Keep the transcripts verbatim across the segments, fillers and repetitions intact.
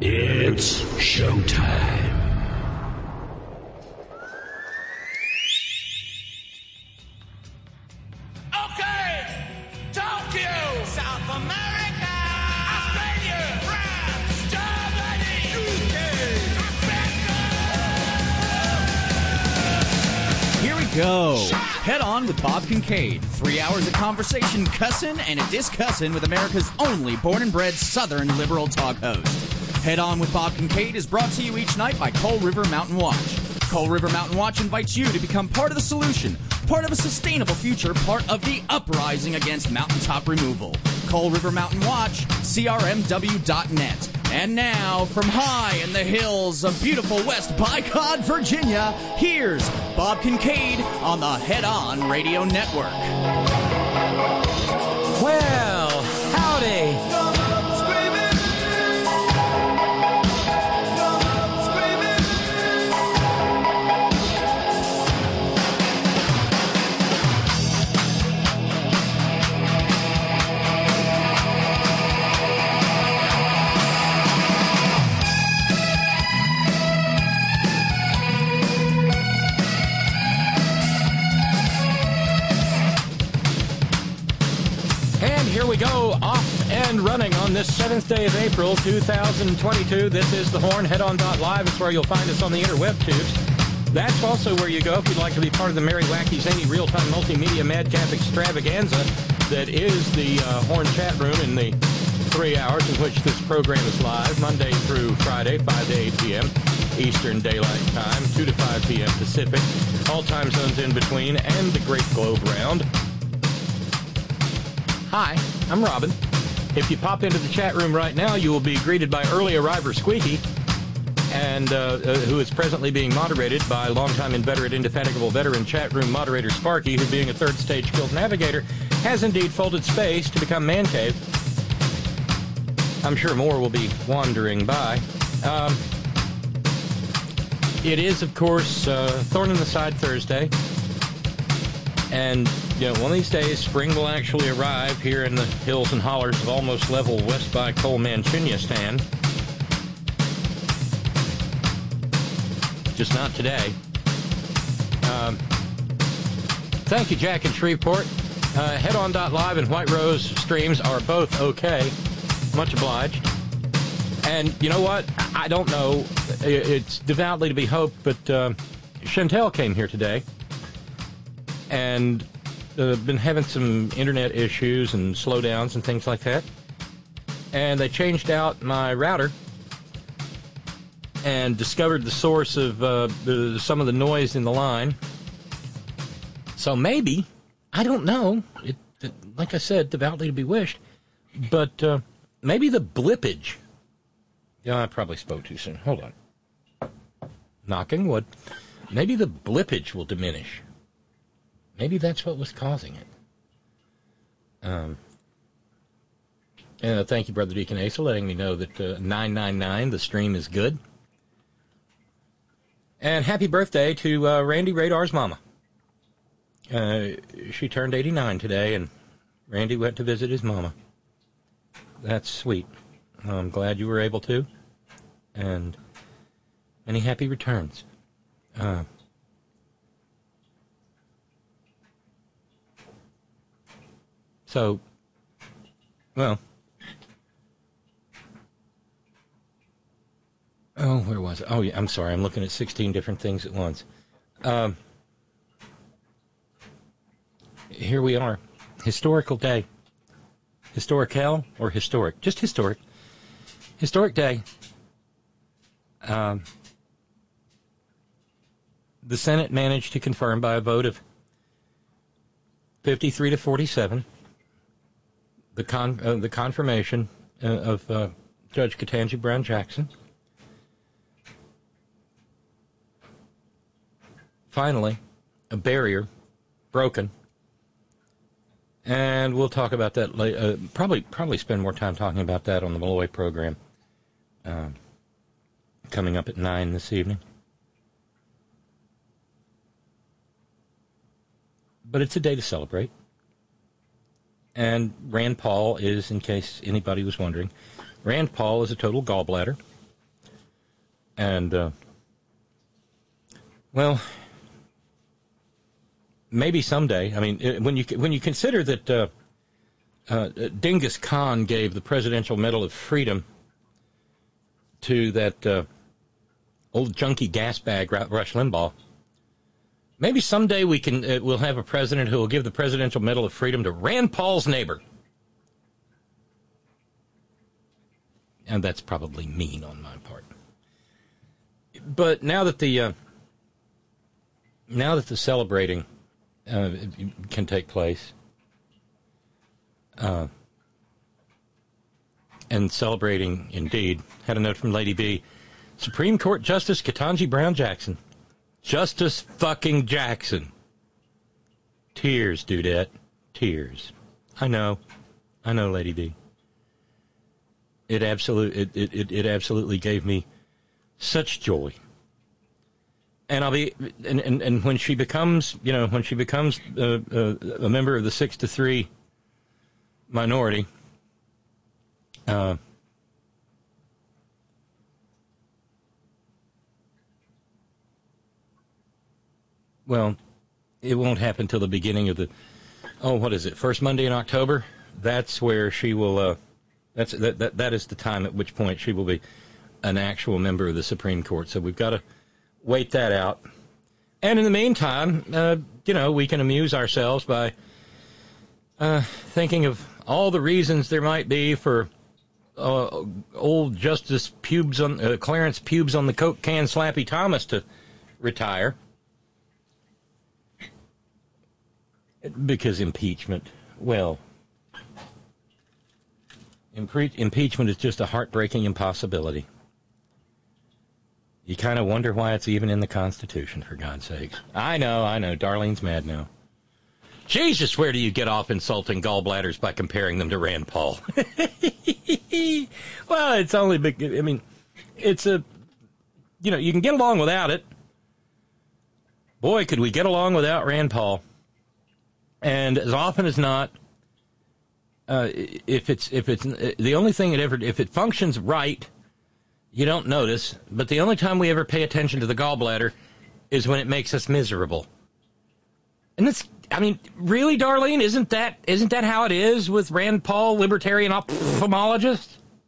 It's showtime. Okay, Tokyo, South America, Australia, France, Germany, U K, America. Here we go. Head on with Bob Kincaid. Three hours of conversation, cussin' and a discussin' with America's only born and bred Southern liberal talk host. Head on with Bob Kincaid is brought to you each night by Coal River Mountain Watch. Coal River Mountain Watch invites you to become part of the solution, part of a sustainable future, part of the uprising against mountaintop removal. Coal River Mountain Watch, C R M W dot net. And now, from high in the hills of beautiful West Bicod, Virginia, here's Bob Kincaid on the Head On Radio Network. Well, howdy. Here we go, off and running on this seventh day of April, two thousand twenty-two. This is the Horn, head on dot live. It's where you'll find us on the interweb tubes. That's also where you go if you'd like to be part of the Merry, Wacky, Zany, real-time multimedia madcap extravaganza that is the uh, Horn chat room in the three hours in which this program is live, Monday through Friday, five to eight p.m. Eastern Daylight Time, two to five p.m. Pacific, all time zones in between, and the Great Globe Round. Hi, I'm Robin. If you pop into the chat room right now, you will be greeted by early arriver Squeaky, and uh, uh, who is presently being moderated by longtime inveterate, indefatigable veteran chat room moderator Sparky, who, being a third stage guild navigator, has indeed folded space to become Man Cave. I'm sure more will be wandering by. Um, it is, of course, uh, Thorn in the Side Thursday, and you know, one of these days, spring will actually arrive here in the hills and hollers of almost level West by Coal Manchunia-stan. Just not today. Um, thank you, Jack in Shreveport. Uh, head on dot live and White Rose streams are both okay. Much obliged. And you know what? I don't know. It's devoutly to be hoped, but uh, Chantel came here today. And Uh, been having some internet issues and slowdowns and things like that. And they changed out my router and discovered the source of uh, the, some of the noise in the line. So maybe, I don't know, it, it, like I said, devoutly to be wished, but uh, maybe the blippage. Yeah, I probably spoke too soon. Hold on. Knocking wood. Maybe the blippage will diminish. Maybe that's what was causing it. Um, and uh, thank you, Brother Deacon Asa, letting me know that uh, nine nine nine, the stream is good. And happy birthday to uh, Randy Radar's mama. Uh, she turned eighty-nine today, and Randy went to visit his mama. That's sweet. I'm glad you were able to. And many happy returns. Uh So, well, oh, where was it? Oh, yeah, I'm sorry. I'm looking at sixteen different things at once. Um, here we are. Historical day. Historical or historic? Just historic. Historic day. Um, the Senate managed to confirm by a vote of fifty-three to forty-seven the con uh, the confirmation uh, of uh, Judge Ketanji Brown Jackson. Finally, a barrier broken, and we'll talk about that later. Uh, probably, probably spend more time talking about that on the Malloy program uh, coming up at nine this evening. But it's a day to celebrate. And Rand Paul is, in case anybody was wondering, Rand Paul is a total gallbladder. And, uh, well, maybe someday. I mean, when you when you consider that uh, uh, Genghis Khan gave the Presidential Medal of Freedom to that uh, old junkie gas bag Rush Limbaugh, maybe someday we can uh, we'll have a president who will give the Presidential Medal of Freedom to Rand Paul's neighbor. And that's probably mean on my part. But now that the uh, now that the celebrating uh, can take place, uh, and celebrating indeed, had a note from Lady B. Supreme Court Justice Ketanji Brown Jackson, Justice fucking Jackson. Tears, dudette, tears. I know, I know, Lady B. It absolute it, it, it, it absolutely gave me such joy. And I'll be and, and, and when she becomes, you know, when she becomes uh, uh, a member of the six to three minority, uh, well, it won't happen till the beginning of the oh, what is it? First Monday in October. That's where she will. Uh, that's that, that that is the time at which point she will be an actual member of the Supreme Court. So we've got to wait that out. And in the meantime, uh, you know, we can amuse ourselves by uh, thinking of all the reasons there might be for uh, old Justice Pubes on uh, Clarence Pubes on the Coke can Slappy Thomas to retire. Because impeachment, well, impre- impeachment is just a heartbreaking impossibility. You kind of wonder why it's even in the Constitution, for God's sakes. I know, I know, Darlene's mad now. Jesus, where do you get off insulting gallbladders by comparing them to Rand Paul? Well, it's only, big, I mean, it's a, you know, you can get along without it. Boy, could we get along without Rand Paul. And as often as not, uh, if it's if it's the only thing it ever if it functions right, you don't notice. But the only time we ever pay attention to the gallbladder is when it makes us miserable. And that's, I mean, really, Darlene, isn't that isn't that how it is with Rand Paul, libertarian ophthalmologist?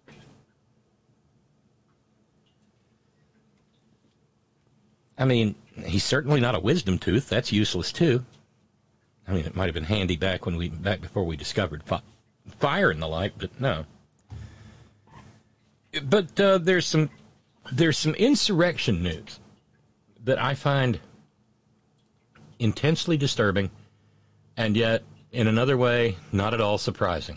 I mean, he's certainly not a wisdom tooth. That's useless too. I mean, it might have been handy back when we back before we discovered fi- fire and the like, but no. But uh, there's some there's some insurrection news that I find intensely disturbing, and yet, in another way, not at all surprising.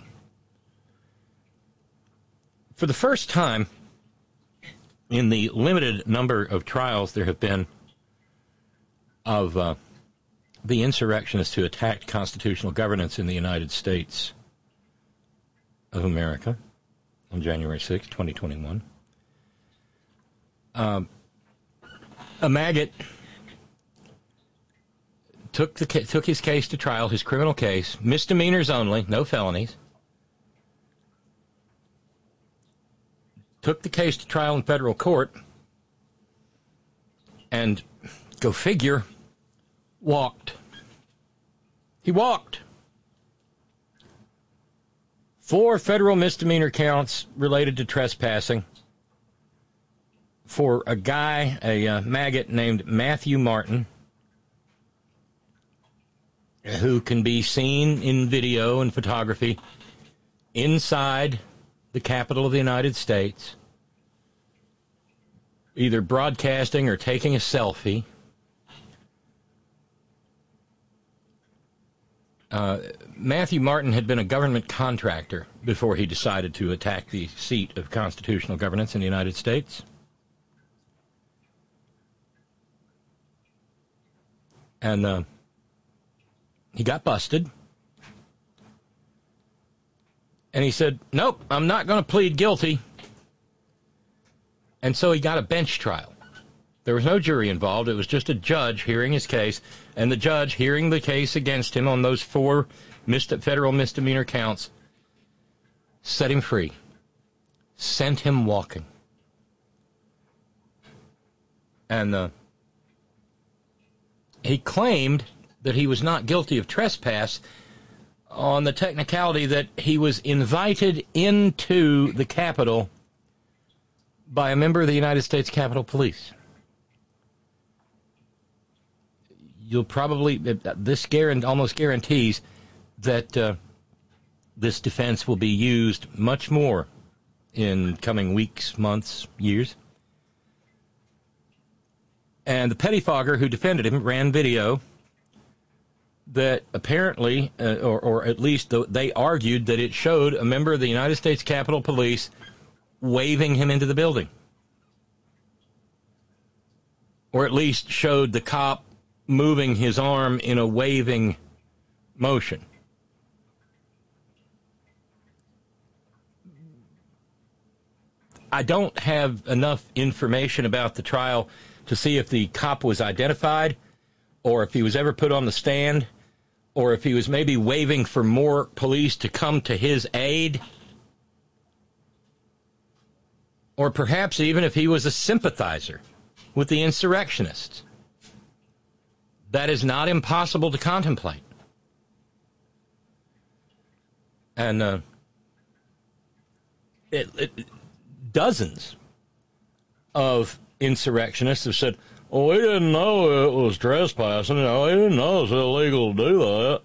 For the first time in the limited number of trials there have been of uh, the insurrectionists who attacked constitutional governance in the United States of America on January sixth, twenty twenty-one. Um, a maggot took the took his case to trial, his criminal case, misdemeanors only, no felonies. Took the case to trial in federal court, and go figure, walked. He walked. Four federal misdemeanor counts related to trespassing for a guy, a uh, maggot named Matthew Martin, who can be seen in video and photography inside the Capitol of the United States, either broadcasting or taking a selfie. Uh, Matthew Martin had been a government contractor before he decided to attack the seat of constitutional governance in the United States. And uh, he got busted. And he said, nope, I'm not going to plead guilty. And so he got a bench trial. There was no jury involved. It was just a judge hearing his case, and the judge hearing the case against him on those four mis- federal misdemeanor counts set him free, sent him walking. And uh, he claimed that he was not guilty of trespass on the technicality that he was invited into the Capitol by a member of the United States Capitol Police. You'll probably, this guarant, almost guarantees that uh, this defense will be used much more in coming weeks, months, years. And the pettifogger who defended him ran video that apparently, uh, or, or at least they argued that it showed a member of the United States Capitol Police waving him into the building. Or at least showed the cop moving his arm in a waving motion. I don't have enough information about the trial to see if the cop was identified, or if he was ever put on the stand, or if he was maybe waving for more police to come to his aid, or perhaps even if he was a sympathizer with the insurrectionists. That is not impossible to contemplate. And uh, it, it, dozens of insurrectionists have said, well, we didn't know it was trespassing. You know, we didn't know it was illegal to do that.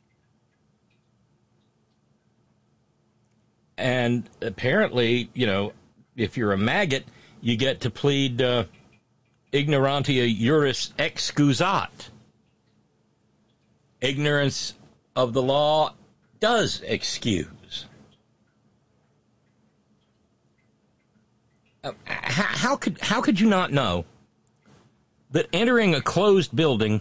And apparently, you know, if you're a maggot, you get to plead uh, ignorantia juris excusat. Ignorance of the law does excuse. Uh, how, how could how could you not know that entering a closed building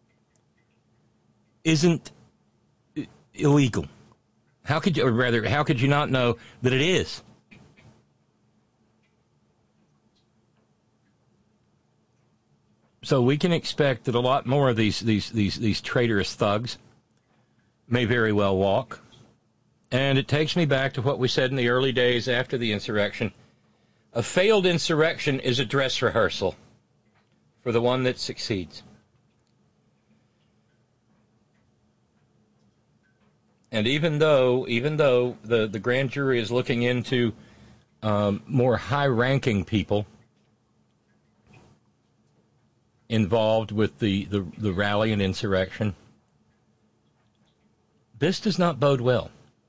isn't illegal? How could you, or rather, how could you not know that it is? So we can expect that a lot more of these these these these traitorous thugs may very well walk. And it takes me back to what we said in the early days after the insurrection. A failed insurrection is a dress rehearsal for the one that succeeds. And even though even though the, the grand jury is looking into um, more high-ranking people involved with the, the, the rally and insurrection, this does not bode well.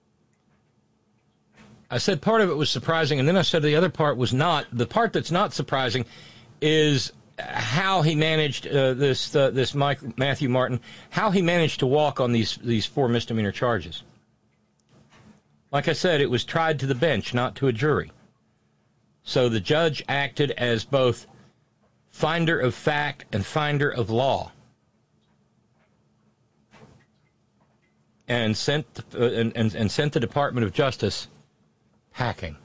I said part of it was surprising, and then I said the other part was not. The part that's not surprising is how he managed uh, this uh, this Mike, Matthew Martin, how he managed to walk on these these four misdemeanor charges. Like I said, it was tried to the bench, not to a jury. So the judge acted as both finder of fact and finder of law, and sent uh, and, and, and sent the Department of Justice packing.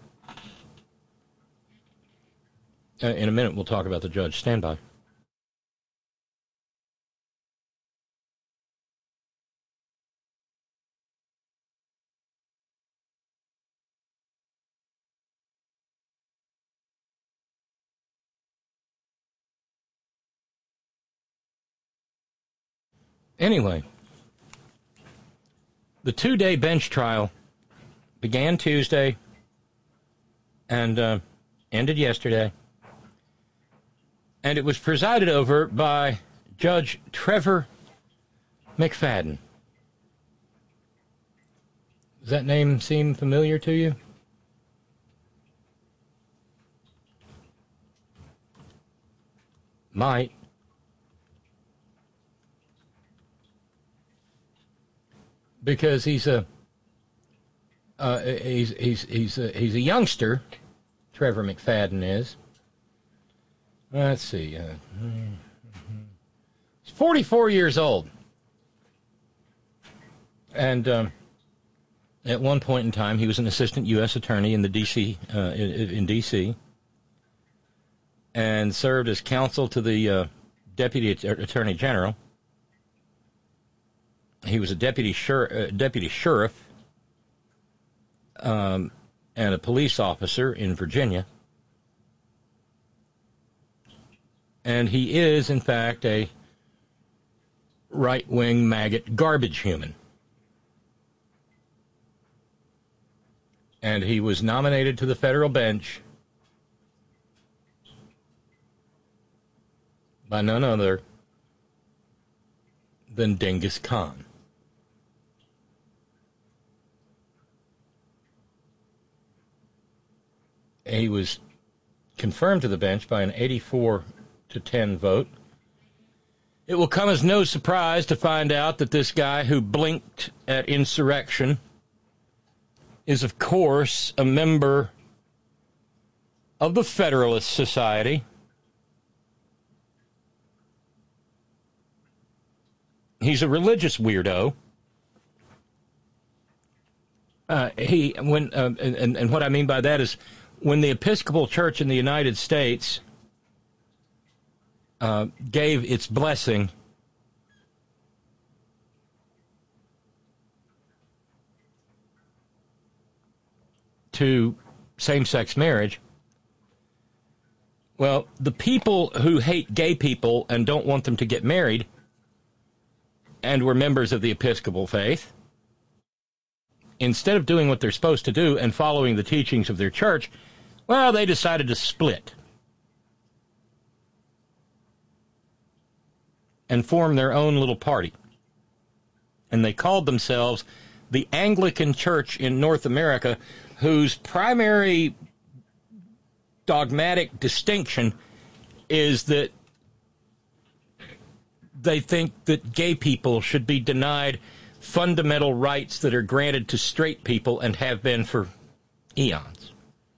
Uh, in a minute, we'll talk about the judge. Stand by. Anyway, the two-day bench trial began Tuesday and uh, ended yesterday. And it was presided over by Judge Trevor McFadden. Does that name seem familiar to you? Might. Because he's a uh, he's he's he's a, he's a youngster. Trevor McFadden is. Let's see. Uh, he's forty-four years old, and um, at one point in time, he was an assistant U S attorney in the D C uh, in, in D C, and served as counsel to the uh, deputy attorney general. He was a deputy sheriff, uh, deputy sheriff, um, and a police officer in Virginia. And he is, in fact, a right-wing maggot garbage human. And he was nominated to the federal bench by none other than Genghis Khan. He was confirmed to the bench by an eighty-four to ten vote. It will come as no surprise to find out that this guy who blinked at insurrection is, of course, a member of the Federalist Society. He's a religious weirdo. Uh, he when uh, and, and what I mean by that is when the Episcopal Church in the United States uh, gave its blessing to same-sex marriage, well, the people who hate gay people and don't want them to get married and were members of the Episcopal faith, instead of doing what they're supposed to do and following the teachings of their church, well, they decided to split and form their own little party. And they called themselves the Anglican Church in North America, whose primary dogmatic distinction is that they think that gay people should be denied fundamental rights that are granted to straight people and have been for eons.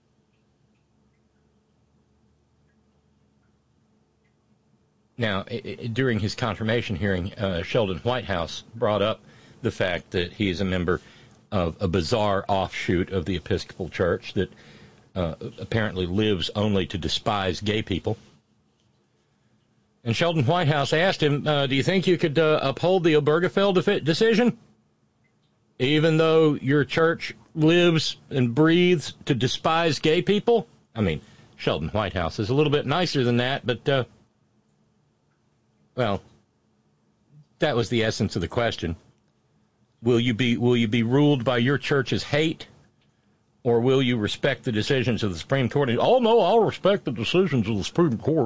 Now, I- I- during his confirmation hearing, uh, Sheldon Whitehouse brought up the fact that he is a member of a bizarre offshoot of the Episcopal Church that uh, apparently lives only to despise gay people. And Sheldon Whitehouse asked him, uh, do you think you could uh, uphold the Obergefell defi- decision, even though your church lives and breathes to despise gay people? I mean, Sheldon Whitehouse is a little bit nicer than that, but, uh, well, that was the essence of the question. Will you be will you be ruled by your church's hate, or will you respect the decisions of the Supreme Court? And, oh, no, I'll respect the decisions of the Supreme Court.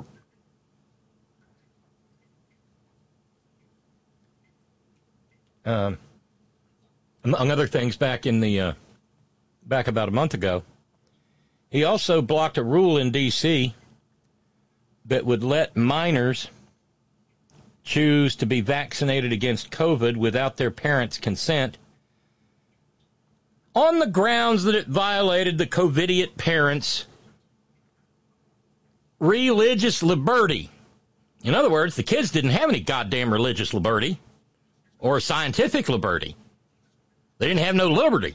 Um, among other things, back in the uh, back about a month ago, he also blocked a rule in D C that would let minors choose to be vaccinated against COVID without their parents' consent on the grounds that it violated the COVIDiot parents' religious liberty. In other words, the kids didn't have any goddamn religious liberty or scientific liberty. They didn't have no liberty.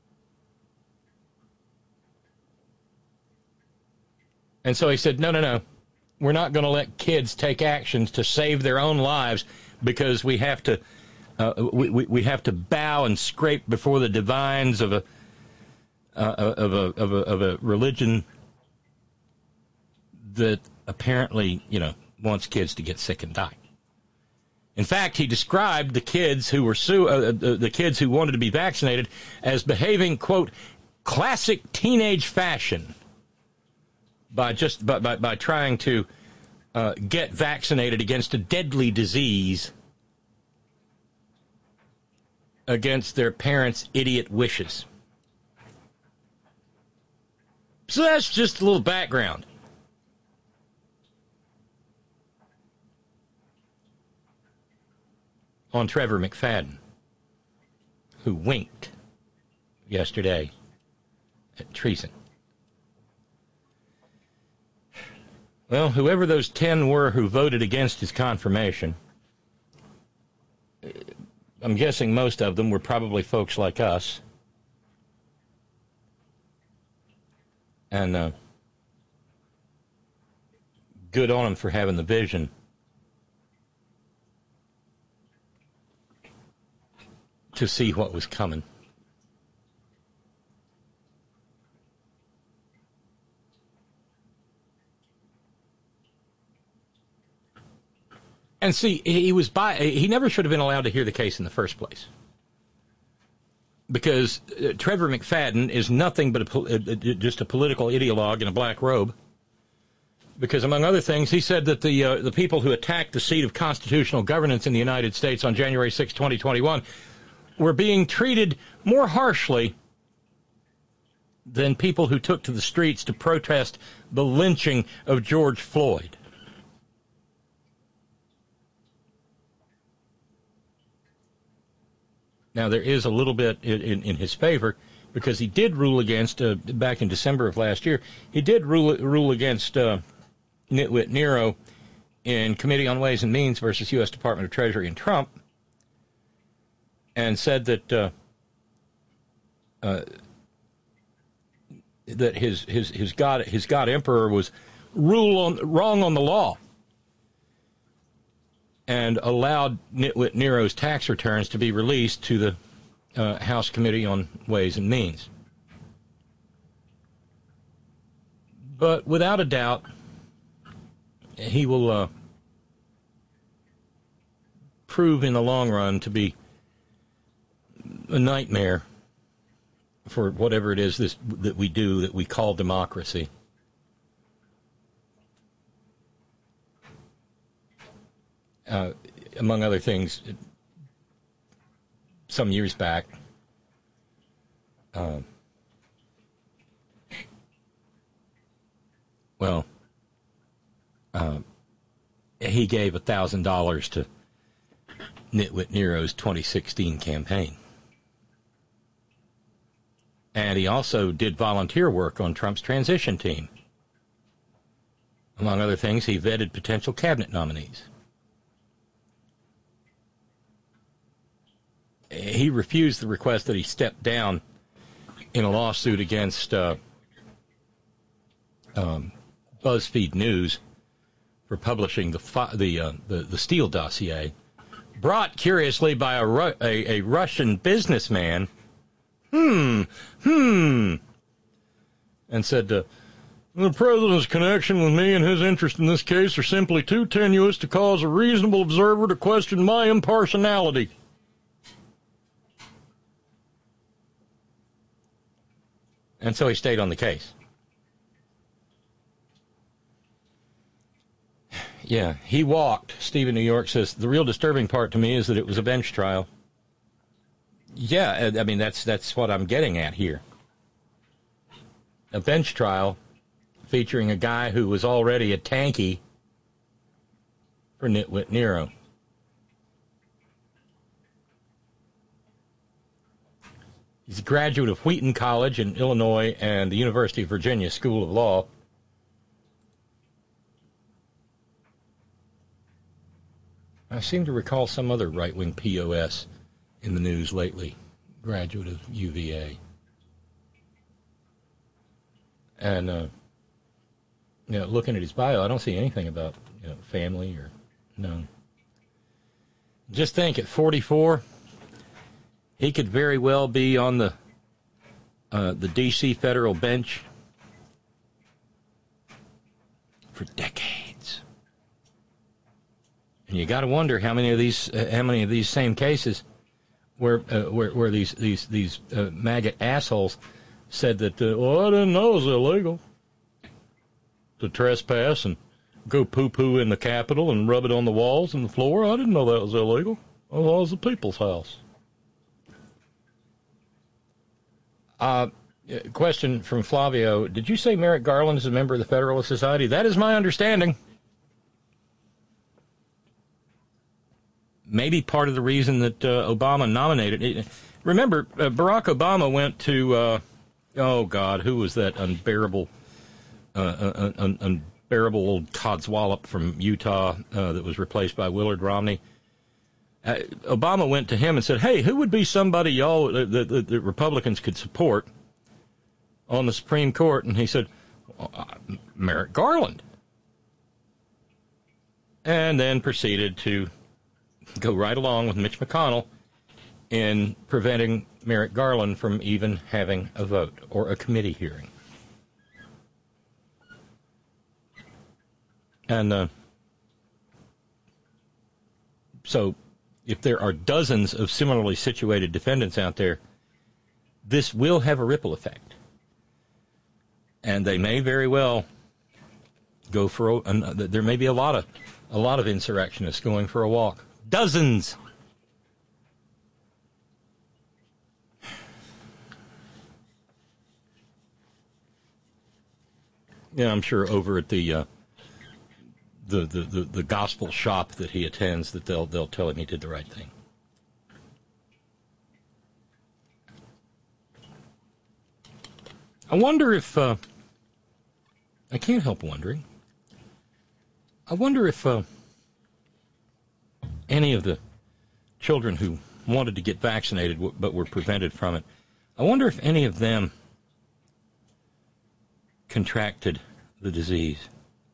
And so he said, no, no, no. We're not going to let kids take actions to save their own lives because we have to uh, we, we we have to bow and scrape before the divines of a uh, of a of a of a religion that apparently, you know, wants kids to get sick and die. In fact, he described the kids who were su- uh, the, the kids who wanted to be vaccinated as behaving, quote, classic teenage fashion by just by by, by trying to uh, get vaccinated against a deadly disease against their parents' idiot wishes. So that's just a little background. On Trevor McFadden, who winked yesterday at treason. Well, whoever those ten were who voted against his confirmation, I'm guessing most of them were probably folks like us. And uh, good on them for having the vision to see what was coming. And see, he was by, he never should have been allowed to hear the case in the first place. Because uh, Trevor McFadden is nothing but a, uh, just a political ideologue in a black robe. Because, among other things, he said that the uh, the people who attacked the seat of constitutional governance in the United States on January sixth, twenty twenty-one, were being treated more harshly than people who took to the streets to protest the lynching of George Floyd. Now, there is a little bit in, in, in his favor, because he did rule against, uh, back in December of last year, he did rule, rule against uh, Nitwit Nero in Committee on Ways and Means versus U S Department of Treasury and Trump, and said that uh, uh, that his his his God his God Emperor was rule on wrong on the law, and allowed Nitwit Nero's tax returns to be released to the uh, House Committee on Ways and Means. But without a doubt, he will uh, prove in the long run to be a nightmare for whatever it is this, that we do that we call democracy. Uh, among other things, some years back, uh, well, uh, he gave one thousand dollars to Nitwit Nero's twenty sixteen campaign. And he also did volunteer work on Trump's transition team. Among other things, he vetted potential cabinet nominees. He refused the request that he step down in a lawsuit against uh, um, BuzzFeed News for publishing the fi- the, uh, the the Steele dossier, brought curiously by a, Ru- a, a Russian businessman. Hmm, hmm, and said, uh, the president's connection with me and his interest in this case are simply too tenuous to cause a reasonable observer to question my impartiality. And so he stayed on the case. Yeah, he walked. Steve in New York says, the real disturbing part to me is that it was a bench trial. Yeah, I mean, that's that's what I'm getting at here. A bench trial featuring a guy who was already a tanky for Nitwit Nero. He's a graduate of Wheaton College in Illinois and the University of Virginia School of Law. I seem to recall some other right-wing P O S in the news lately, graduate of U V A. And, uh, you know, looking at his bio, I don't see anything about, you know, family or, no. Just think, at forty-four, he could very well be on the uh, the D C federal bench for decades. And you got to wonder how many of these uh, how many of these same cases where uh, where, where these these these uh, maggot assholes said that, uh, well, I didn't know it was illegal to trespass and go poo-poo in the Capitol and rub it on the walls and the floor. I didn't know that was illegal. Oh, well, it was the people's house. Uh, question from Flavio. Did you say Merrick Garland is a member of the Federalist Society? That is my understanding. Maybe part of the reason that uh, Obama nominated. Remember, uh, Barack Obama went to, uh, oh, God, who was that unbearable, uh, un- unbearable old codswallop from Utah uh, that was replaced by Willard Romney? Uh, Obama went to him and said, hey, who would be somebody y'all that, that, that Republicans could support on the Supreme Court? And he said, uh, Merrick Garland. And then proceeded to go right along with Mitch McConnell in preventing Merrick Garland from even having a vote or a committee hearing. And uh, So if there are dozens of similarly situated defendants out there, this will have a ripple effect. And they may very well go for a, an, there may be a lot of a lot of insurrectionists going for a walk. Dozens. Yeah, I'm sure over at the uh, the, the, the the gospel shop that he attends that they'll they'll tell him he did the right thing. I wonder if uh, I can't help wondering. I wonder if uh, any of the children who wanted to get vaccinated but were prevented from it, I wonder if any of them contracted the disease.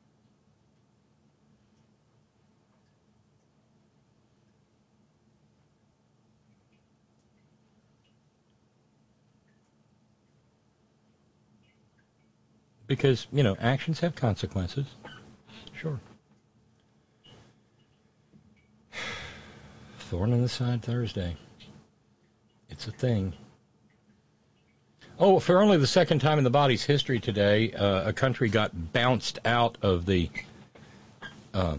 Because, you know, actions have consequences. Sure. Thorn in the side Thursday. It's a thing. Oh, for only the second time in the body's history today, uh, a country got bounced out of the uh,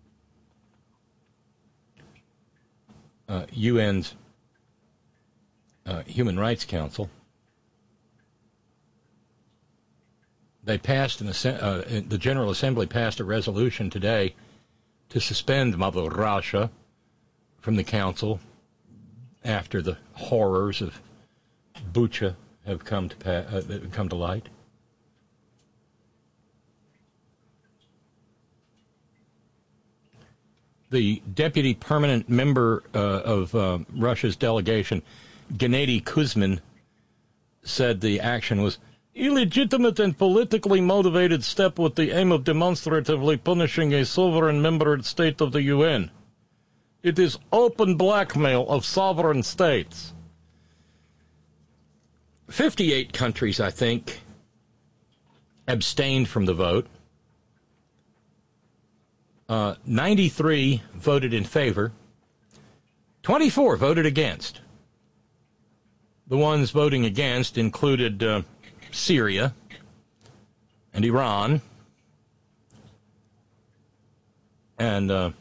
uh, U N's uh, Human Rights Council. They passed an uh, the General Assembly passed a resolution today to suspend Mother Russia from the council after the horrors of Bucha have come to pa- uh, come to light. The deputy permanent member uh, of uh, Russia's delegation, Gennady Kuzmin, said the action was illegitimate and politically motivated step with the aim of demonstratively punishing a sovereign member state of the U N. It is open blackmail of sovereign states. fifty-eight countries, I think, abstained from the vote. Uh, ninety-three voted in favor. twenty-four voted against. The ones voting against included uh, Syria and Iran and uh,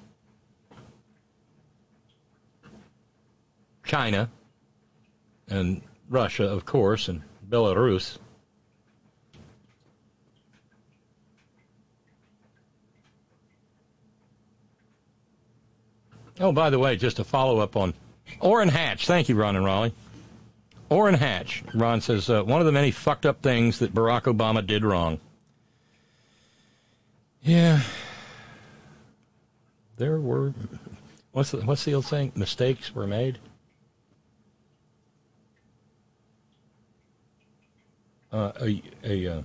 China and Russia, of course, and Belarus. Oh, by the way, just a follow-up on Orrin Hatch. Thank you, Ron and Raleigh. Orrin Hatch, Ron says, uh, one of the many fucked up things that Barack Obama did wrong. Yeah. There were, what's the, what's the old saying? Mistakes were made? Uh, a, a, uh,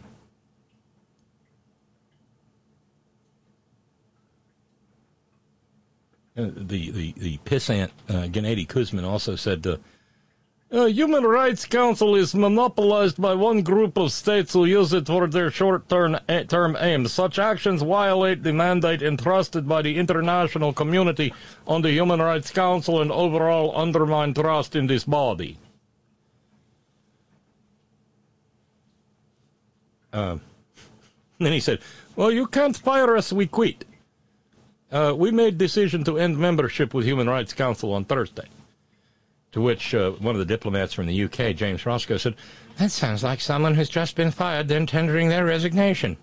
the, the, the pissant uh, Gennady Kuzmin also said, uh, Uh, Human Rights Council is monopolized by one group of states who use it for their short-term term aims. Such actions violate the mandate entrusted by the international community on the Human Rights Council and overall undermine trust in this body. Uh, then he said, well, you can't fire us, we quit. Uh, we made decision to end membership with Human Rights Council on Thursday. To which uh, one of the diplomats from the U K, James Roscoe, said, that sounds like someone who's just been fired, then tendering their resignation.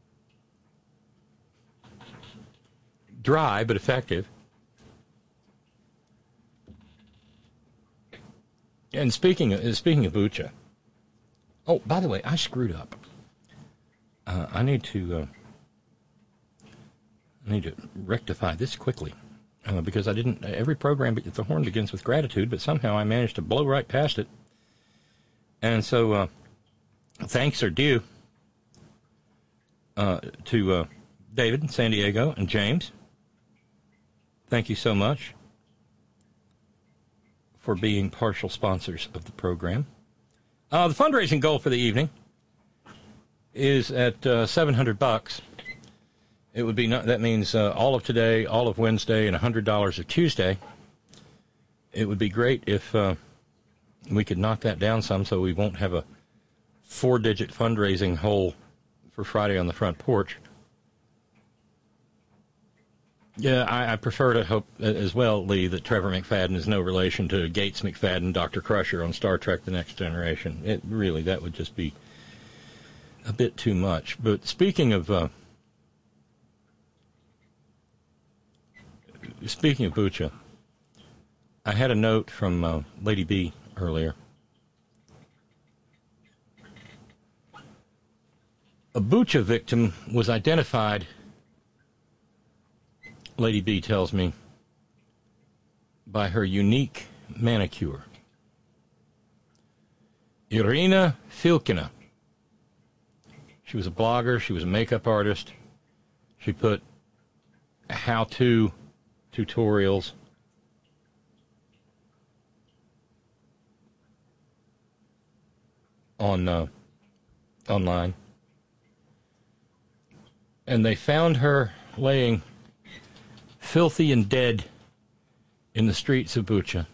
Dry, but effective. And speaking of, speaking of Bucha, oh, by the way, I screwed up. Uh, I need to uh, I need to rectify this quickly. Uh, because I didn't, every program at the Horn begins with gratitude, but somehow I managed to blow right past it. And so, uh, thanks are due uh, to uh, David, San Diego, and James. Thank you so much for being partial sponsors of the program. Uh, the fundraising goal for the evening is at uh, seven hundred bucks. It would be not, that means uh, all of today, all of Wednesday, and one hundred dollars of Tuesday. It would be great if uh, we could knock that down some so we won't have a four-digit fundraising hole for Friday on the Front Porch. Yeah, I, I prefer to hope as well, Lee, that Trevor McFadden is no relation to Gates McFadden, Doctor Crusher on Star Trek The Next Generation. It really, that would just be a bit too much. But speaking of... Uh, Speaking of Bucha, I had a note from uh, Lady B earlier. A Bucha victim was identified, Lady B tells me, by her unique manicure. Irina Filkina. She was a blogger. She was a makeup artist. She put how-to tutorials on uh, online, and they found her laying filthy and dead in the streets of Bucha.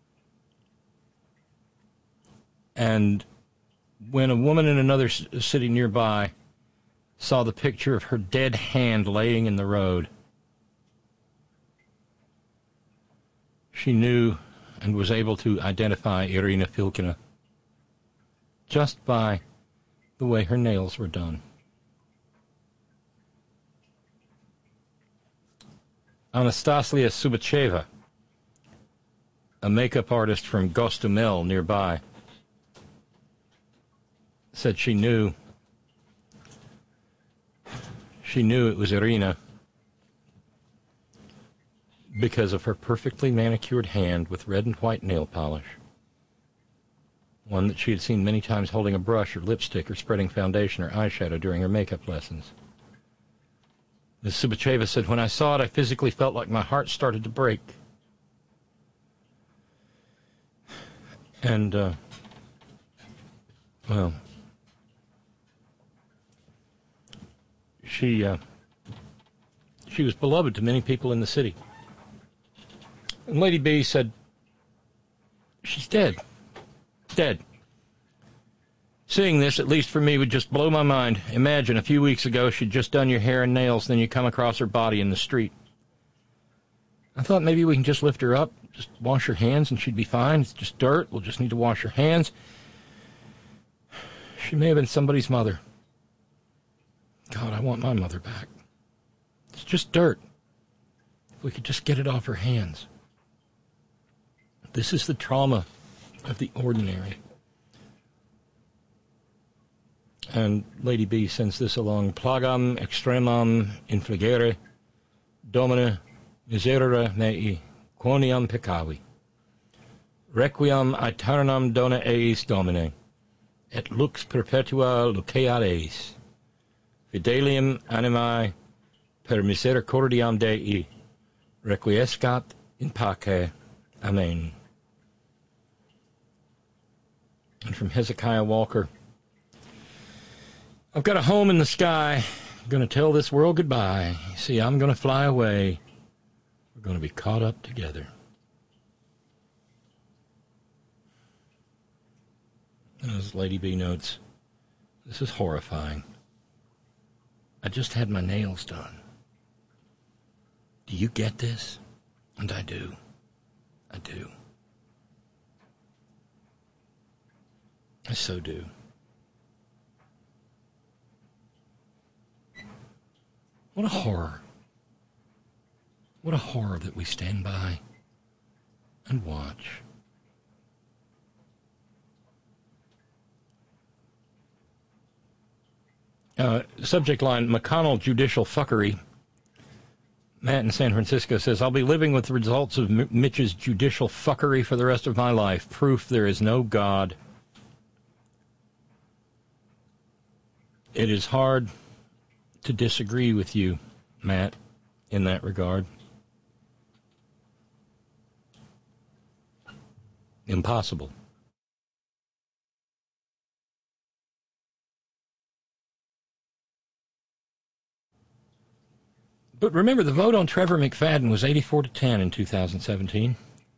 And when a woman in another city nearby saw the picture of her dead hand laying in the road, she knew and was able to identify Irina Filkina just by the way her nails were done. Anastasia Subacheva, a makeup artist from Gostomel nearby, said she knew she knew it was Irina because of her perfectly manicured hand with red and white nail polish, one that she had seen many times holding a brush or lipstick or spreading foundation or eyeshadow during her makeup lessons. Miz Subacheva said, "When I saw it, I physically felt like my heart started to break." And, uh, well, she, uh, she was beloved to many people in the city. And Lady B said, she's dead. Dead. Seeing this, at least for me, would just blow my mind. Imagine, a few weeks ago, she'd just done your hair and nails, then you come across her body in the street. I thought maybe we can just lift her up, just wash her hands, and she'd be fine. It's just dirt. We'll just need to wash her hands. She may have been somebody's mother. God, I want my mother back. It's just dirt. If we could just get it off her hands. This is the trauma of the ordinary. And Lady B sends this along. Plagam extremam infligere, domine miserere mei, quoniam peccavi. Requiem aeternam dona eis domine, et lux perpetua lucea eis. Fidelium animae per misericordiam Dei, requiescat in pace. Amen. And from Hezekiah Walker, I've got a home in the sky. I'm going to tell this world goodbye. See, I'm going to fly away. We're going to be caught up together. And as Lady B notes, this is horrifying. I just had my nails done. Do you get this? And I do. I do. I so do. What a horror. What a horror that we stand by and watch. Uh, subject line, McConnell judicial fuckery. Matt in San Francisco says, I'll be living with the results of M- Mitch's judicial fuckery for the rest of my life. Proof there is no God. It is hard to disagree with you, Matt, in that regard. Impossible. But remember, the vote on Trevor McFadden was eighty-four to ten in two thousand seventeen.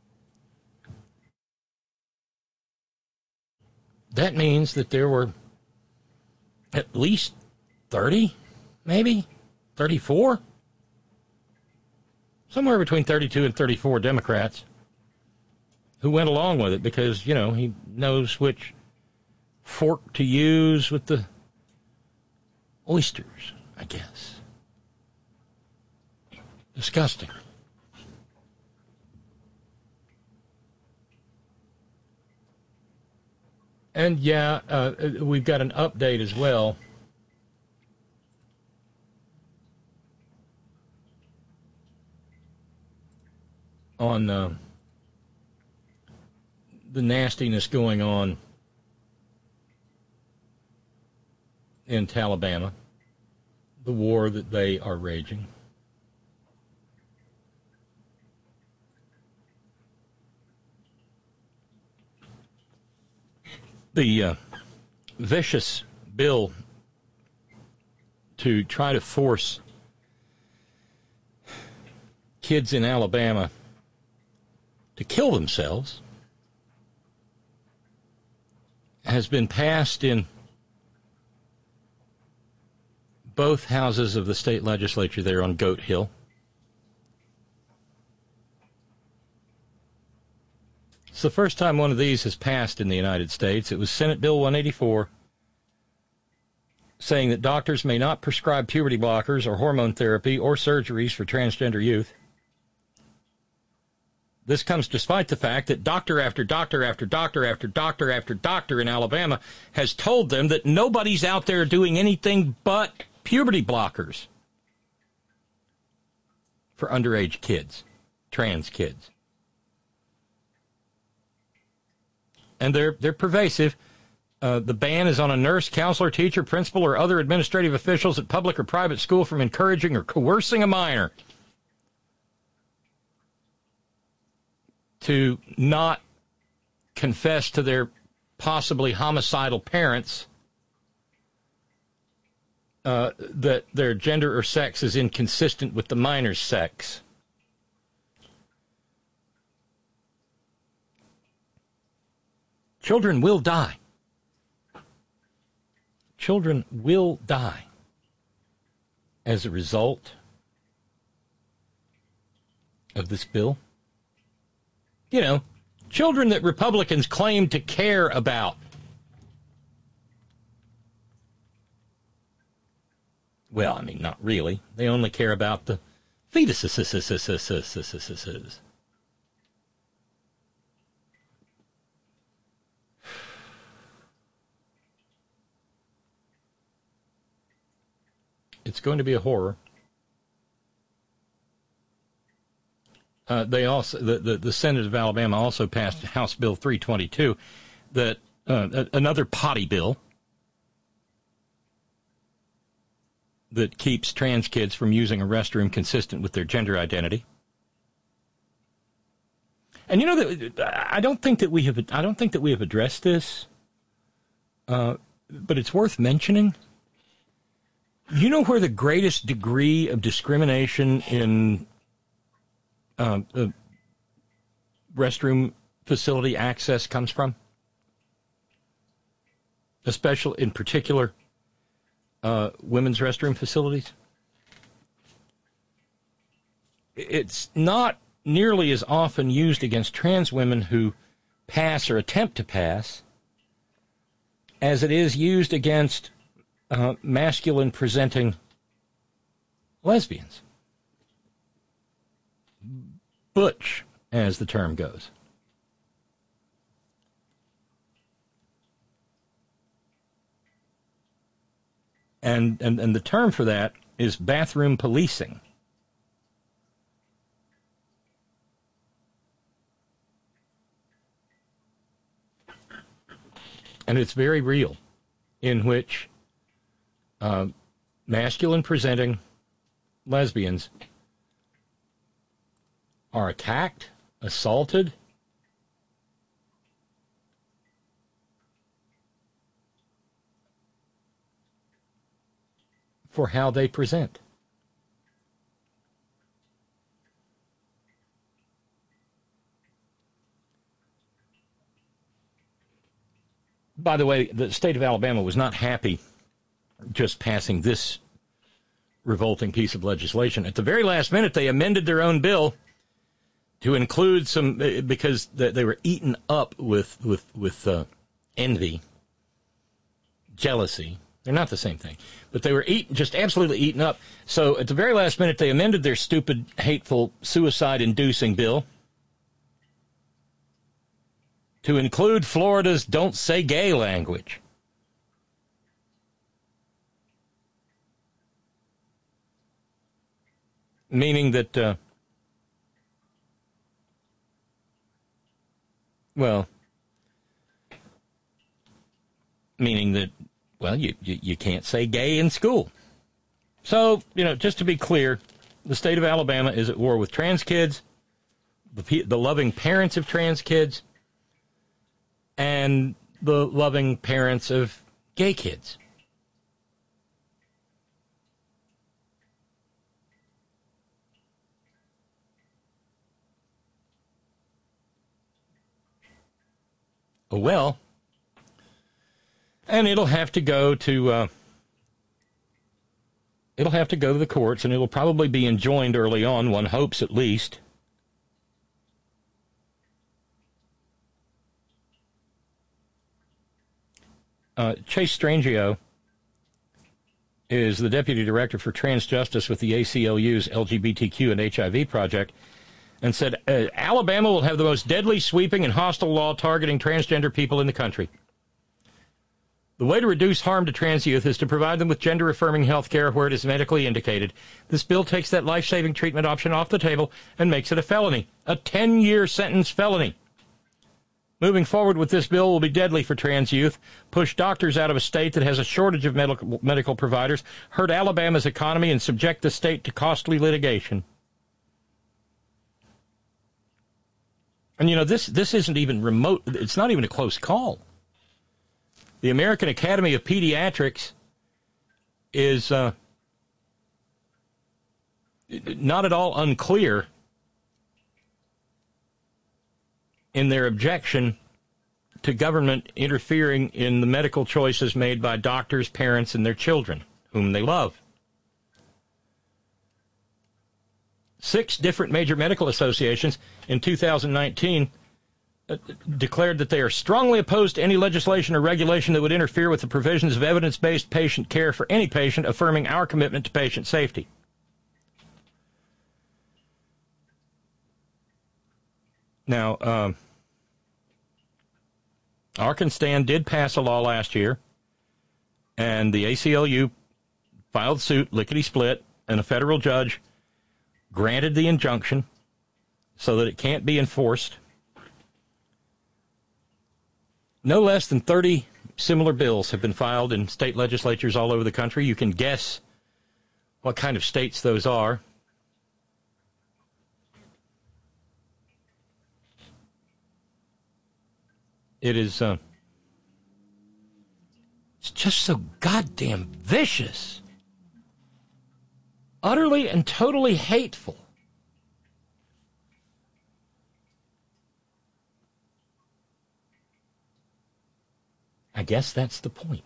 That means that there were at least thirty, maybe thirty-four, somewhere between thirty-two and thirty-four Democrats who went along with it because, you know, he knows which fork to use with the oysters, I guess. Disgusting. And, yeah, uh, we've got an update as well. On uh, the nastiness going on in Alabama, the war that they are raging. The uh, vicious bill to try to force kids in Alabama to kill themselves has been passed in both houses of the state legislature there on Goat Hill. It's the first time one of these has passed in the United States. It was Senate Bill one eighty-four, saying that doctors may not prescribe puberty blockers or hormone therapy or surgeries for transgender youth. This comes despite the fact that doctor after doctor after doctor after doctor after doctor in Alabama has told them that nobody's out there doing anything but puberty blockers for underage kids, trans kids. And they're they're pervasive. Uh, the ban is on a nurse, counselor, teacher, principal, or other administrative officials at public or private school from encouraging or coercing a minor to not confess to their possibly homicidal parents uh, that their gender or sex is inconsistent with the minor's sex. Children will die. Children will die as a result of this bill. You know, children that Republicans claim to care about. Well, I mean, not really. They only care about the fetuses. It's going to be a horror. Uh, they also the, the, the Senate of Alabama also passed House Bill three twenty-two, that uh, another potty bill that keeps trans kids from using a restroom consistent with their gender identity. And you know that I don't think that we have I don't think that we have addressed this, uh, but it's worth mentioning. You know where the greatest degree of discrimination in uh, uh, restroom facility access comes from? Especially, in particular, uh, women's restroom facilities? It's not nearly as often used against trans women who pass or attempt to pass as it is used against Uh, masculine-presenting lesbians. Butch, as the term goes. And, and, and the term for that is bathroom policing. And it's very real, in which Uh, masculine-presenting lesbians are attacked, assaulted, for how they present. by the way, the state of Alabama was not happy just passing this revolting piece of legislation. At the very last minute, they amended their own bill to include some, because they were eaten up with with with uh, envy, jealousy. They're not the same thing, but they were eat, just absolutely eaten up. So at the very last minute, they amended their stupid, hateful, suicide-inducing bill to include Florida's "Don't Say Gay" language. Meaning that, uh, well, meaning that, well, you, you, you can't say gay in school. So, you know, just to be clear, the state of Alabama is at war with trans kids, the, the loving parents of trans kids, and the loving parents of gay kids. Well, and it'll have to go to, uh, it'll have to go to the courts, and it'll probably be enjoined early on, one hopes at least. Uh, Chase Strangio is the Deputy Director for Trans Justice with the A C L U's L G B T Q and H I V project, and said, uh, Alabama will have the most deadly, sweeping, and hostile law targeting transgender people in the country. The way to reduce harm to trans youth is to provide them with gender-affirming health care where it is medically indicated. This bill takes that life-saving treatment option off the table and makes it a felony, a ten-year sentence felony. Moving forward with this bill will be deadly for trans youth, push doctors out of a state that has a shortage of medical, medical providers, hurt Alabama's economy, and subject the state to costly litigation. And, you know, this, this isn't even remote. It's not even a close call. The American Academy of Pediatrics is uh, not at all unclear in their objection to government interfering in the medical choices made by doctors, parents, and their children, whom they love. Six different major medical associations in two thousand nineteen uh, declared that they are strongly opposed to any legislation or regulation that would interfere with the provisions of evidence-based patient care for any patient, affirming our commitment to patient safety. Now, um, Arkansas did pass a law last year, and the A C L U filed suit, lickety-split, and a federal judge granted the injunction so that it can't be enforced. No less than thirty similar bills have been filed in state legislatures all over the country. You can guess what kind of states those are. It is, uh, it's just so goddamn vicious. Utterly and totally hateful. I guess that's the point.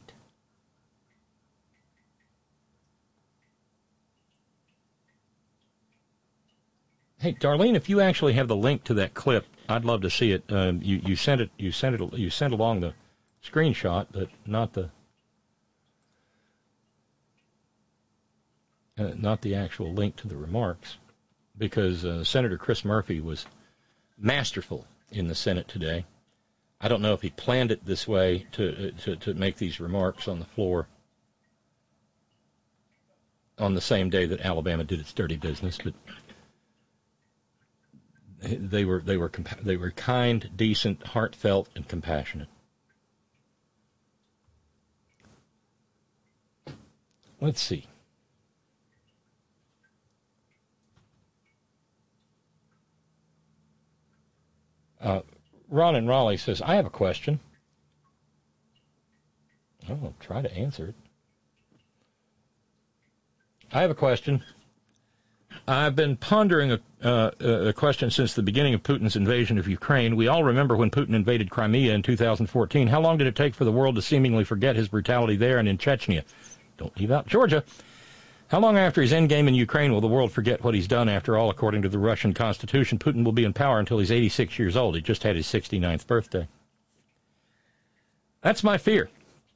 Hey, Darlene, if you actually have the link to that clip, I'd love to see it. Um, you, you sent it. You sent it. You sent along the screenshot, but not the uh, not the actual link to the remarks, because uh, Senator Chris Murphy was masterful in the Senate today. I don't know if he planned it this way to uh, to, to make these remarks on the floor on the same day that Alabama did its dirty business, but they were they were they were kind, decent, heartfelt, and compassionate. Let's see. Uh, Ron in Raleigh says, I have a question. I'll try to answer it. I have a question. I've been pondering a, uh, a question since the beginning of Putin's invasion of Ukraine. We all remember when Putin invaded Crimea in two thousand fourteen. How long did it take for the world to seemingly forget his brutality there and in Chechnya? Don't leave out Georgia. How long after his endgame in Ukraine will the world forget what he's done? After all, according to the Russian Constitution, Putin will be in power until he's eighty-six years old. He just had his sixty-ninth birthday. That's my fear.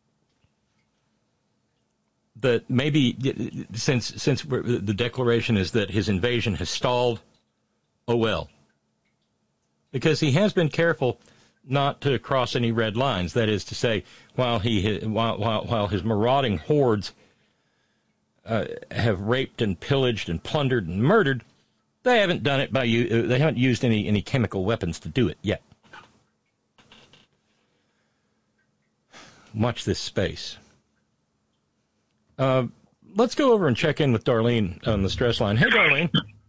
That maybe, since since the declaration is that his invasion has stalled, oh well. Because he has been careful not to cross any red lines. That is to say, while he while while, while his marauding hordes uh, have raped and pillaged and plundered and murdered, they haven't done it by you. They haven't used any any chemical weapons to do it yet. Watch this space. Uh, let's go over and check in with Darlene on the stress line. Hey, Darlene.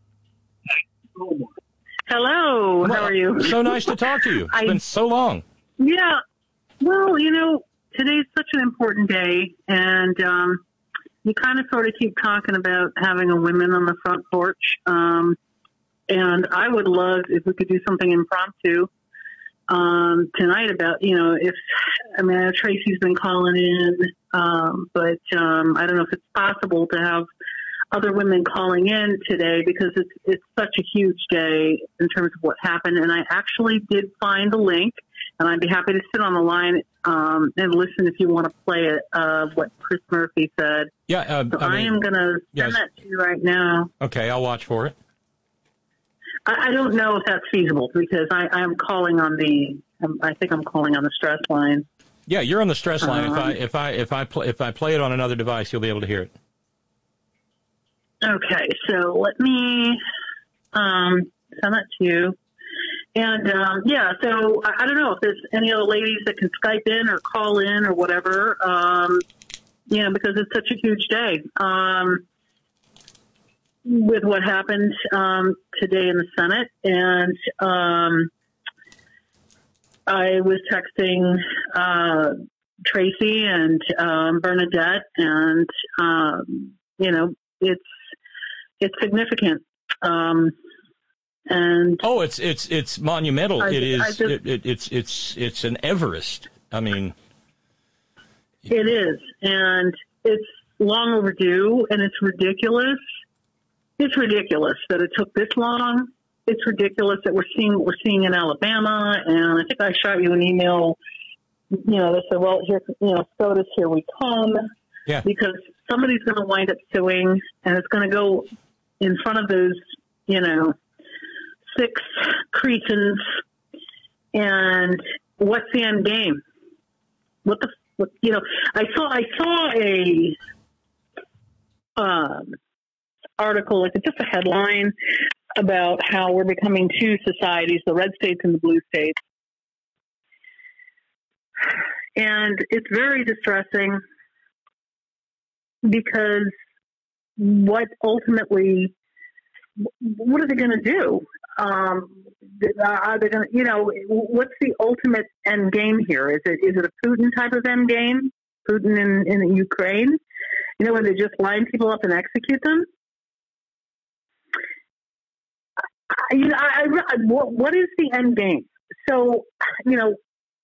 Hello. Well, how are you? So nice to talk to you. It's I, been so long. Yeah. Well, you know, today's such an important day, and um, you kind of sort of keep talking about having a women on the front porch. Um, and I would love if we could do something impromptu um, tonight about, you know, if, I mean, I know Tracy's been calling in, um, but um, I don't know if it's possible to have other women calling in today because it's it's such a huge day in terms of what happened. And I actually did find the link, and I'd be happy to sit on the line um, and listen if you want to play it of what Chris Murphy said. Yeah, uh, so I, I mean, am going to yes. send that to you right now. Okay, I'll watch for it. I, I don't know if that's feasible because I, I'm calling on the. Um, I think I'm calling on the stress line. Yeah, you're on the stress line. Um, if I if I if I play if I play it on another device, you'll be able to hear it. Okay, so let me um, send that to you. And, um, yeah, so I, I don't know if there's any other ladies that can Skype in or call in or whatever, um, you know, because it's such a huge day um, with what happened um, today in the Senate. And um, I was texting uh, Tracy and um, Bernadette, and, um, you know, it's, It's significant, um, and oh, it's it's it's monumental. I, it is. just, it, it, it's it's it's an Everest. I mean, it is, and it's long overdue, and it's ridiculous. It's ridiculous that it took this long. It's ridiculous that we're seeing what we're seeing in Alabama, and I think I shot you an email. You know, they said, "Well, here, you know, SCOTUS, here we come." Yeah. Because somebody's going to wind up suing, and it's going to go in front of those, you know, six cretins. And what's the end game? What the, what, you know, I saw, I saw a um, article, like just a headline about how we're becoming two societies, the red states and the blue states. And it's very distressing. Because what ultimately, what are they going to do? Um, are they going to, you know, what's the ultimate end game here? Is it is it a Putin type of end game? Putin in, in Ukraine? You know, when they just line people up and execute them? I, you know, I, I, what, what is the end game? So, you know,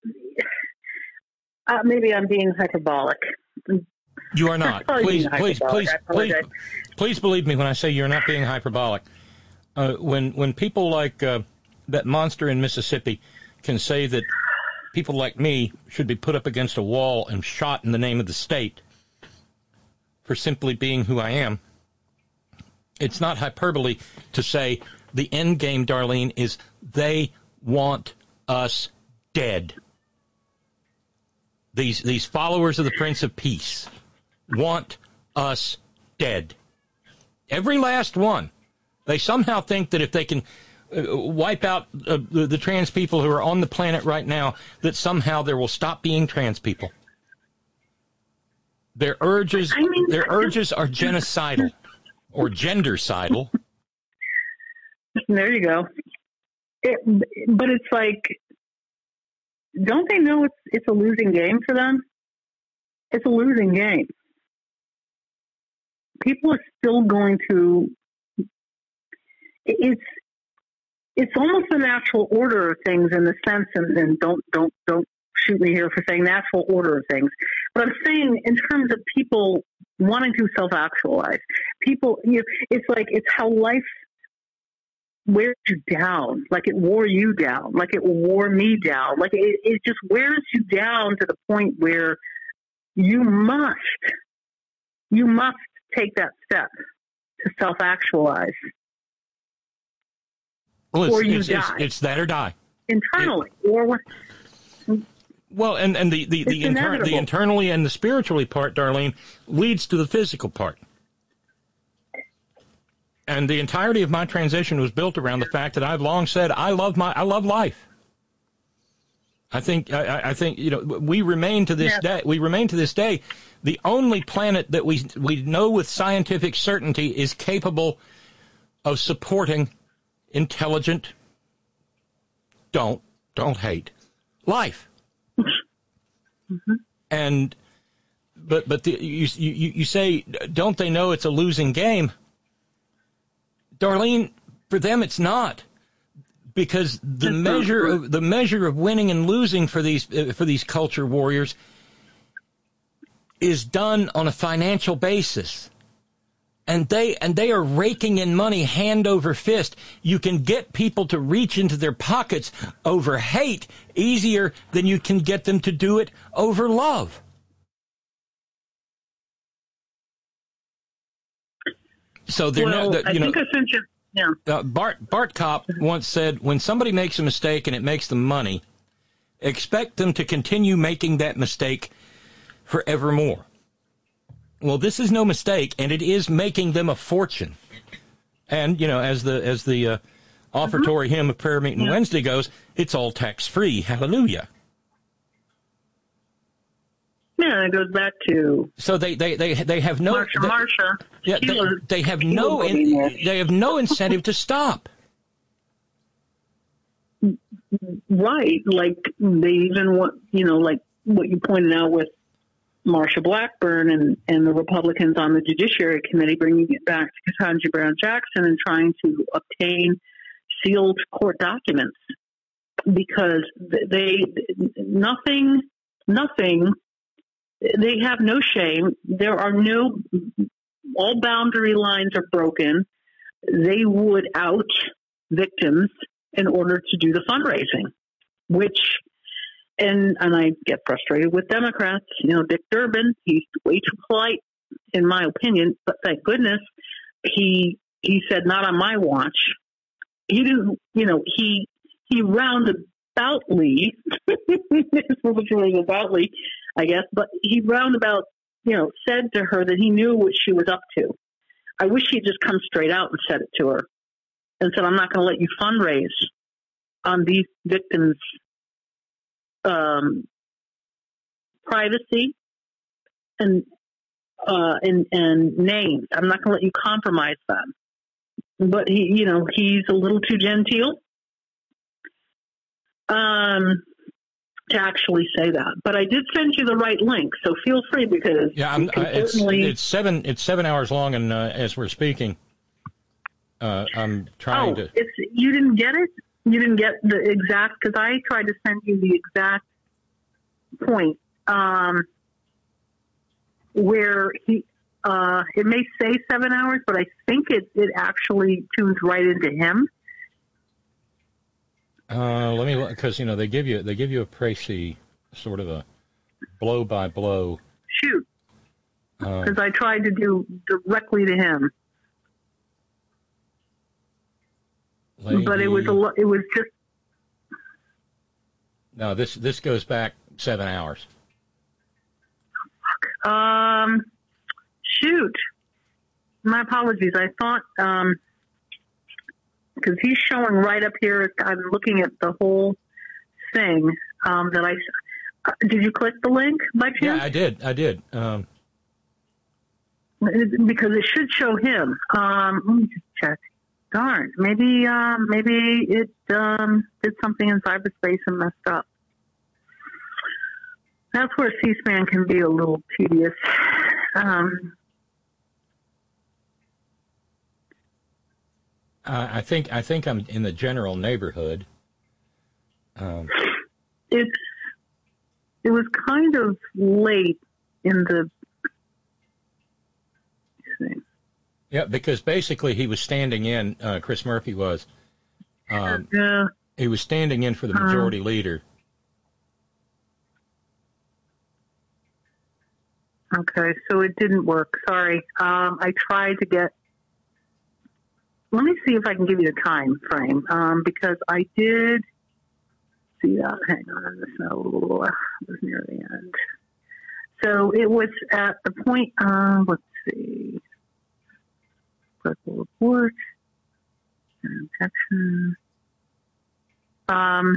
uh, maybe I'm being hyperbolic. You are not. Please, please, please, please, please believe me when I say you're not being hyperbolic. Uh, when when people like uh, that monster in Mississippi can say that people like me should be put up against a wall and shot in the name of the state for simply being who I am, it's not hyperbole to say the end game, Darlene, is they want us dead. These these followers of the Prince of Peace want us dead. Every last one. They somehow think that if they can uh, wipe out uh, the, the trans people who are on the planet right now, that somehow there will stop being trans people. Their urges, I mean, their urges are genocidal or gendercidal. There you go. It, but it's like, don't they know it's it's a losing game for them? It's a losing game. People are still going to it's it's almost the natural order of things in the sense, and, and don't don't don't shoot me here for saying natural order of things, but I'm saying in terms of people wanting to self-actualize, people, you know, it's like it's how life wears you down, like it wore you down, like it wore me down, like it, it just wears you down to the point where you must, you must take that step to self-actualize, well, it's, or you it's, die. It's, it's that or die. Internally, it, or what? Well, and, and the, the, the, inter- the internally and the spiritually part, Darlene, leads to the physical part. And the entirety of my transition was built around the fact that I've long said I love my I love life. I think I, I think you know we remain to this yeah. day we remain to this day the only planet that we we know with scientific certainty is capable of supporting intelligent, don't don't hate life. Mm-hmm. And but but the, you, you you say, don't they know it's a losing game? Darlene, for them it's not, because the measure of the measure of winning and losing for these uh, for these culture warriors is done on a financial basis, and they and they are raking in money hand over fist. You can get people to reach into their pockets over hate easier than you can get them to do it over love. So they're well, not, I you think know, I sent you. Yeah. Uh, Bart Bart Kopp once said, when somebody makes a mistake and it makes them money, expect them to continue making that mistake forevermore. Well, this is no mistake, and it is making them a fortune. And, you know, as the as the uh, offertory hymn of Prayer Meeting yeah. Wednesday goes, it's all tax-free. Hallelujah. Yeah, it goes back to so they they they, they have no Marsha. They, Marsha. Yeah, they, was, they have no in, they have no incentive to stop. Right, like they even want, you know, like what you pointed out with Marsha Blackburn and, and the Republicans on the Judiciary Committee, bringing it back to Ketanji Brown Jackson and trying to obtain sealed court documents, because they nothing nothing. They have no shame. There are no, all boundary lines are broken. They would out victims in order to do the fundraising, which, and and I get frustrated with Democrats. You know, Dick Durbin, he's way too polite, in my opinion, but thank goodness he he said, not on my watch. He didn't, you know, he, he roundaboutly, roundaboutly, I guess, but he roundabout, you know, said to her that he knew what she was up to. I wish he had just come straight out and said it to her and said, I'm not going to let you fundraise on these victims' um, privacy and, uh, and, and names. I'm not going to let you compromise them. But he, you know, he's a little too genteel. Um, to actually say that, but I did send you the right link, so feel free, because yeah, I'm, uh, it's, certainly... it's seven it's seven hours long, and uh, as we're speaking, uh, I'm trying oh, to. It's, you didn't get it. You didn't get the exact, because I tried to send you the exact point um, where he. Uh, it may say seven hours, but I think it it actually tunes right into him. Uh, let me, because you know they give you they give you a précis, sort of a blow by blow. Shoot, because uh, I tried to do directly to him, lady, but it was a it was just. No, this this goes back seven hours. Um, shoot, my apologies. I thought um. because he's showing right up here. I'm looking at the whole thing um, that I. Uh, did you click the link by chance? Yeah, I did. I did. Um, it, because it should show him. Um, let me just check. Darn, maybe uh, maybe it um, did something in cyberspace and messed up. That's where C-SPAN can be a little tedious. Um, Uh, I think I think I'm in the general neighborhood. Um, It's it was kind of late in the. yeah, because basically he was standing in. Uh, Chris Murphy was. Um, Yeah. he was standing in for the majority um, leader. Okay, so it didn't work. Sorry. Um, I tried to get. Let me see if I can give you the time frame um, because I did see that. Hang on, so it was near the end. So it was at the point. Uh, let's see. Purple report. Infection. Um.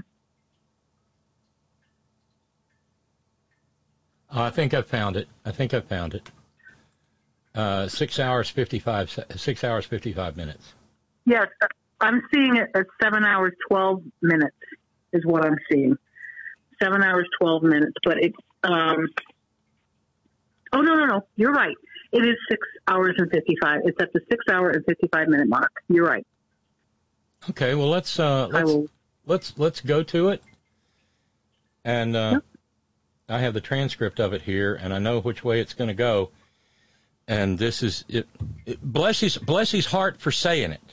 Oh, I think I found it. I think I found it. Uh, six hours fifty-five. Six hours fifty-five minutes. Yes, I'm seeing it at seven hours twelve minutes is what I'm seeing. Seven hours twelve minutes, but it's. Um, oh no no no! You're right. It is six hours and fifty-five. It's at the six hour and fifty-five minute mark. You're right. Okay, well let's uh, let's will... let's let's go to it, and uh, yep. I have the transcript of it here, and I know which way it's going to go. And this is it, it. Bless his bless his heart for saying it.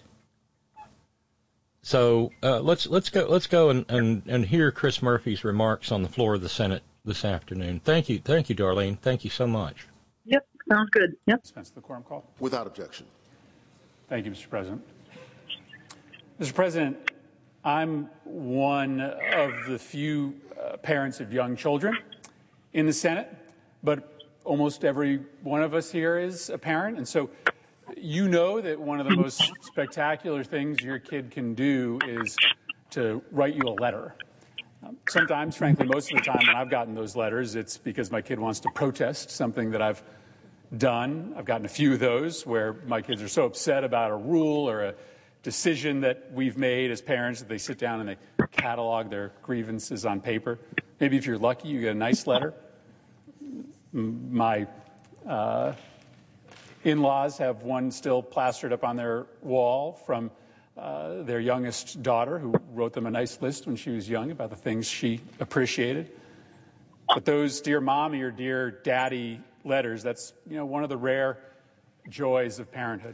So uh, let's let's go let's go and, and, and hear Chris Murphy's remarks on the floor of the Senate this afternoon. Thank you, thank you, Darlene. Thank you so much. Yep, sounds good. Yep. Dispense the quorum call. Without objection. Thank you, Mister President. Mister President, I'm one of the few uh, parents of young children in the Senate, but almost every one of us here is a parent, and so you know that one of the most spectacular things your kid can do is to write you a letter. Um, sometimes, frankly, most of the time when I've gotten those letters, it's because my kid wants to protest something that I've done. I've gotten a few of those where my kids are so upset about a rule or a decision that we've made as parents that they sit down and they catalog their grievances on paper. Maybe if you're lucky, you get a nice letter. My uh, in-laws have one still plastered up on their wall from uh, their youngest daughter, who wrote them a nice list when she was young about the things she appreciated. But those dear mommy or dear daddy letters, that's, you know, one of the rare joys of parenthood.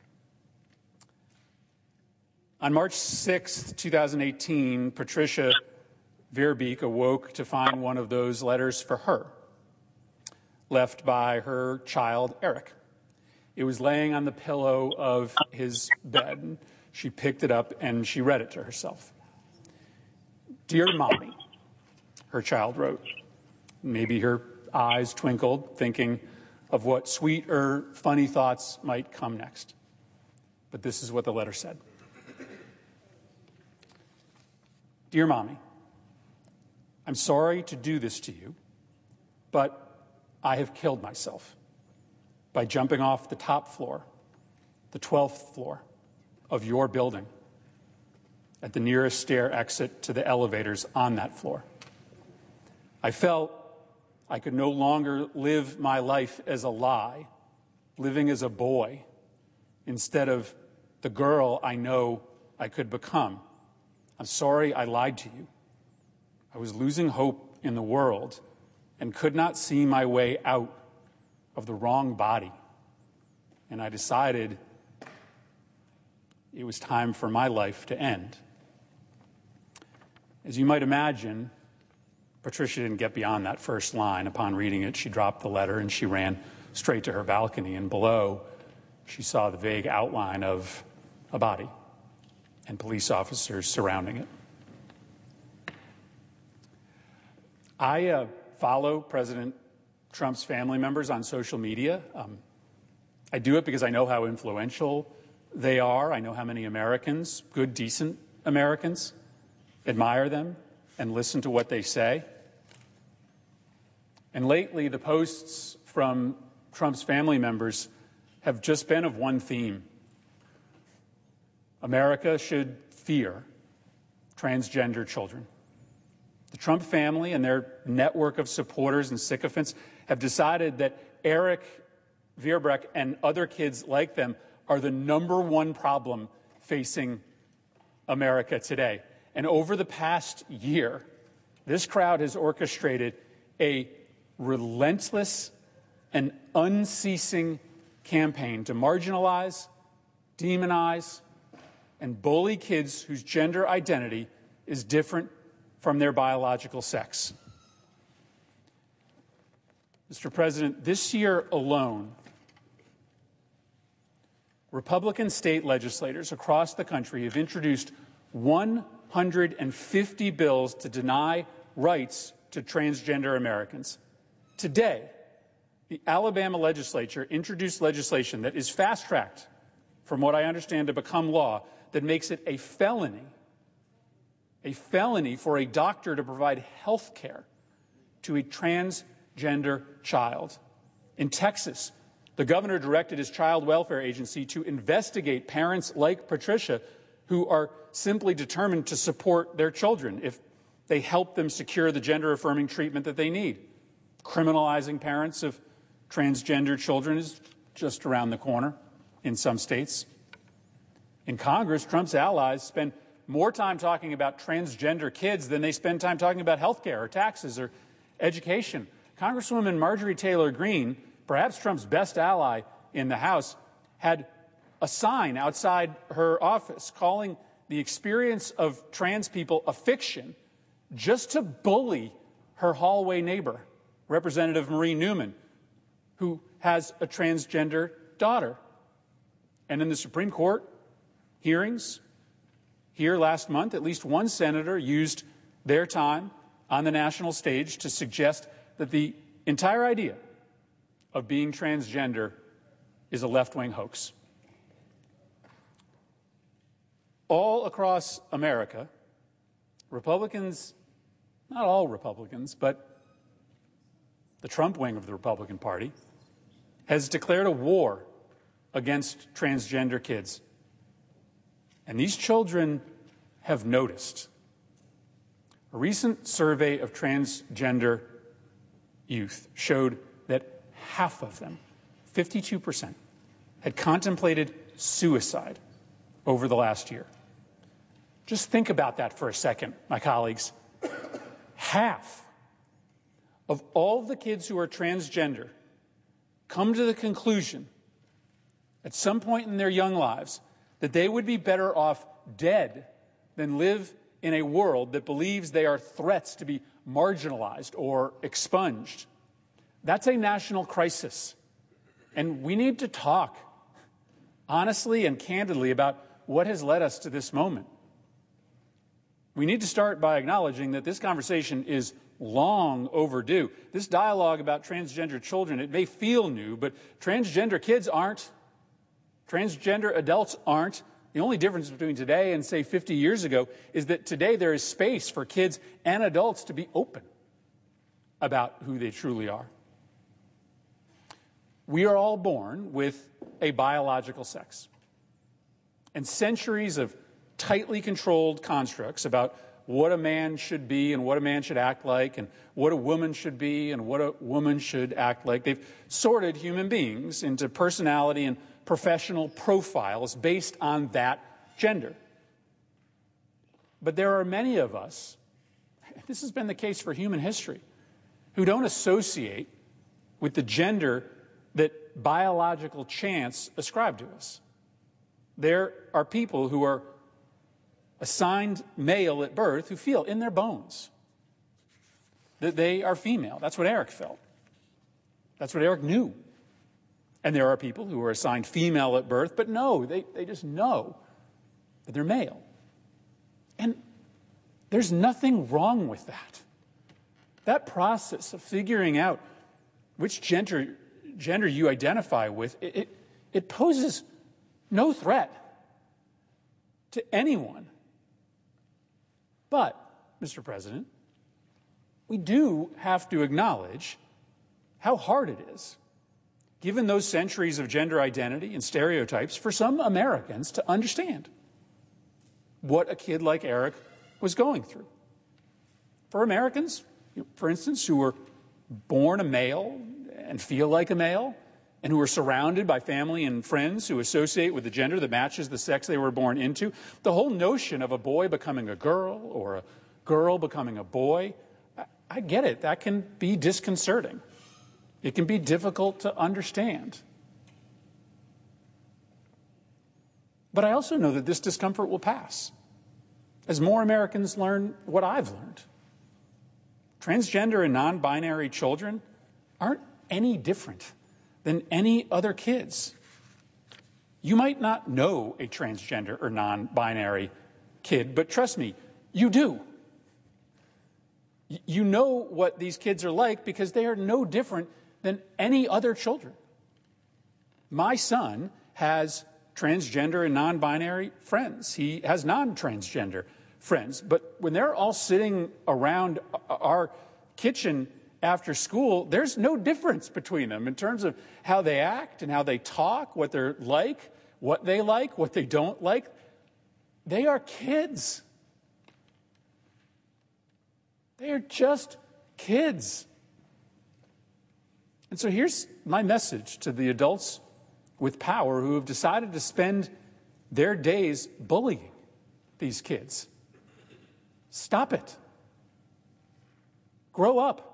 On March sixth, two thousand eighteen, Patricia Verbeek awoke to find one of those letters for her, left by her child, Eric. It was laying on the pillow of his bed. She picked it up and she read it to herself. Dear Mommy, her child wrote. Maybe her eyes twinkled, thinking of what sweet or funny thoughts might come next. But this is what the letter said. Dear Mommy, I'm sorry to do this to you, but I have killed myself by jumping off the top floor, the twelfth floor of your building, at the nearest stair exit to the elevators on that floor. I felt I could no longer live my life as a lie, living as a boy, instead of the girl I know I could become. I'm sorry I lied to you. I was losing hope in the world and could not see my way out of the wrong body. And I decided it was time for my life to end. As you might imagine, Patricia didn't get beyond that first line. Upon reading it, she dropped the letter and she ran straight to her balcony. And below, she saw the vague outline of a body and police officers surrounding it. I uh, follow President Trump's family members on social media. Um, I do it because I know how influential they are. I know how many Americans, good, decent Americans, admire them and listen to what they say. And lately, the posts from Trump's family members have just been of one theme. America should fear transgender children. The Trump family and their network of supporters and sycophants have decided that Eric Verbeek and other kids like them are the number one problem facing America today. And over the past year, this crowd has orchestrated a relentless and unceasing campaign to marginalize, demonize, and bully kids whose gender identity is different from their biological sex. Mister President, this year alone, Republican state legislators across the country have introduced one hundred fifty bills to deny rights to transgender Americans. Today, the Alabama legislature introduced legislation that is fast-tracked, from what I understand, to become law, that makes it a felony, a felony for a doctor to provide health care to a transgender child. In Texas, the governor directed his child welfare agency to investigate parents like Patricia who are simply determined to support their children if they help them secure the gender-affirming treatment that they need. Criminalizing parents of transgender children is just around the corner in some states. In Congress, Trump's allies spend more time talking about transgender kids than they spend time talking about health care or taxes or education. Congresswoman Marjorie Taylor Greene, perhaps Trump's best ally in the House, had a sign outside her office calling the experience of trans people a fiction just to bully her hallway neighbor, Representative Marie Newman, who has a transgender daughter. And in the Supreme Court hearings here last month, at least one senator used their time on the national stage to suggest that the entire idea of being transgender is a left-wing hoax. All across America, Republicans, not all Republicans, but the Trump wing of the Republican Party, has declared a war against transgender kids. And these children have noticed. A recent survey of transgender youth showed that half of them, fifty-two percent, had contemplated suicide over the last year. Just think about that for a second, my colleagues. Half of all the kids who are transgender come to the conclusion at some point in their young lives that they would be better off dead than live in a world that believes they are threats to be marginalized or expunged. That's a national crisis. And we need to talk honestly and candidly about what has led us to this moment. We need to start by acknowledging that this conversation is long overdue. This dialogue about transgender children, it may feel new, but transgender kids aren't. Transgender adults aren't. The only difference between today and, say, fifty years ago is that today there is space for kids and adults to be open about who they truly are. We are all born with a biological sex. And centuries of tightly controlled constructs about what a man should be and what a man should act like and what a woman should be and what a woman should act like. They've sorted human beings into personality and professional profiles based on that gender. But there are many of us, this has been the case for human history, who don't associate with the gender that biological chance ascribed to us. There are people who are assigned male at birth who feel in their bones that they are female. That's what Eric felt. That's what Eric knew. And there are people who are assigned female at birth, but no, they, they just know that they're male. And there's nothing wrong with that. That process of figuring out which gender, gender you identify with, it, it, it poses no threat to anyone. But, Mister President, we do have to acknowledge how hard it is, given those centuries of gender identity and stereotypes, for some Americans to understand what a kid like Eric was going through. For Americans, for instance, who were born a male and feel like a male, and who are surrounded by family and friends who associate with the gender that matches the sex they were born into. The whole notion of a boy becoming a girl or a girl becoming a boy, I, I get it. That can be disconcerting. It can be difficult to understand. But I also know that this discomfort will pass as more Americans learn what I've learned. Transgender and non-binary children aren't any different than any other kids. You might not know a transgender or non-binary kid, but trust me, you do. You know what these kids are like because they are no different than any other children. My son has transgender and non-binary friends. He has non-transgender friends. But when they're all sitting around our kitchen after school, there's no difference between them in terms of how they act and how they talk, what they're like, what they like, what they don't like. They are kids. They are just kids. And so here's my message to the adults with power who have decided to spend their days bullying these kids. Stop it. Grow up.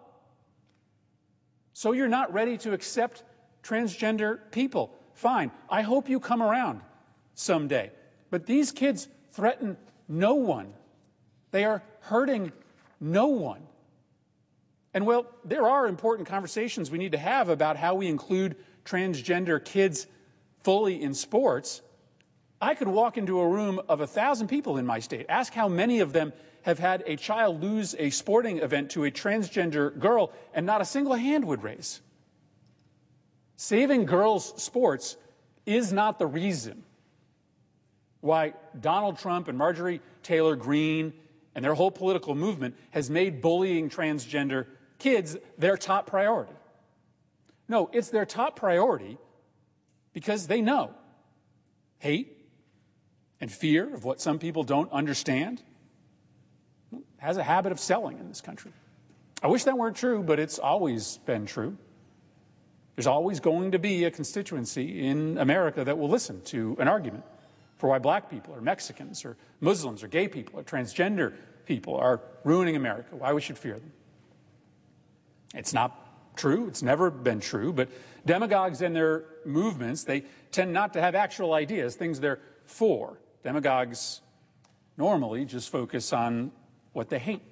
So you're not ready to accept transgender people. Fine. I hope you come around someday. But these kids threaten no one. They are hurting no one. And, well, there are important conversations we need to have about how we include transgender kids fully in sports. I could walk into a room of a thousand people in my state, ask how many of them have had a child lose a sporting event to a transgender girl, and not a single hand would raise. Saving girls' sports is not the reason why Donald Trump and Marjorie Taylor Greene and their whole political movement has made bullying transgender kids their top priority. No, it's their top priority because they know hate and fear of what some people don't understand has a habit of selling in this country. I wish that weren't true, but it's always been true. There's always going to be a constituency in America that will listen to an argument for why black people or Mexicans or Muslims or gay people or transgender people are ruining America, why we should fear them. It's not true. It's never been true. But demagogues and their movements, they tend not to have actual ideas, things they're for. Demagogues normally just focus on what they hate.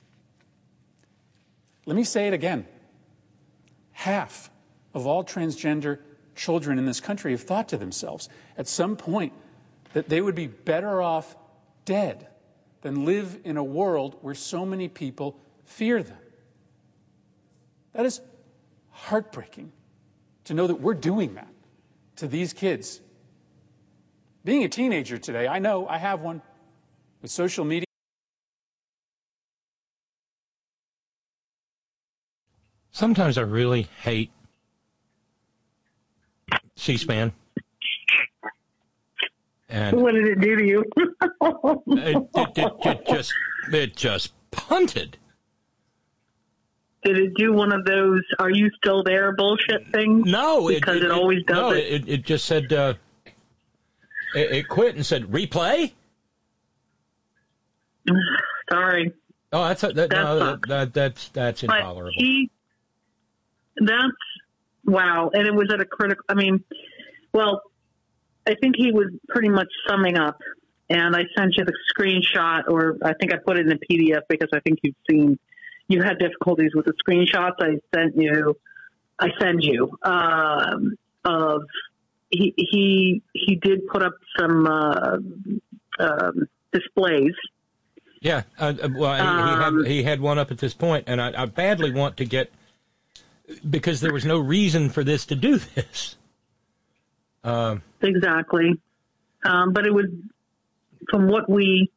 Let me say it again. Half of all transgender children in this country have thought to themselves at some point that they would be better off dead than live in a world where so many people fear them. That is heartbreaking to know that we're doing that to these kids. Being a teenager today, I know I have one with social media. Sometimes I really hate C-SPAN. And what did it do to you? it, it, it, it just it just punted. Did it do one of those "Are you still there?" bullshit things? No, because it, it, it always does. No, it. it, it just said uh, it, it quit and said replay. Sorry. Oh, that's a, that, that, no, that, that that's that's but intolerable. He, that's wow, and it was at a critical. I mean, well, I think he was pretty much summing up, and I sent you the screenshot, or I think I put it in a P D F because I think you've seen. You had difficulties with the screenshots I sent you. I send you um, of he he he did put up some uh, um, displays. Yeah, uh, well, he, um, he had he had one up at this point, and I, I badly want to get because there was no reason for this to do this. Um, exactly, um, but it was from what we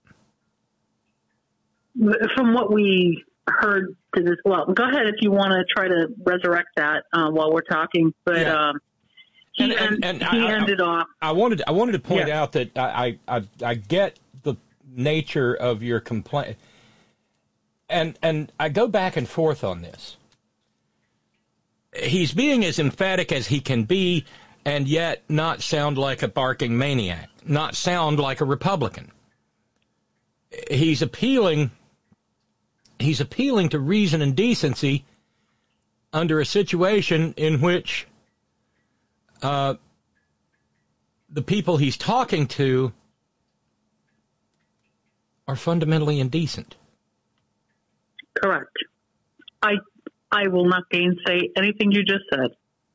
from what we. heard to this. Well, go ahead if you want to try to resurrect that uh, while we're talking. But yeah. um, he, and, and, and he I, ended I, off. I wanted I wanted to point yeah. out that I, I I get the nature of your complaint, and and I go back and forth on this. he's being as emphatic as he can be and yet not sound like a barking maniac, not sound like a Republican. He's appealing, he's appealing to reason and decency under a situation in which uh, the people he's talking to are fundamentally indecent. Correct. I I will not gainsay anything you just said.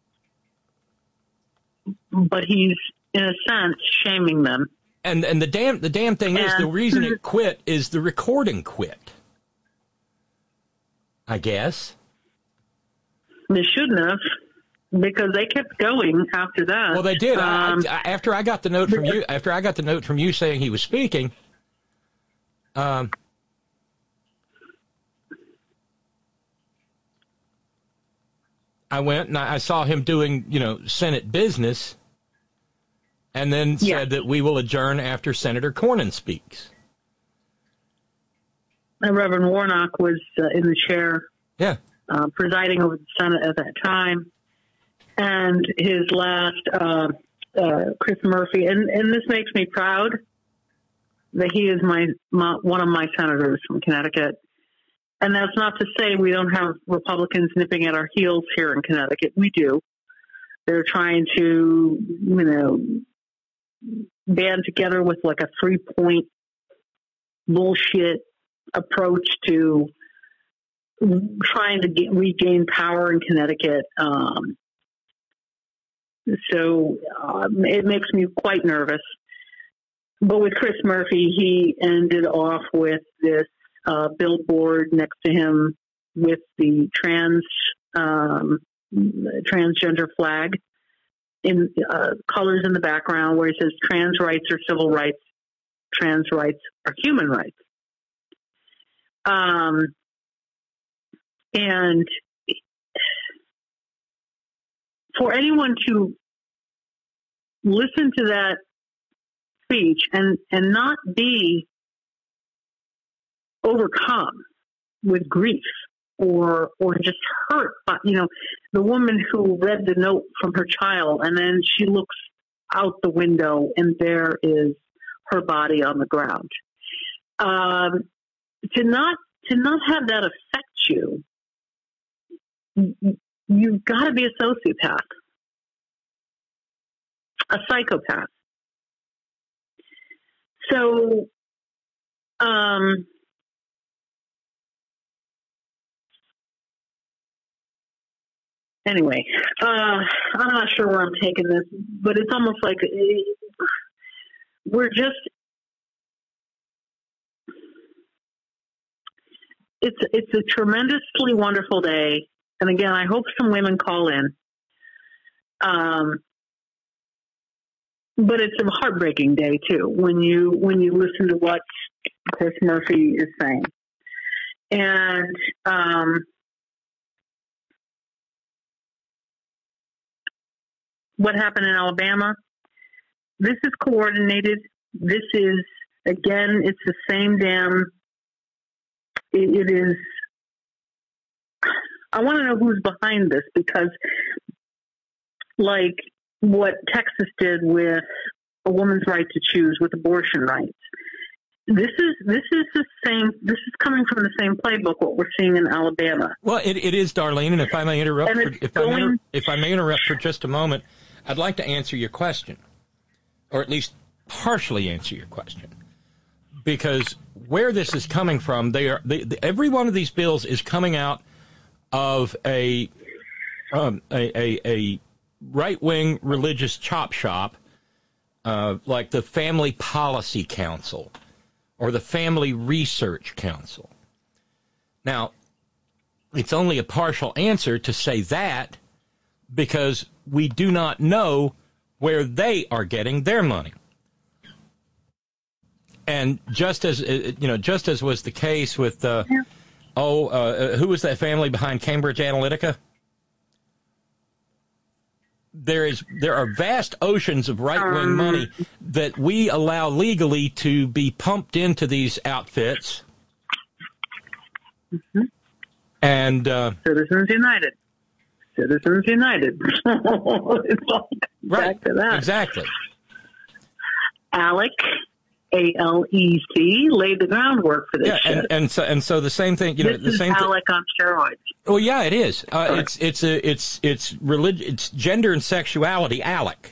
But he's, in a sense, shaming them. And and the damn the damn thing is, and, the reason it quit is the recording quit. I guess. They shouldn't have, because they kept going after that. Well, they did. Um, I, I, after I got the note from you, after I got the note from you saying he was speaking, um, I went and I saw him doing, you know, Senate business, and then said yeah. that we will adjourn after Senator Cornyn speaks. And Reverend Warnock was uh, in the chair. Yeah. Uh, presiding over the Senate at that time, and his last, uh, uh, Chris Murphy, and, and this makes me proud that he is my, my one of my senators from Connecticut. And that's not to say we don't have Republicans nipping at our heels here in Connecticut. We do. They're trying to, you know, band together with like a three-point bullshit approach to trying to get, regain power in Connecticut. Um, so um, it makes me quite nervous. But with Chris Murphy, he ended off with this uh, billboard next to him with the trans um, transgender flag in uh, colors in the background, where he says trans rights are civil rights, trans rights are human rights. Um, And for anyone to listen to that speech and, and not be overcome with grief or or just hurt, but you know, the woman who read the note from her child and then she looks out the window and there is her body on the ground. Um, to not to not have that affect you. You've got to be a sociopath, a psychopath. So, um, anyway, uh, I'm not sure where I'm taking this, but it's almost like we're just, it's, it's a tremendously wonderful day. And again, I hope some women call in. Um, but it's a heartbreaking day too when you when you listen to what Chris Murphy is saying. And um, what happened in Alabama? This is coordinated. This is again, it's the same damn. It, it is. I want to know who's behind this, because like what Texas did with a woman's right to choose with abortion rights, this is this is the same. This is coming from the same playbook. What we're seeing in Alabama. Well, it, it is, Darlene, and if I may interrupt, for, if going, I may, if I may interrupt for just a moment, I'd like to answer your question, or at least partially answer your question, because where this is coming from, they are they, the, every one of these bills is coming out of a um, a, a, a right-wing religious chop shop, uh, like the Family Policy Council or the Family Research Council. Now, it's only a partial answer to say that, because we do not know where they are getting their money. And just as you know, just as was the case with uh, yeah. Oh, uh, who was that family behind Cambridge Analytica? There is, there are vast oceans of right-wing um, money that we allow legally to be pumped into these outfits. Mm-hmm. And uh, Citizens United. Citizens United. It's all Right. back to that. Exactly. ALEC, A L E C, laid the groundwork for this Yeah, shit. and, and so and so the same thing, you know, this the is same thing. ALEC on steroids. Well, yeah, it is. Uh, it's it's a it's it's religion, it's gender and sexuality, ALEC.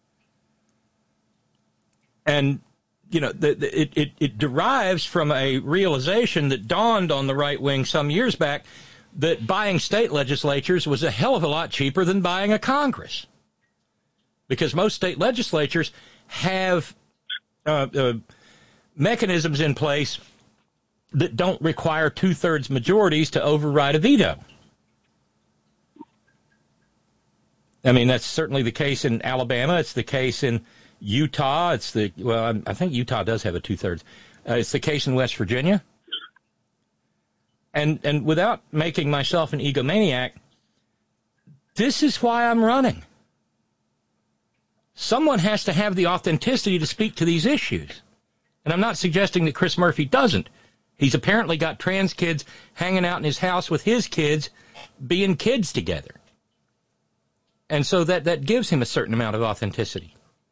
And you know, the, the, it, it it derives from a realization that dawned on the right wing some years back that buying state legislatures was a hell of a lot cheaper than buying a Congress, because most state legislatures have uh, uh, mechanisms in place that don't require two-thirds majorities to override a veto. I mean, that's certainly the case in Alabama. It's the case in Utah. It's the, well, I think Utah does have a two-thirds. Uh, it's the case in West Virginia. And and without making myself an egomaniac, this is why I'm running. Someone has to have the authenticity to speak to these issues. And I'm not suggesting that Chris Murphy doesn't. He's apparently got trans kids hanging out in his house with his kids, being kids together. And so that, that gives him a certain amount of authenticity.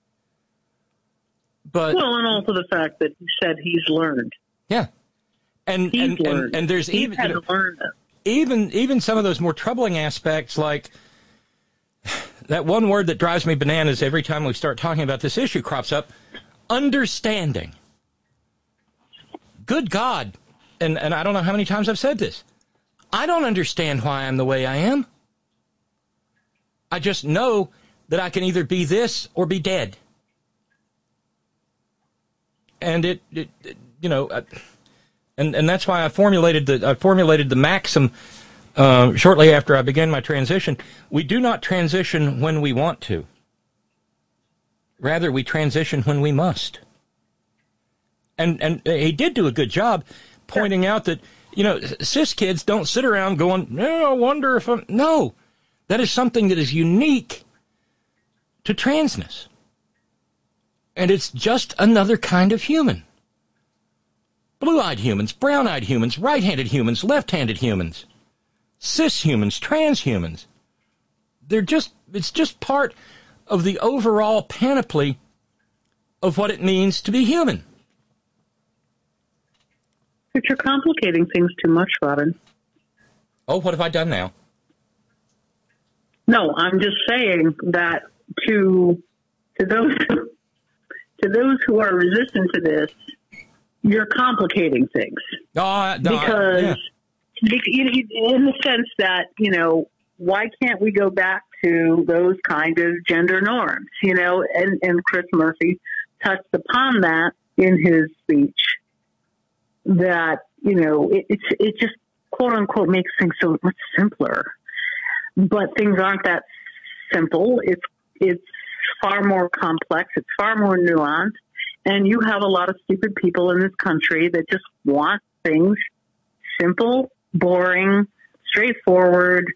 But Well, and also the fact that he said he's learned. yeah. And He's and, learned. and, and there's he's even had you know, to learn this. even even some of those more troubling aspects, like that one word that drives me bananas every time we start talking about this issue crops up, understanding. Good God. And, and I don't know how many times I've said this. I don't understand why I'm the way I am. I just know that I can either be this or be dead. And it, it, it you know, uh, and, and that's why I formulated the, I formulated the maxim uh, shortly after I began my transition. We do not transition when we want to. Rather, we transition when we must. And and he did do a good job pointing out that, you know, cis kids don't sit around going, no, I wonder if I'm... No, that is something that is unique to transness. And it's just another kind of human. Blue-eyed humans, brown-eyed humans, right-handed humans, left-handed humans, cis humans, trans humans. They're just, it's just part of the overall panoply of what it means to be human. But you're complicating things too much, Robin. Oh, what have I done now? No, I'm just saying that to to those to those who are resistant to this, you're complicating things. Oh, I- no, I- because yeah. be- in the sense that, you know, why can't we go back to those kind of gender norms, you know? And, and Chris Murphy touched upon that in his speech, that, you know, it, it's, it just, quote unquote, makes things so much simpler. But things aren't that simple. It's, it's far more complex. It's far more nuanced. And you have a lot of stupid people in this country that just want things simple, boring, straightforward,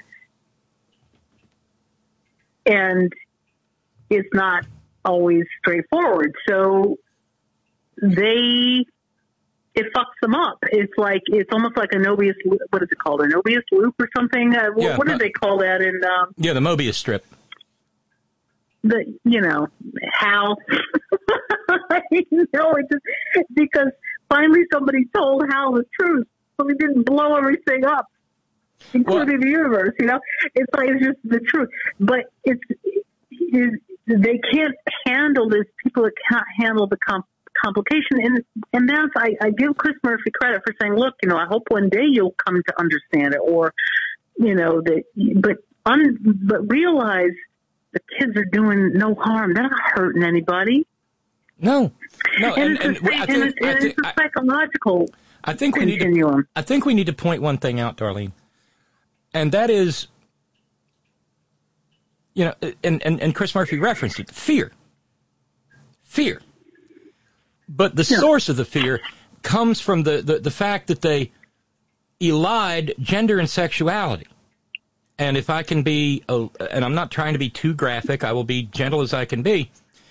and it's not always straightforward. So they, it fucks them up. It's like, it's almost like a Mobius, what is it called? A Mobius loop or something? Uh, Yeah, what do uh, they call that in, um, Yeah, the Mobius strip. the, you know, how, you know, it just, because finally somebody told Hal the truth, so he didn't blow everything up, including Well- the universe, you know? It's like, it's just the truth. But it's, it's they can't handle this, people that can't handle the comp- complication. And, and that's, I, I give Chris Murphy credit for saying, look, you know, I hope one day you'll come to understand it, or, you know, that, but, un, but realize the kids are doing no harm. They're not hurting anybody. No, no, And, and, it's, and a, I and think, it's, I and think, it's a psychological I think we need to, continuum. I think we need to point one thing out, Darlene, and that is, you know, and, and, and Chris Murphy referenced it, fear. Fear. But the Yeah. source of the fear comes from the, the, the fact that they elide gender and sexuality. And if I can be, a, and I'm not trying to be too graphic, I will be gentle as I can be.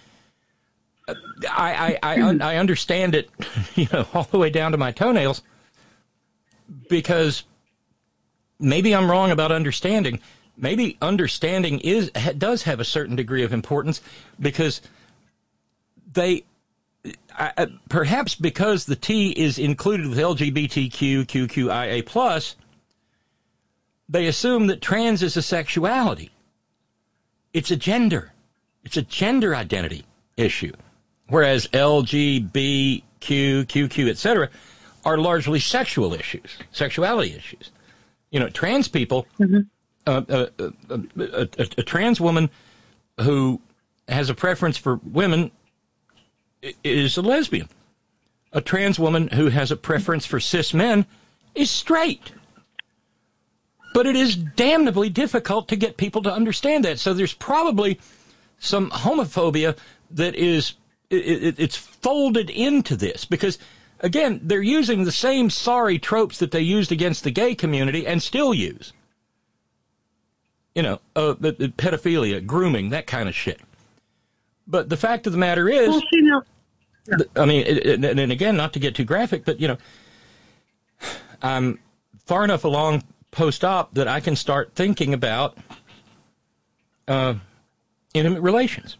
I, I, I, un, I understand it, you know, all the way down to my toenails, because maybe I'm wrong about understanding. maybe understanding is does have a certain degree of importance, because they, I, perhaps because the T is included with L G B T Q, Q Q I A plus, they assume that trans is a sexuality. It's a gender. It's a gender identity issue. Whereas L G B, Q, Q Q, et cetera, are largely sexual issues, sexuality issues. You know, trans people, mm-hmm. uh, uh, uh, a, a, a trans woman who has a preference for women is a lesbian. A trans woman who has a preference for cis men is straight. But it is damnably difficult to get people to understand that. So there's probably some homophobia that is, it, it, it's folded into this. Because, again, they're using the same sorry tropes that they used against the gay community and still use. You know, uh, pedophilia, grooming, that kind of shit. But the fact of the matter is, well, you know, yeah. I mean, it, it, and again, not to get too graphic, but, you know, I'm far enough along post-op that I can start thinking about uh, intimate relations.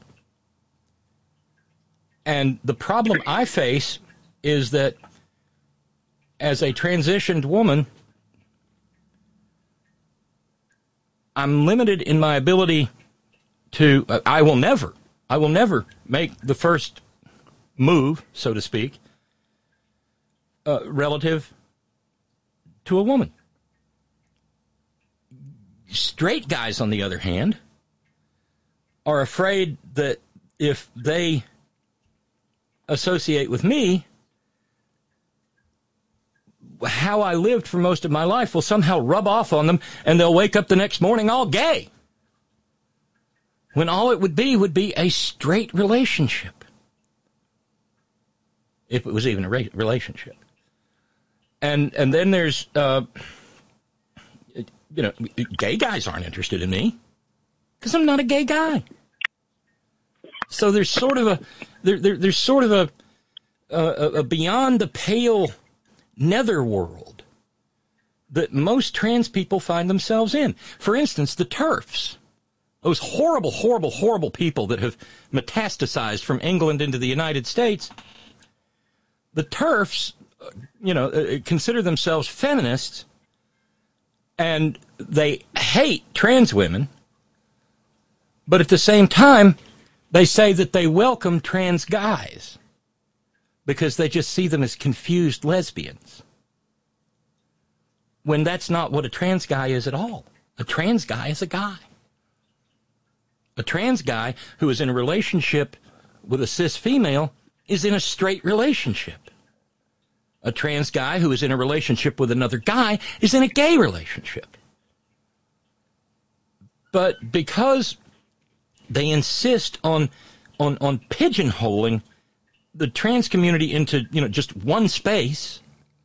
And the problem I face is that as a transitioned woman, I'm limited in my ability to, uh, I will never, I will never make the first move, so to speak, uh, relative to a woman. Straight guys, on the other hand, are afraid that if they associate with me, how I lived for most of my life will somehow rub off on them, and they'll wake up the next morning all gay. When all it would be would be a straight relationship. If it was even a re- relationship. And and then there's... Uh, You know, gay guys aren't interested in me because I'm not a gay guy. So there's sort of a there, there there's sort of a, a a beyond the pale netherworld that most trans people find themselves in. For instance, the TERFs, those horrible, horrible, horrible people that have metastasized from England into the United States. The TERFs, you know, consider themselves feminists. And they hate trans women, but at the same time, they say that they welcome trans guys because they just see them as confused lesbians. When that's not what a trans guy is at all. A trans guy is a guy. A trans guy who is in a relationship with a cis female is in a straight relationship. A trans guy who is in a relationship with another guy is in a gay relationship. But because they insist on on on pigeonholing the trans community into, you know, just one space,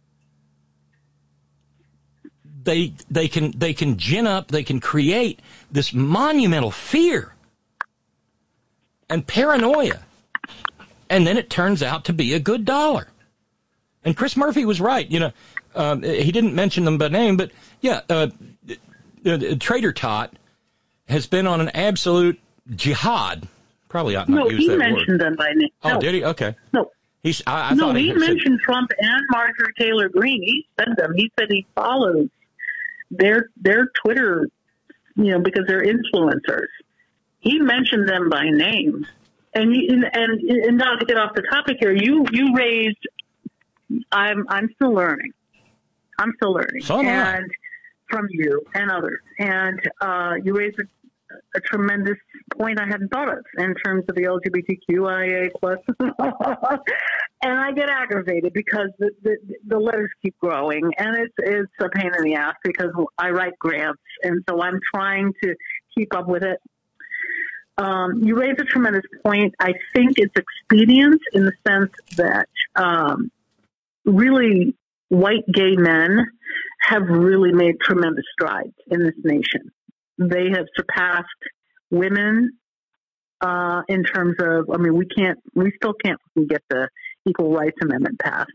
they they can they can gin up, they can create this monumental fear and paranoia. And then it turns out to be a good dollar. And Chris Murphy was right. You know, um, he didn't mention them by name, but yeah, uh, uh, Trader Tot has been on an absolute jihad. Probably ought not no, use that word. No, he mentioned them by name. Oh, no. did he? Okay. No. He's, I, I no, thought he, he mentioned said, Trump and Marjorie Taylor Greene. He said them. He said he follows their their Twitter, you know, because they're influencers. He mentioned them by name. And you, and and not to get off the topic here, you you raised. I'm I'm still learning. I'm still learning, so am I. and from you and others. And uh, you raised a, a tremendous point I hadn't thought of in terms of the L G B T Q I A plus. And I get aggravated because the, the the letters keep growing, and it's it's a pain in the ass because I write grants, and so I'm trying to keep up with it. Um, you raise a tremendous point. I think it's expedient in the sense that um, really white gay men have really made tremendous strides in this nation. They have surpassed women uh, in terms of, I mean, we can't, we still can't get the Equal Rights Amendment passed.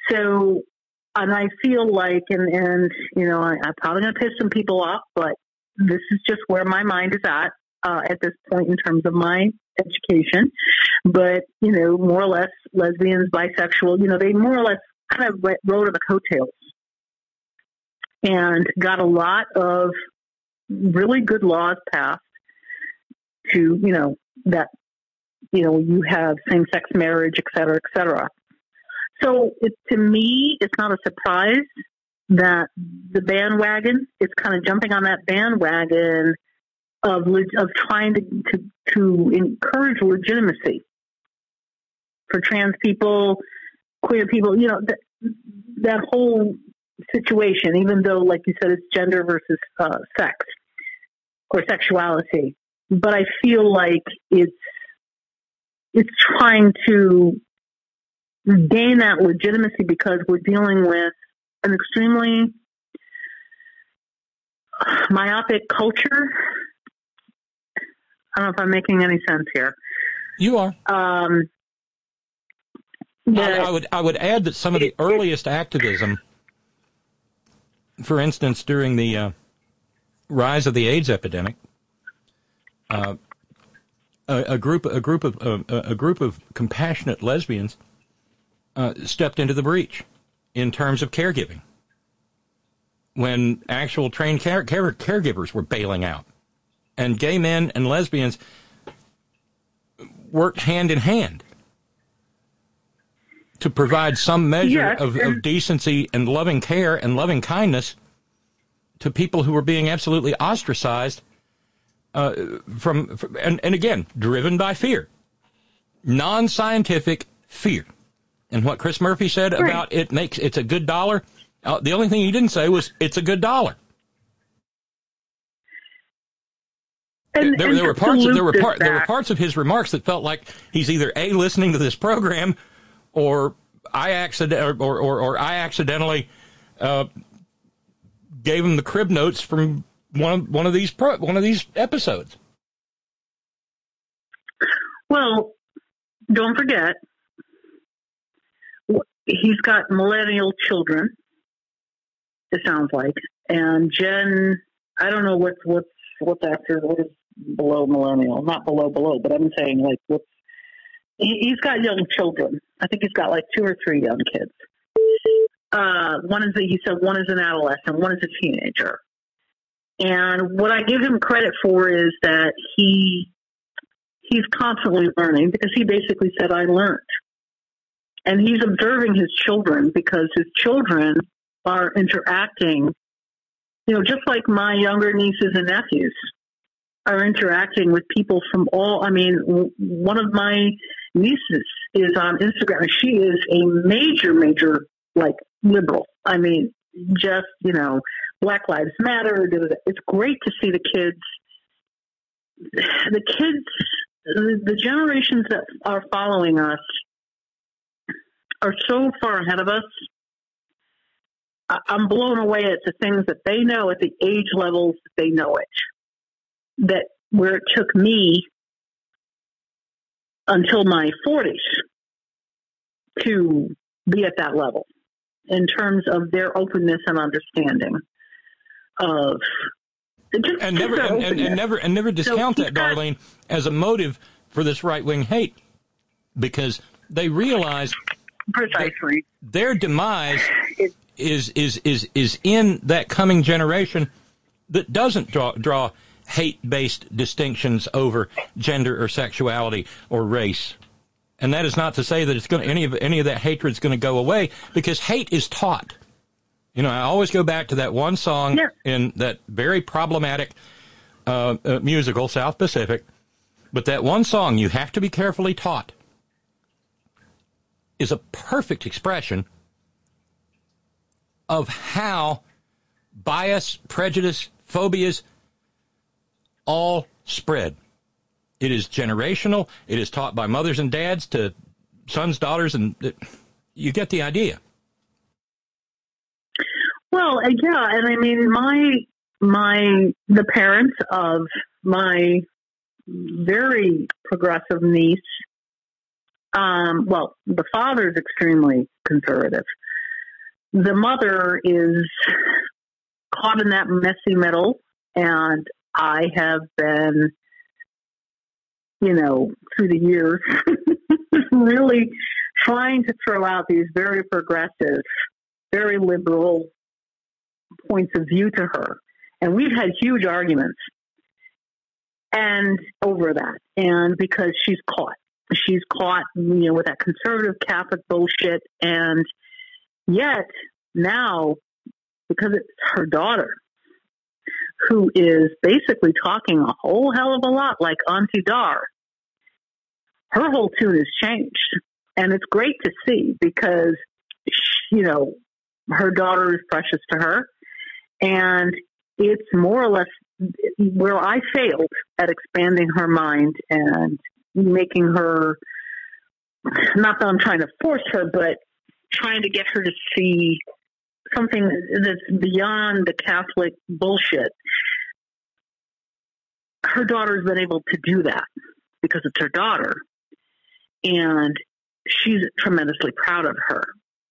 So, and I feel like, and, and you know, I, I'm probably going to piss some people off, but this is just where my mind is at uh, at this point in terms of my education. But, you know, more or less lesbians, bisexual, you know, they more or less kind of rode on the coattails and got a lot of really good laws passed to, you know, that, you know, you have same-sex marriage, et cetera, et cetera. So it, to me, it's not a surprise that the bandwagon is kind of jumping on that bandwagon of of trying to, to, to encourage legitimacy for trans people, queer people, you know, that, that whole situation, even though, like you said, it's gender versus uh, sex or sexuality. But I feel like it's it's trying to gain that legitimacy because we're dealing with an extremely myopic culture. I don't know if I'm making any sense here. You are. Um, I, I would I would add that some of the it, earliest it, activism, for instance, during the uh, rise of the AIDS epidemic, uh, a, a group a group of uh, a group of compassionate lesbians uh, stepped into the breach in terms of caregiving when actual trained care, care, caregivers were bailing out, and gay men and lesbians worked hand in hand to provide some measure yes, of, of decency and loving care and loving kindness to people who were being absolutely ostracized uh, from, from and, and again, driven by fear, non-scientific fear. And what Chris Murphy said right. about it makes it's a good dollar, uh, the only thing he didn't say was it's a good dollar. And, there, and there were parts of, there were part, back. there were parts of his remarks that felt like he's either A, listening to this program, or I accident or, or, or I accidentally uh, gave him the crib notes from one of one of these pro, one of these episodes. Well, don't forget, he's got millennial children. It sounds like, and Jen, I don't know what's what's what's after what is below millennial, not below below, but I'm saying like what's. He's got young children. I think he's got like two or three young kids. Uh, one is a, he said one is an adolescent, one is a teenager. And what I give him credit for is that he he's constantly learning because he basically said, I learned. And he's observing his children because his children are interacting, you know, just like my younger nieces and nephews are interacting with people from all, I mean, one of my nieces is on Instagram. She is a major, major, like, liberal. I mean, just, you know, Black Lives Matter. It's great to see the kids, the kids, the generations that are following us are so far ahead of us. I'm blown away at the things that they know at the age levels that they know it. That where it took me until my forties to be at that level in terms of their openness and understanding of just, and never and, and, and never and never discount so that, got, Darlene, as a motive for this right wing hate, because they realize precisely their demise it, is is is is in that coming generation that doesn't draw draw hate-based distinctions over gender or sexuality or race. And that is not to say that it's going to, any of any of that hatred is going to go away, because hate is taught. You know, I always go back to that one song yeah. in that very problematic uh, uh, musical, South Pacific. But that one song, You Have to Be Carefully Taught, is a perfect expression of how bias, prejudice, phobias all spread. It is generational. It is taught by mothers and dads to sons, daughters, and it, you get the idea. Well, yeah, and I mean, my my the parents of my very progressive niece. Um, well, the father is extremely conservative. The mother is caught in that messy middle And I have been, you know, through the years, really trying to throw out these very progressive, very liberal points of view to her. And we've had huge arguments and over that. And because she's caught, she's caught, you know, with that conservative Catholic bullshit. And yet now, because it's her daughter, who is basically talking a whole hell of a lot like Auntie Dar, her whole tune has changed. And it's great to see because, you know, her daughter is precious to her. And it's more or less where I failed at expanding her mind and making her, not that I'm trying to force her, but trying to get her to see something that's beyond the Catholic bullshit. Her daughter's been able to do that because it's her daughter. And she's tremendously proud of her.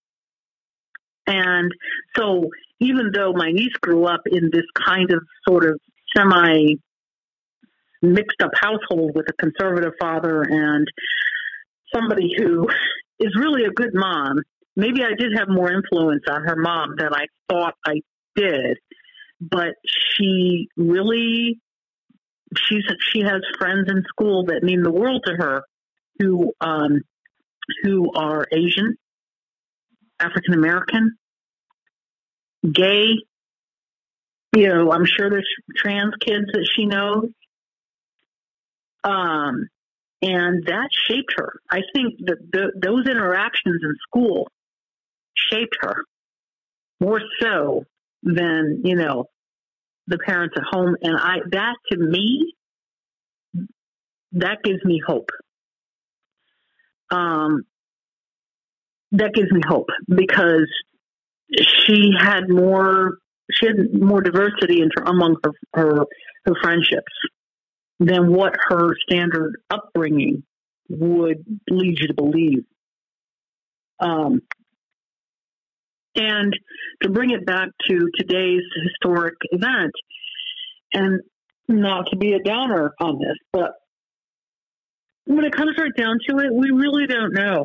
And so even though my niece grew up in this kind of sort of semi mixed up household with a conservative father and somebody who is really a good mom, maybe I did have more influence on her mom than I thought I did, but she really, she's, she has friends in school that mean the world to her who, um, who are Asian, African American, gay. You know, I'm sure there's trans kids that she knows. Um, and that shaped her. I think that the, those interactions in school shaped her more so than, you know, the parents at home. And I, that to me, that gives me hope. Um, that gives me hope because she had more, she had more diversity in, among her, her, her friendships than what her standard upbringing would lead you to believe. Um, and to bring it back to today's historic event, and not to be a downer on this, but when it comes right down to it, we really don't know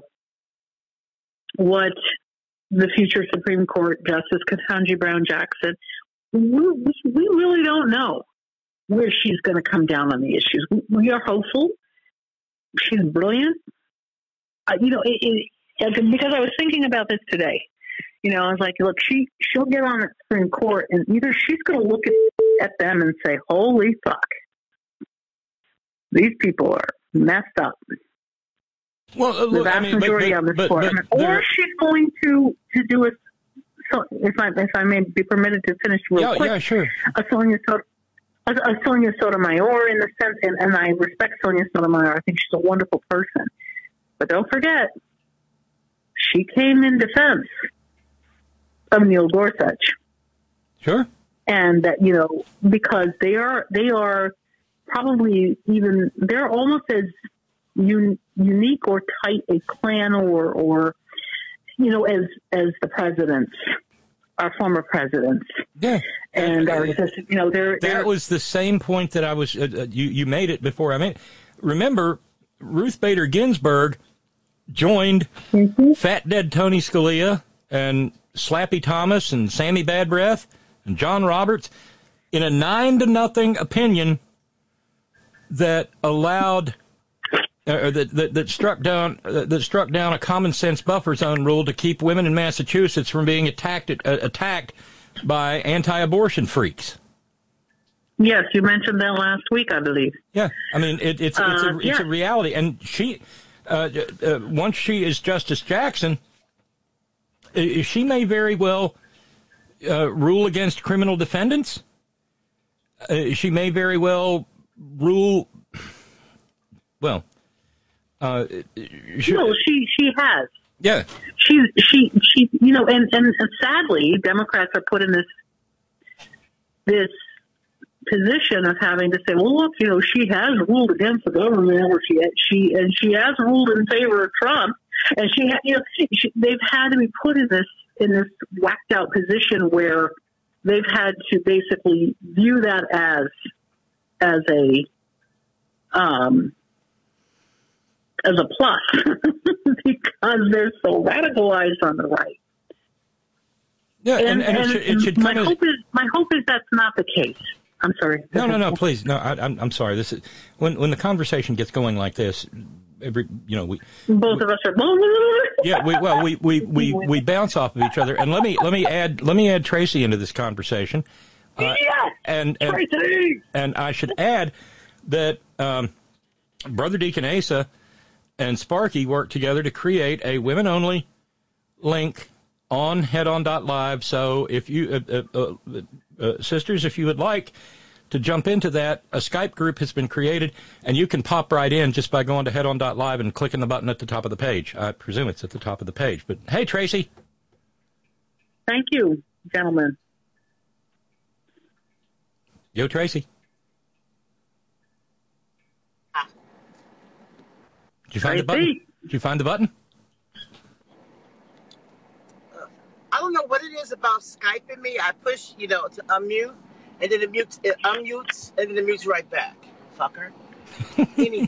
what the future Supreme Court Justice Ketanji Brown Jackson, we, we really don't know where she's going to come down on the issues. We are hopeful. She's brilliant. Uh, you know, it, it, because I was thinking about this today. You know, I was like, look, she, she'll get on the Supreme Court and either she's going to look at, at them and say, holy fuck, these people are messed up. Well, uh, look, the vast I mean, majority but, of this but, court. but, or she's going to, to do a, so if I, if I may be permitted to finish real yeah, quick. Yeah, sure. A Sonia, a, a Sonia Sotomayor in the sense, and, and I respect Sonia Sotomayor. I think she's a wonderful person. But don't forget, she came in defense of Neil Gorsuch. Sure. And that, you know, because they are, they are probably even, they're almost as un, unique or tight a clan or, or, you know, as, as the presidents, our former presidents. Yeah. And, uh, our, you know, they're, that they're, was the same point that I was, uh, you, you made it before I made it. Remember, Ruth Bader Ginsburg joined mm-hmm. Fat Dead Tony Scalia and Slappy Thomas and Sammy Bad Breath and John Roberts in a nine to nothing opinion that allowed uh, that, that that struck down uh, that struck down a common sense buffer zone rule to keep women in Massachusetts from being attacked uh, attacked by anti-abortion freaks. Yes, you mentioned that last week, I believe. Yeah, I mean it, it's it's a, uh, it's yeah. a reality, and she uh, uh, once she is Justice Jackson, uh, she may very well uh, rule against criminal defendants. Uh, she may very well rule. Well, uh, she, no, she she has. Yeah, she she she. You know, and, and and sadly, Democrats are put in this this. position of having to say, well, look, you know, she has ruled against the government, or she she and she has ruled in favor of Trump, and she, ha, you know, she, they've had to be put in this in this whacked out position where they've had to basically view that as as a um, as a plus because they're so radicalized on the right. Yeah, and, And, and, and it should, it should my come as... hope is my hope is that's not the case. I'm sorry. No, no, no, please. No, I, I'm, I'm sorry. This is when, when the conversation gets going like this, every, you know, we... Both we, of us are... Yeah, we, well, we, we, we, we bounce off of each other. And let me, let me add, let me add Tracy into this conversation. Uh, yes! And, and, Tracy! And I should add that um, Brother Deacon Asa and Sparky worked together to create a women-only link on headon dot live. So if you, uh, uh, uh, uh, sisters, if you would like to jump into that, a Skype group has been created, and you can pop right in just by going to headon dot live and clicking the button at the top of the page. I presume it's at the top of the page. But hey, Tracy. Thank you, gentlemen. Yo, Tracy. Did you find Tracy. the button? Did you find the button? I don't know what it is about Skyping me. I push, you know, to unmute, and then it mutes, it unmutes, and then it mutes right back. Fucker. Any,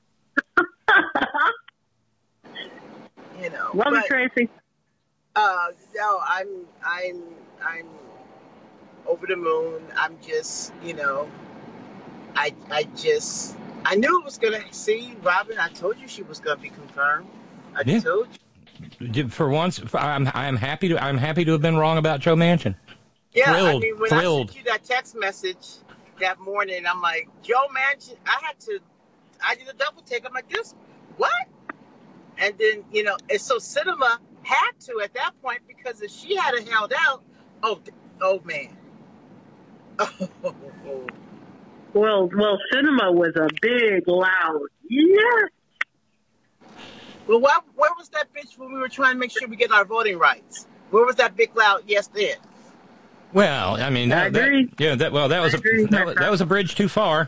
you know. Love but, you, Tracy. Uh, no, I'm, I'm, I'm over the moon. I'm just, you know, I, I just, I knew it was gonna see Robin. I told you she was gonna be confirmed. I Yeah. told you. For once, I'm I'm happy to I'm happy to have been wrong about Joe Manchin. Yeah, thrilled, I mean, when thrilled. I sent you that text message that morning, I'm like, Joe Manchin, I had to, I did a double take. I'm like, this, what? And then, you know, and so Cinema had to at that point, because if she had held out, oh, oh man. Oh, Well, well, Cinema was a big, loud yes. well, where, where was that bitch when we were trying to make sure we get our voting rights? Where was that big, loud yes then? Well, I mean, I that, that, agree. yeah, that well, that was I a agree. that, was- that was a bridge too far.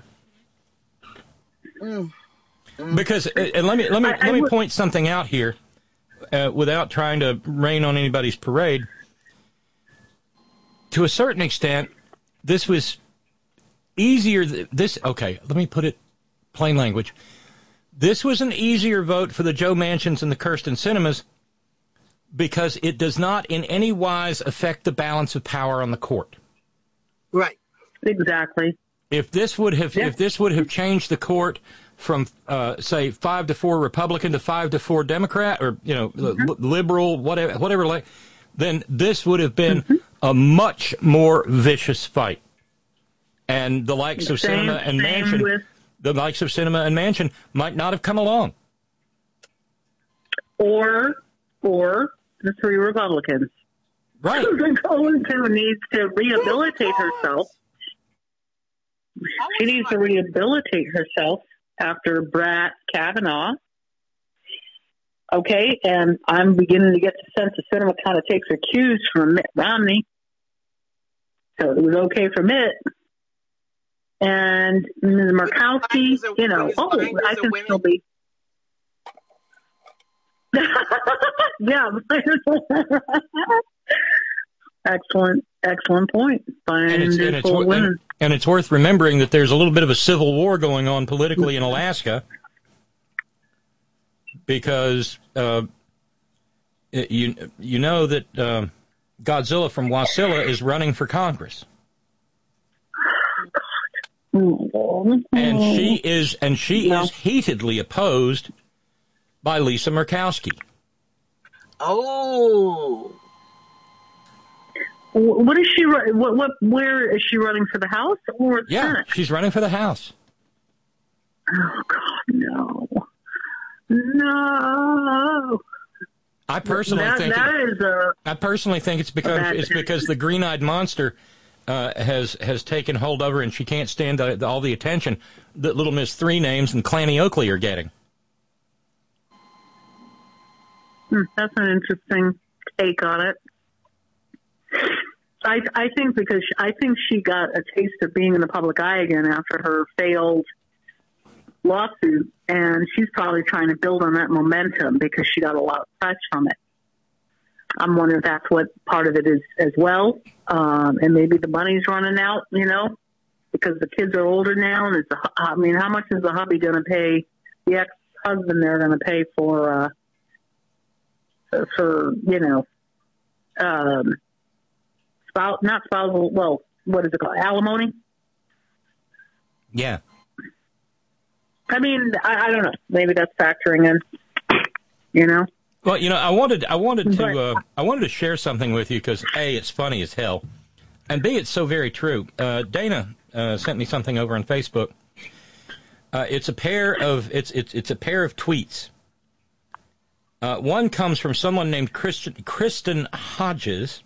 Mm. Because uh, and let me let me I- I let me would- point something out here, uh, without trying to rain on anybody's parade. To a certain extent, this was easier. Th- this okay. Let me put it plain language. This was an easier vote for the Joe Manchins and the Kirsten Cinemas because it does not in any wise affect the balance of power on the court. Right. Exactly. If this would have Yeah. if this would have changed the court from uh, say five to four Republican to five to four Democrat, or you know Mm-hmm. li- liberal, whatever, whatever, like, then this would have been Mm-hmm. a much more vicious fight. And the likes of Same- Cinema and same Manchin, with- the likes of Cinema and Manchin might not have come along. Or, or the three Republicans. Right. The Cohen too needs to rehabilitate herself. She needs to rehabilitate herself after Brett Kavanaugh. Okay, and I'm beginning to get the sense that Cinema kind of takes her cues from Mitt Romney. So it was okay for Mitt. And Miz Murkowski, you know, oh, I can still be. Yeah. Excellent, excellent point. And it's, and, it's, Finders wor- women. and, and it's worth remembering that there's a little bit of a civil war going on politically in Alaska because uh, it- you you know that uh, Godzilla from Wasilla is running for Congress, and she is and she Yeah. is heatedly opposed by Lisa Murkowski. Oh. What is she? ru- What? What? Where is she running for the House or the Yeah, Senate? she's running for the House. Oh God, no, no. I personally that, think that it- is a I personally think it's because bad it's because the green-eyed monster uh, has has taken hold of her, and she can't stand the, the, all the attention that Little Miss Three Names and Clanny Oakley are getting. hmm, that's an interesting take on it. I I think because she, I think she got a taste of being in the public eye again after her failed lawsuit, and she's probably trying to build on that momentum because she got a lot of press from it. I'm wondering if that's what part of it is as well. Um, and maybe the money's running out, you know, because the kids are older now. And it's, a, I mean, how much is the hubby going to pay, the ex-husband they're going to pay for, uh, for, you know, um, spouse, not spousal, well, what is it called? Alimony? Yeah. I mean, I, I don't know. Maybe that's factoring in, you know? Well, you know, I wanted, I wanted to, But- uh, I wanted to share something with you because A, it's funny as hell, and B, it's so very true. Uh, Dana uh, sent me something over on Facebook. Uh, it's a pair of, it's it's it's a pair of tweets. Uh, one comes from someone named Kristen, Kristen Hodges,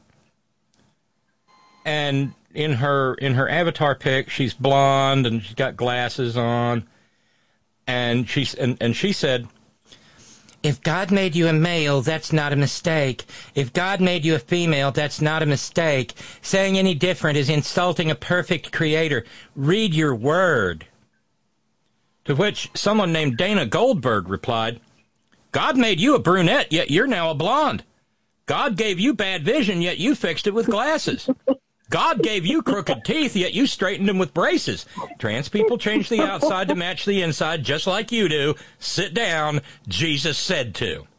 and in her in her avatar pic, she's blonde and she's got glasses on, and she's and, and she said, "If God made you a male, that's not a mistake. If God made you a female, that's not a mistake. Saying any different is insulting a perfect creator. Read your word." To which someone named Dana Goldberg replied, "God made you a brunette, yet you're now a blonde. God gave you bad vision, yet you fixed it with glasses. God gave you crooked teeth, yet you straightened them with braces. Trans people change the outside to match the inside, just like you do. Sit down. Jesus said to."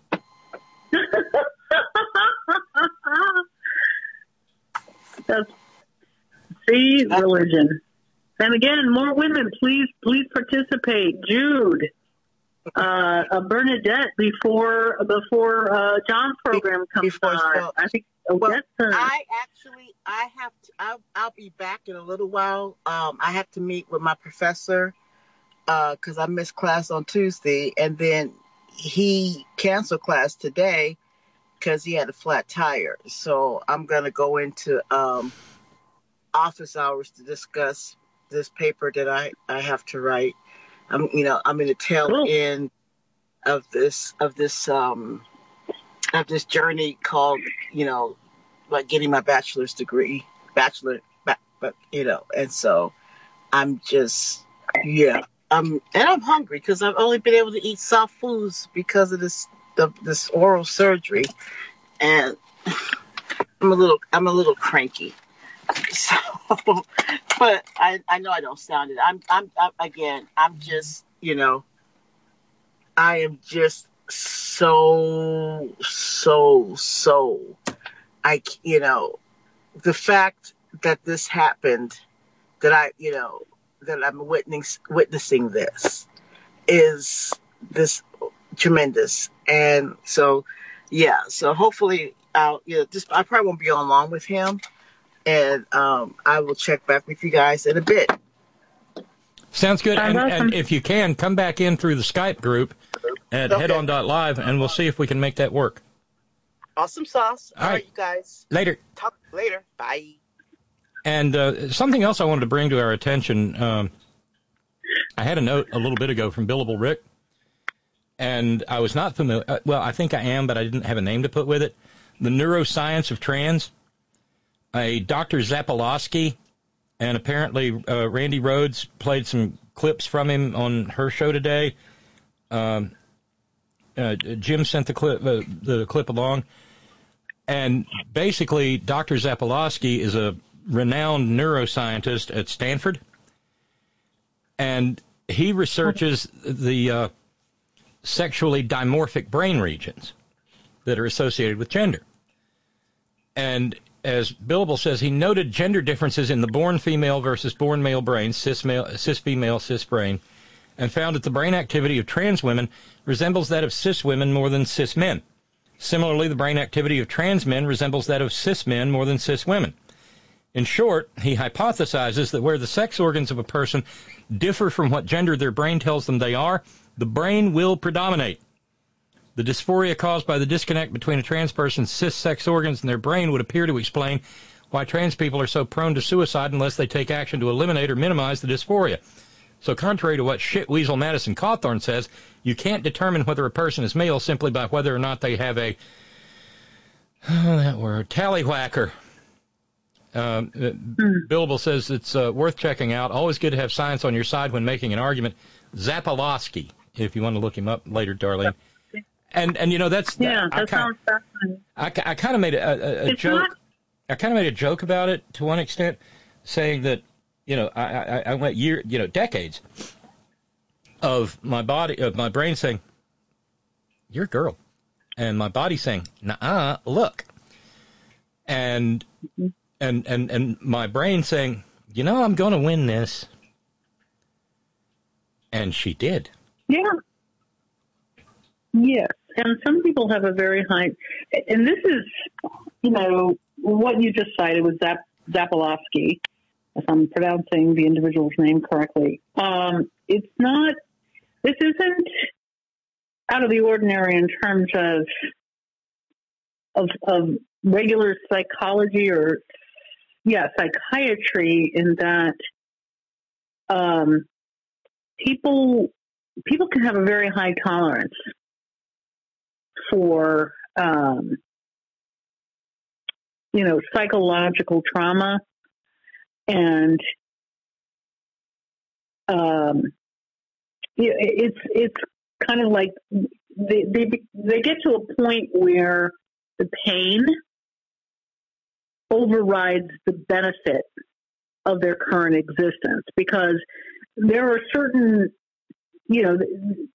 That's, see, religion. And again, more women, please, please participate. Jude, uh, uh, Bernadette, before before uh, John's program comes Before on. Joe- I think Well, Odessa. I actually, I have to, I'll, I'll be back in a little while. Um, I have to meet with my professor because I missed class on Tuesday, and then he canceled class today because he had a flat tire. So I'm going to go into um, office hours to discuss this paper that I, I have to write. I'm, you know, I'm in the tail Cool. end of this, of this, um, of this journey called, you know, like getting my bachelor's degree, bachelor, ba- but you know, and so I'm just, yeah, um, and I'm hungry because I've only been able to eat soft foods because of this, the, this oral surgery, and I'm a little, I'm a little cranky. So, but I, I know I don't sound it. I'm, I'm, I'm, again, I'm just, you know, I am just so, so, so, I, you know, the fact that this happened, that I, you know, that I'm witnessing, witnessing this is this tremendous. And so, yeah, so hopefully I'll, you know, just, I probably won't be on long with him. And um, I will check back with you guys in a bit. Sounds good. Sounds And, awesome. and if you can, come back in through the Skype group at Okay. head on dot live, and we'll see if we can make that work. Awesome sauce. All All right. right, you guys. Later. Talk later. Bye. And uh, something else I wanted to bring to our attention, um, I had a note a little bit ago from Billable Rick, and I was not familiar. Uh, well, I think I am, but I didn't have a name to put with it. The Neuroscience of Trans. A Doctor Zapolosky, and apparently uh, Randy Rhodes played some clips from him on her show today. Um, uh, Jim sent the clip, uh, the clip along, and basically Doctor Zapolosky is a renowned neuroscientist at Stanford, and he researches the uh, sexually dimorphic brain regions that are associated with gender. And as Billable says, he noted gender differences in the born female versus born male brains, cis male, cis female, cis brain, and found that the brain activity of trans women resembles that of cis women more than cis men. Similarly, the brain activity of trans men resembles that of cis men more than cis women. In short, he hypothesizes that where the sex organs of a person differ from what gender their brain tells them they are, the brain will predominate. The dysphoria caused by the disconnect between a trans person's cis sex organs and their brain would appear to explain why trans people are so prone to suicide unless they take action to eliminate or minimize the dysphoria. So contrary to what shitweasel Madison Cawthorn says, you can't determine whether a person is male simply by whether or not they have a, oh, that word, tallywhacker. Um, mm. Billable says it's uh, worth checking out. Always good to have science on your side when making an argument. Zapolosky, if you want to look him up later, Darlene. And and you know that's Yeah, I that kind sounds fascinating. I, I kind of made a, a, a It's joke. not- I kind of made a joke about it to one extent, saying that you know I, I, I went year you know decades of my body of my brain saying you're a girl, and my body saying nah look, and and and and my brain saying you know I'm going to win this, and she did. Yeah. Yes. And some people have a very high, and this is, you know, what you just cited was Zap, Zapolowski, if I'm pronouncing the individual's name correctly. Um, it's not, this isn't out of the ordinary in terms of, of, of regular psychology or, yeah, psychiatry, in that um, people, people can have a very high tolerance for, um, you know, psychological trauma, and um, it's it's kind of like they, they they get to a point where the pain overrides the benefit of their current existence, because there are certain, you know,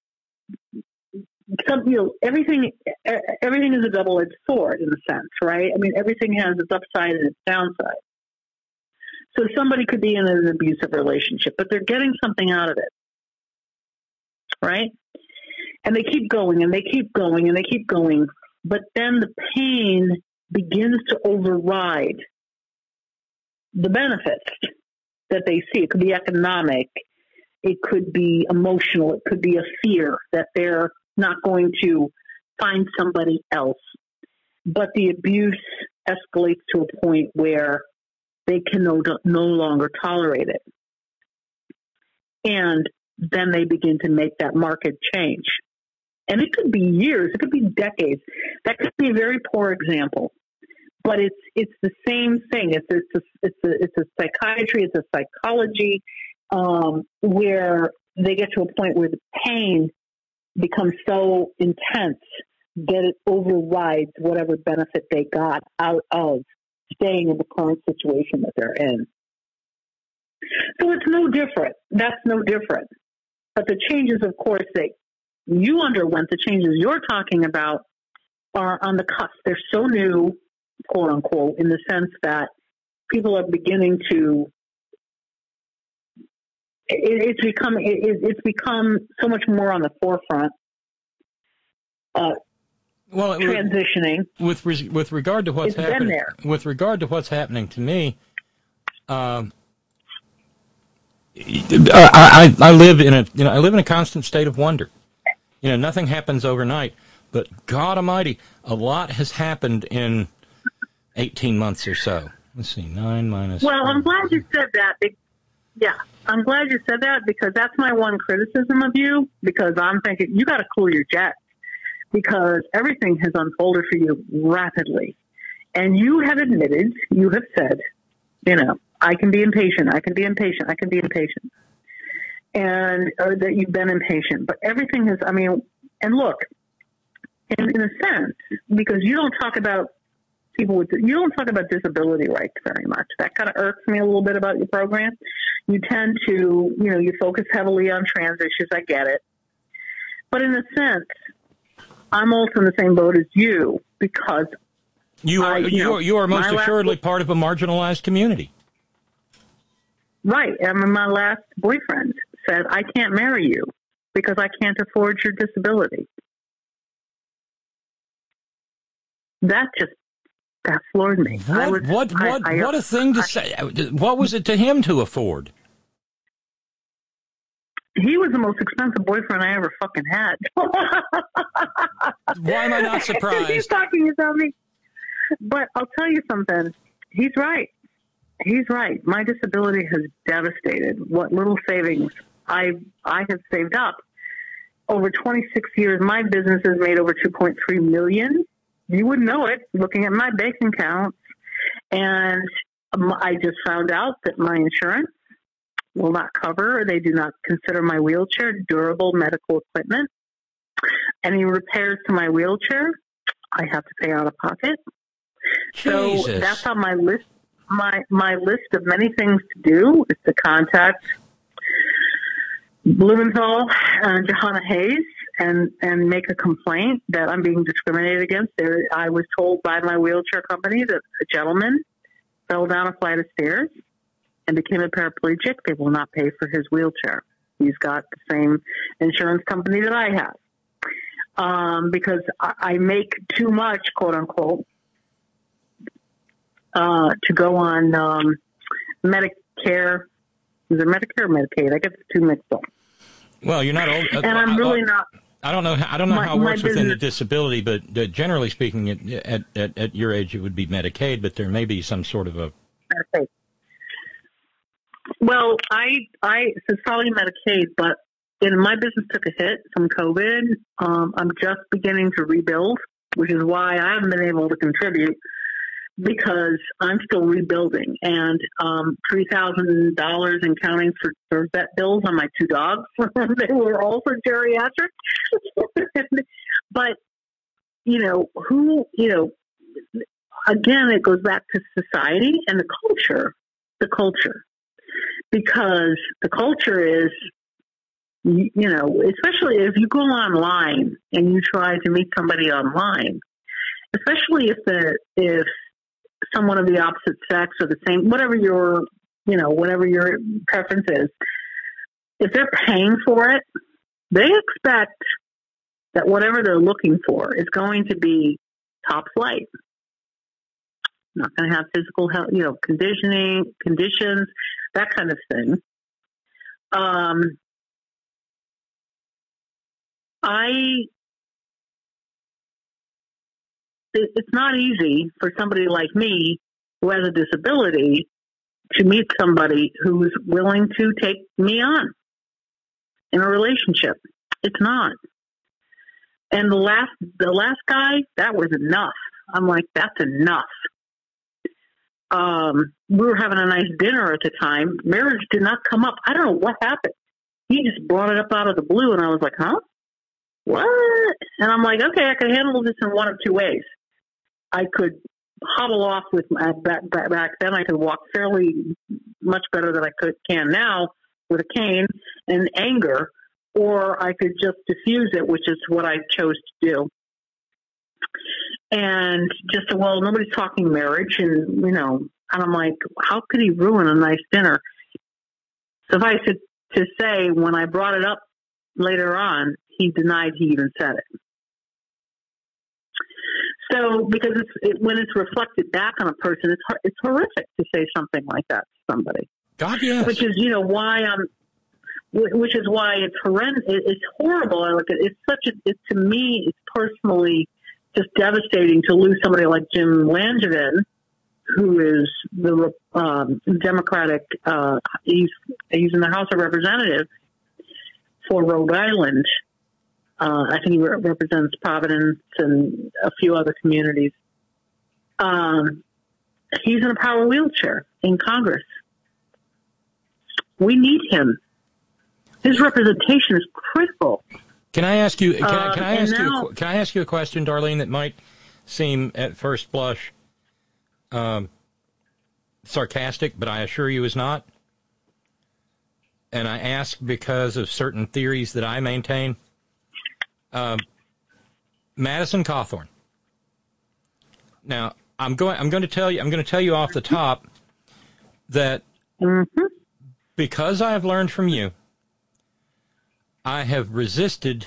some, you know, everything, everything is a double-edged sword in a sense, right? I mean, everything has its upside and its downside. So somebody could be in an abusive relationship, but they're getting something out of it, right? And they keep going and they keep going and they keep going, but then the pain begins to override the benefits that they see. It could be economic, it could be emotional, it could be a fear that they're not going to find somebody else. But the abuse escalates to a point where they can no, no longer tolerate it. And then they begin to make that market change. And it could be years, it could be decades. That could be a very poor example. But it's it's the same thing. It's it's a, it's a, it's a psychiatry, it's a psychology, um, where they get to a point where the pain becomes so intense that it overrides whatever benefit they got out of staying in the current situation that they're in. So it's no different. That's no different. But the changes, of course, that you underwent, the changes you're talking about, are on the cusp. They're so new, quote unquote, in the sense that people are beginning to, it, it's become it, it's become so much more on the forefront. Uh, well, transitioning with with, with regard to what's it's happening. Been there. With regard to what's happening to me, um, I, I I live in a you know I live in a constant state of wonder. You know, nothing happens overnight, but God Almighty, a lot has happened in eighteen months or so. Let's see, nine minus. Well, four. I'm glad you said that. Yeah, I'm glad you said that, because that's my one criticism of you, because I'm thinking you got to cool your jets, because everything has unfolded for you rapidly. And you have admitted, you have said, you know, I can be impatient, I can be impatient, I can be impatient. And or that you've been impatient. But everything has, I mean, and look, in, in a sense, because you don't talk about people with, you don't talk about disability rights very much. That kind of irks me a little bit about your program. You tend to, you know, you focus heavily on trans issues. I get it. But in a sense, I'm also in the same boat as you, because you are, I, you, you, know, are you are most assuredly last, part of a marginalized community. Right. I mean, my last boyfriend said, I can't marry you because I can't afford your disability. That just, that floored me. What, I was, what, what, I, I, what a thing to I, say. What was it to him to afford? He was the most expensive boyfriend I ever fucking had. Why am I not surprised? He's talking about me. But I'll tell you something. He's right. He's right. My disability has devastated what little savings I I have saved up. Over twenty-six years, my business has made over two point three million dollars. You wouldn't know it looking at my bank accounts. And um, I just found out that my insurance will not cover, or they do not consider my wheelchair durable medical equipment. Any repairs to my wheelchair, I have to pay out of pocket. Jesus. So that's on my list. My my list of many things to do is to contact Blumenthal and Johanna Hayes and, and make a complaint that I'm being discriminated against. There, I was told by my wheelchair company that a gentleman fell down a flight of stairs and became a paraplegic. They will not pay for his wheelchair. He's got the same insurance company that I have. Um, because I, I make too much, quote unquote, uh, to go on um, Medicare. Is it Medicare or Medicaid? I get the two mixed up. Well, you're not old. Uh, and I'm really uh, not. I don't know. I don't know my, how it works within the business. disability, but uh, generally speaking, at, at at at your age, it would be Medicaid. But there may be some sort of a. Medicaid. Well, I I so it's probably Medicaid, but in my business took a hit from COVID. Um, I'm just beginning to rebuild, which is why I haven't been able to contribute because I'm still rebuilding. And um, three thousand dollars and counting for, for vet bills on my two dogs. They were all for geriatric. But, you know, who, you know, again, it goes back to society and the culture, the culture. Because the culture is, you know, especially if you go online and you try to meet somebody online, especially if the if someone of the opposite sex or the same, whatever your, you know, whatever your preference is, if they're paying for it, they expect that whatever they're looking for is going to be top flight. Not going to have physical health, you know, conditioning, conditions, that kind of thing. Um, I, it, it's not easy for somebody like me who has a disability to meet somebody who's willing to take me on in a relationship. It's not. And the last, the last guy, that was enough. I'm like, that's enough. Um, we were having a nice dinner at the time. Marriage did not come up. I don't know what happened. He just brought it up out of the blue, and I was like, huh? What? And I'm like, okay, I could handle this in one of two ways. I could hobble off with my back, back, back then. I could walk fairly much better than I could can now with a cane and anger, or I could just diffuse it, which is what I chose to do. And just, well, nobody's talking marriage, and, you know, and I'm like, how could he ruin a nice dinner? Suffice it to say, when I brought it up later on, he denied he even said it. So, because it's, it, when it's reflected back on a person, it's it's horrific to say something like that to somebody. God, yes. Which is, you know, why I'm, which is why it's horrendous. It's horrible. I look at it's such a, it, to me, it's personally just devastating to lose somebody like Jim Langevin, who is the um, Democratic. Uh, he's he's in the House of Representatives for Rhode Island. Uh, I think he re- represents Providence and a few other communities. Um, he's in a power wheelchair in Congress. We need him. His representation is critical. Can I ask you? Can, Uh, I, can I and ask now- you? Can I ask you a question, Darlene, that might seem at first blush um, sarcastic, but I assure you is not. And I ask because of certain theories that I maintain. Um, Madison Cawthorn. Now, I'm going. I'm going to tell you. I'm going to tell you off the top that Mm-hmm. because I have learned from you, I have resisted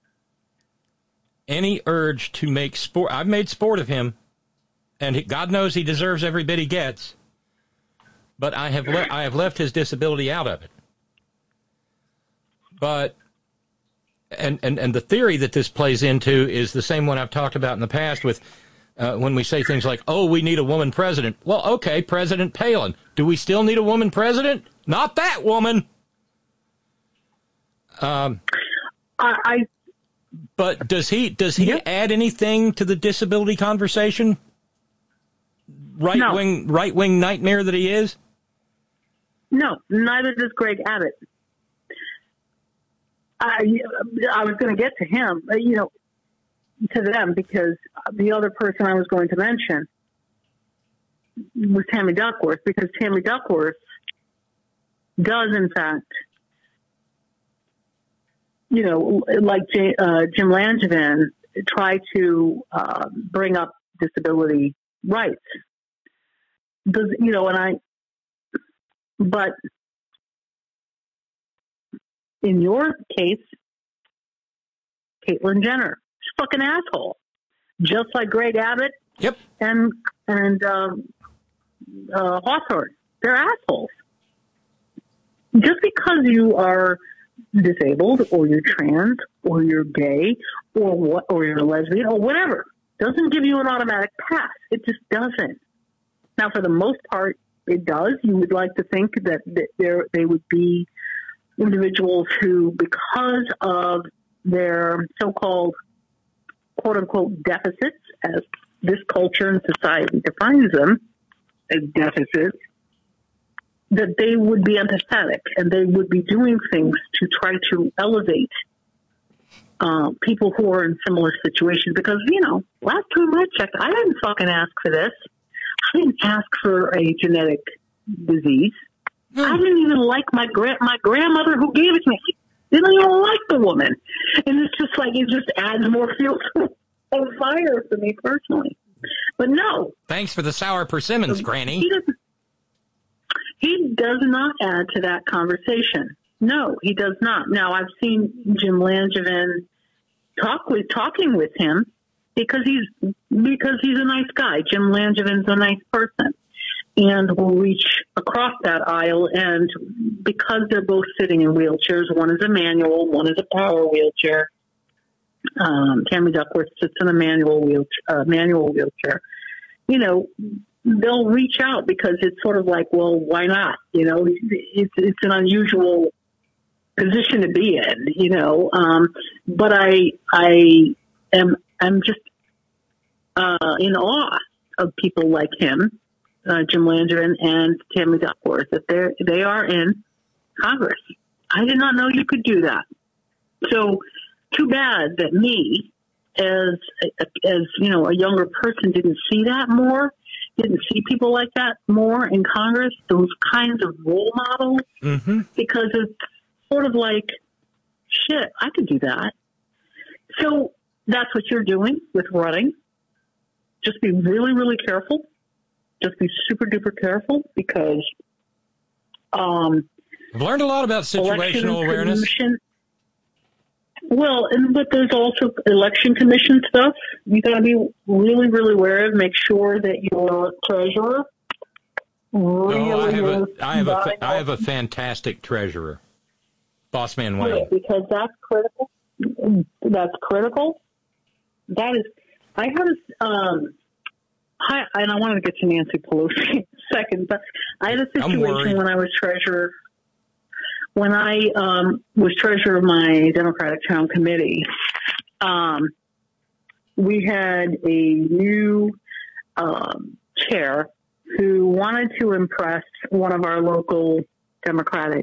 any urge to make sport. I've made sport of him, and he, God knows he deserves every bit he gets. But I have le- I have left his disability out of it. But and, and and the theory that this plays into is the same one I've talked about in the past with uh, when we say things like, "Oh, we need a woman president." Well, okay, President Palin. Do we still need a woman president? Not that woman. Um, I, I but does he does he Yep. add anything to the disability conversation? Right No. wing right wing nightmare that he is. no, neither does Greg Abbott. I, I was going to get to him, you know, to them, because the other person I was going to mention was Tammy Duckworth, because Tammy Duckworth does, in fact, you know, like J, uh, Jim Langevin, try to uh, bring up disability rights. Does, you know, and I, but in your case, Caitlyn Jenner, she's a fucking asshole, just like Greg Abbott. Yep. And and um, uh, Hawthorne, they're assholes. Just because you are disabled, or you're trans, or you're gay, or what, or you're a lesbian, or whatever, doesn't give you an automatic pass. It just doesn't. Now, for the most part, it does. You would like to think that, that there they would be individuals who, because of their so-called quote-unquote deficits, as this culture and society defines them as deficits, that they would be empathetic and they would be doing things to try to elevate uh, people who are in similar situations. Because, you know, last time I checked, I didn't fucking ask for this. I didn't ask for a genetic disease. Mm. I didn't even like my gra- my grandmother who gave it to me. Didn't even like the woman. And it's just like, it just adds more fuel on fire for me personally. But no. Thanks for the sour persimmons, Granny. He doesn't. He does not add to that conversation. No, he does not. Now, I've seen Jim Langevin talk with talking with him because he's because he's a nice guy. Jim Langevin's a nice person, and will reach across that aisle. And because they're both sitting in wheelchairs, one is a manual, one is a power wheelchair. Um, Tammy Duckworth sits in a manual wheelchair. Uh, manual wheelchair. You know, they'll reach out because it's sort of like, well, why not? You know, it's it's an unusual position to be in, you know. Um, but I I am I'm just uh, in awe of people like him, uh, Jim Langevin and Tammy Duckworth, that they they are in Congress. I did not know you could do that. So too bad that me, as as you know, a younger person, didn't see that more. Didn't see people like that more in Congress, those kinds of role models, mm-hmm. because it's sort of like, shit, I could do that. So that's what you're doing with running. Just be really, really careful. Just be super duper careful, because um, I've learned a lot about situational awareness. Well, and but there's also election commission stuff you got to be really, really aware of. Make sure that your treasurer really no, I have a, is I have a, I have a fantastic treasurer, Boss Man Wayne. Yeah, because that's critical. That's critical. That is, I had a, um, I, and I wanted to get to Nancy Pelosi in a second, but I had a situation when I was treasurer. When I um, was treasurer of my Democratic Town Committee, um, we had a new um, chair who wanted to impress one of our local Democratic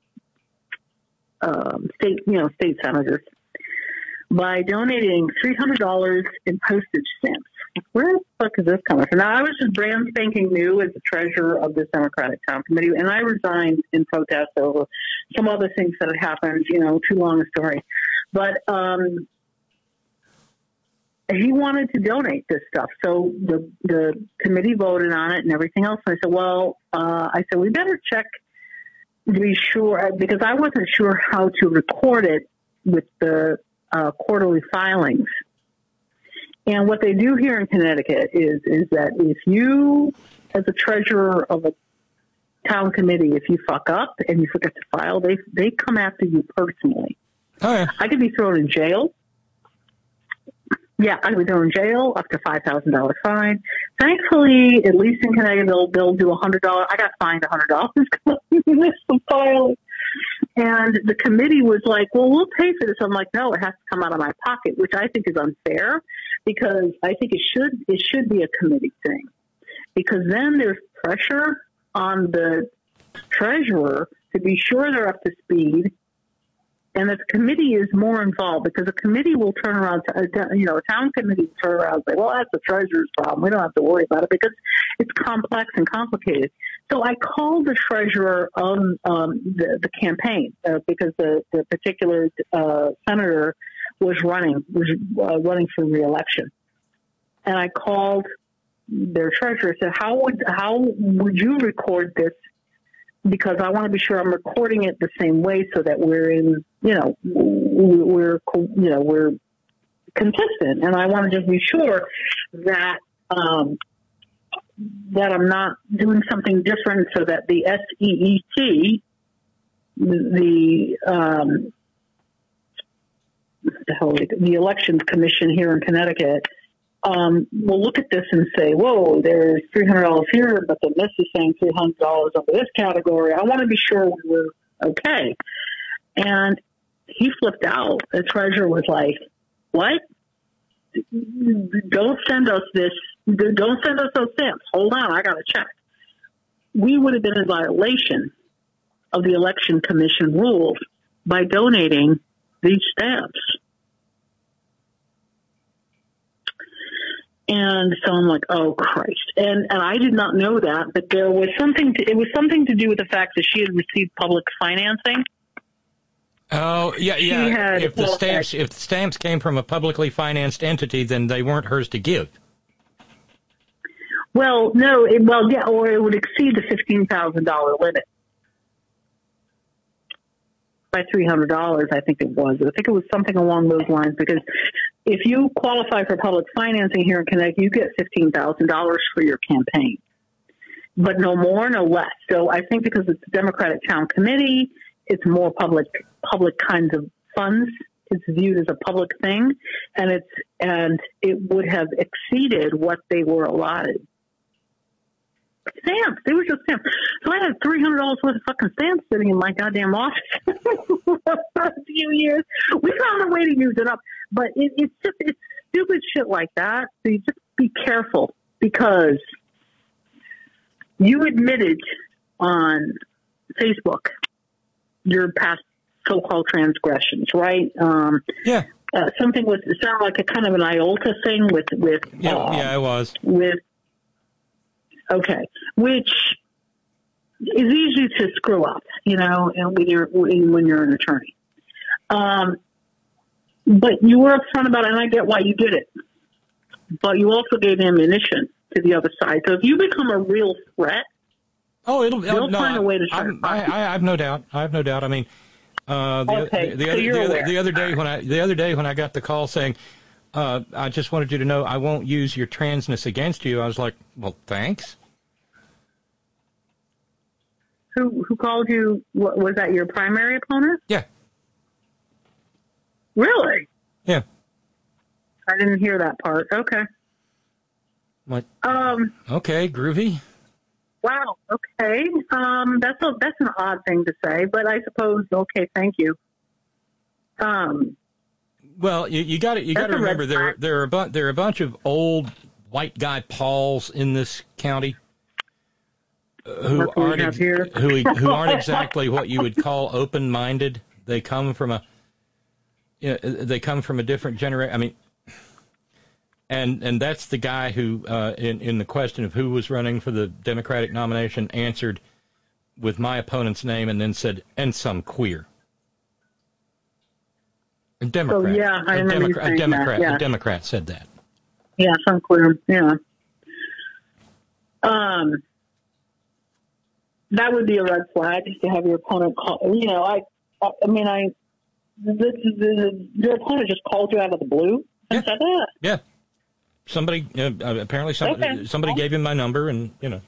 um, state, you know, state senators by donating three hundred dollars in postage stamps. Where the fuck is this coming from? Now, I was just brand spanking new as the treasurer of this Democratic Town Committee, and I resigned in protest over some other things that had happened, you know, too long a story. But um, he wanted to donate this stuff. So the, the committee voted on it and everything else. And I said, well, uh, I said, we better check to be sure, because I wasn't sure how to record it with the uh, quarterly filings. And what they do here in Connecticut is is that if you, as a treasurer of a town committee, if you fuck up and you forget to file, they they come after you personally. Oh, yeah. I could be thrown in jail. Yeah, I could be thrown in jail, up to five thousand dollars fine. Thankfully, at least in Connecticut, they'll, they'll do one hundred dollars. I got fined one hundred dollars because I missed some filing. And the committee was like, well, we'll pay for this. I'm like, no, it has to come out of my pocket, which I think is unfair, because I think it should it should be a committee thing, because then there's pressure on the treasurer to be sure they're up to speed and that the committee is more involved, because a committee will turn around, to, you know, a town committee will turn around and say, well, that's the treasurer's problem. We don't have to worry about it because it's complex and complicated. So I called the treasurer of um, the, the campaign uh, because the, the particular uh, senator was running, was uh, running for re-election. And I called their treasurer, said, how would, how would you record this? Because I want to be sure I'm recording it the same way so that we're in, you know, we're, you know, we're consistent. And I want to just be sure that, um, that I'm not doing something different so that the S E E T, the, um, the, hell, the Elections Commission here in Connecticut, Um, we'll look at this and say, whoa, there's three hundred dollars here, but then this is saying three hundred dollars under this category. I want to be sure we were okay. And he flipped out. The treasurer was like, what? Don't send us this. Don't send us those stamps. Hold on, I got to check. We would have been in violation of the Election Commission rules by donating these stamps. And so I'm like, oh Christ. And and I did not know that, but there was something to, it was something to do with the fact that she had received public financing. Oh, yeah, yeah. Had, if the well, stamps if the stamps came from a publicly financed entity, then they weren't hers to give. Well, no, it, well, yeah, or it would exceed the fifteen thousand dollars limit by three hundred dollars, I think it was. I think it was something along those lines, because if you qualify for public financing here in Connecticut, you get fifteen thousand dollars for your campaign, but no more, no less. So I think because it's a Democratic town committee, it's more public, public kinds of funds. It's viewed as a public thing, and it's, and it would have exceeded what they were allotted. Stamps. They were just stamps. So I had three hundred dollars worth of fucking stamps sitting in my goddamn office for a few years. We found a way to use it up. But it, it's just, it's stupid shit like that. So you just be careful, because you admitted on Facebook your past so-called transgressions, right? Um, yeah. Uh, something with, it sounded like a kind of an I O L T A thing with, with, yeah, uh, yeah, it was. With, okay, which is easy to screw up, you know, and when you're when you're an attorney. Um, but you were upfront about it, and I get why you did it. But you also gave ammunition to the other side. So if you become a real threat, oh, it'll they'll no, find a way to I, shut I, I, I have no doubt. I have no doubt. I mean, uh, the, okay, the, the, so other, you're the, other, aware. the other day when I the other day when I got the call saying, uh, I just wanted you to know I won't use your transness against you, I was like, well, thanks. Who who called you? What, was that your primary opponent? Yeah. Really? Yeah. I didn't hear that part. Okay. What? Um. Okay, groovy. Wow. Okay. Um. That's a that's an odd thing to say, but I suppose. Okay. Thank you. Um. Well, you, you got to you got to remember there there are a bu- there are a bunch of old white guy Pauls in this county uh, who aren't ex- who who aren't exactly what you would call open minded. They come from a you know, they come from a different generation. I mean. And and that's the guy who, uh, in, in the question of who was running for the Democratic nomination, answered with my opponent's name and then said, and some queer. A Democrat. So, yeah, I a, remember Democrat, a, saying Democrat that, yeah. a Democrat said that. Yeah, some queer, yeah. Um, that would be a red flag to have your opponent call. You know, I, I mean, I, this, this, your opponent just called you out of the blue and yeah. said that. Yeah. Somebody, uh, apparently some, okay. somebody well, gave him my number and, you know.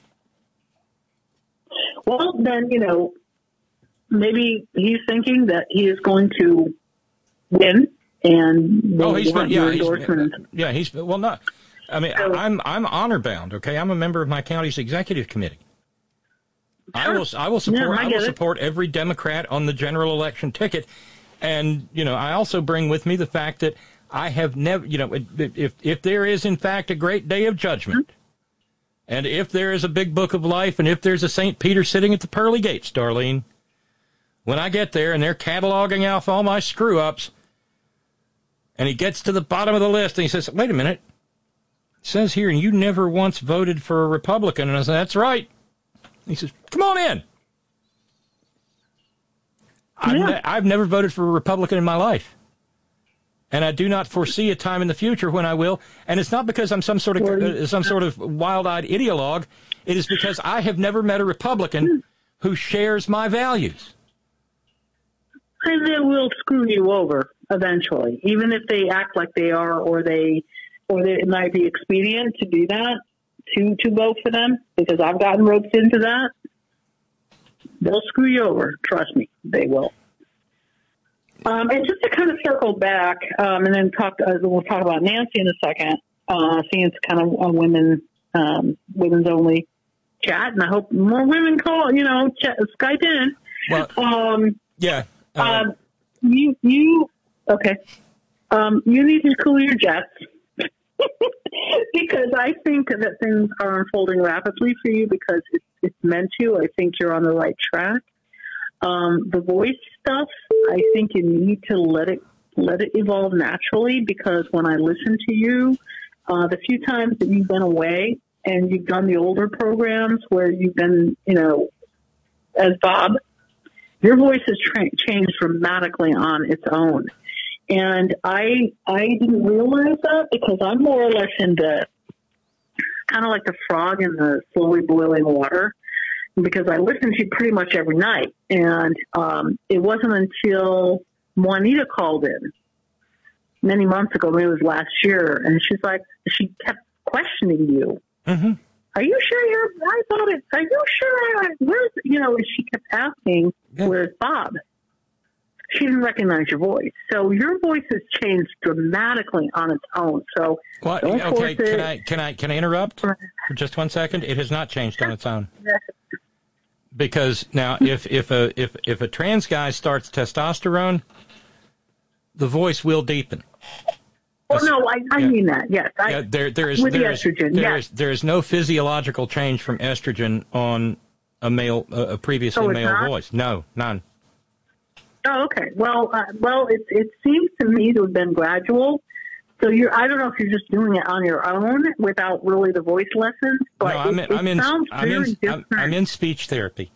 Well, then, you know, maybe he's thinking that he is going to win and oh, he's been, yeah, he's, endorsement. yeah, he's, well, not, I mean, so, I'm, I'm honor bound, okay? I'm a member of my county's executive committee. Sure. I will, I will support, yeah, I, I will support every Democrat on the general election ticket. And, you know, I also bring with me the fact that I have never, you know, if if there is, in fact, a great day of judgment, and if there is a big book of life, and if there's a Saint Peter sitting at the pearly gates, Darlene, when I get there and they're cataloging off all my screw-ups, and he gets to the bottom of the list and he says, wait a minute, it says here, and you never once voted for a Republican. And I said, that's right. He says, come on in. I've, Yeah. ne- I've never voted for a Republican in my life. And I do not foresee a time in the future when I will. And it's not because I'm some sort of uh, some sort of wild-eyed ideologue. It is because I have never met a Republican who shares my values. And they will screw you over eventually, even if they act like they are, or they, or they, it might be expedient to do that, to to vote for them, because I've gotten roped into that. They'll screw you over. Trust me, they will. Um, and just to kind of circle back, um, and then talk, uh, we'll talk about Nancy in a second. Uh, seeing it's kind of a women, um, women's only chat, and I hope more women call, you know, chat, Skype in. Well, Um, yeah. Uh, um, you, you, okay. Um, you need to cool your jets because I think that things are unfolding rapidly for you because it's, it's meant to. I think you're on the right track. Um, the voice stuff, I think you need to let it, let it evolve naturally, because when I listen to you, uh, the few times that you've been away and you've done the older programs where you've been, you know, as Bob, your voice has tra- changed dramatically on its own. And I I didn't realize that because I'm more or less into kind of like the frog in the slowly boiling water, because I listen to you pretty much every night. And um, it wasn't until Juanita called in many months ago, maybe it was last year, and she's like, she kept questioning you. mm-hmm. Are you sure you're, I thought it, are you sure, I, where's, you know, and she kept asking, Yeah. where's Bob? She didn't recognize your voice. So your voice has changed dramatically on its own. So What? don't Okay, force can it. I can I can I interrupt for just one second? It has not changed on its own. Because now, if if a if if a trans guy starts testosterone, the voice will deepen. Oh, no, I, I Yeah. mean that, yes. I, Yeah, there there is with there the is estrogen, there yes. is there is no physiological change from estrogen on a male uh, a previously Oh, it's male not? voice. No, none. Oh, okay. Well, uh, well, it, it seems to me to have been gradual. So you're, I don't know if you're just doing it on your own without really the voice lessons, but no, I'm it, in, it I'm in sounds I'm very in different. I'm, I'm in speech therapy.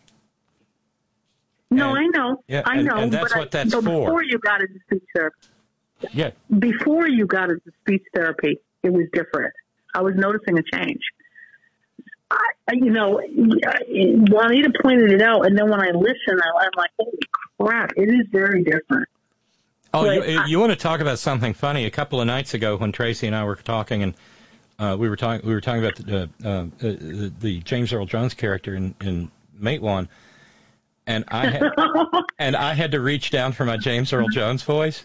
no, and- I know. yeah, I and- know. and that's but what I, that's but for. Before you got into speech therapy, Yeah. before you got into speech therapy, it was different. I was noticing a change. I, you know, Juanita pointed it out, and then when I listen, I, I'm like, holy crap, it is very different. Oh, But you, I- you want to talk about something funny? A couple of nights ago, when Tracy and I were talking, and uh, we were talking, we were talking about the, uh, uh, the, the James Earl Jones character in, in Matewan, and I had, and I had to reach down for my James Earl Jones voice.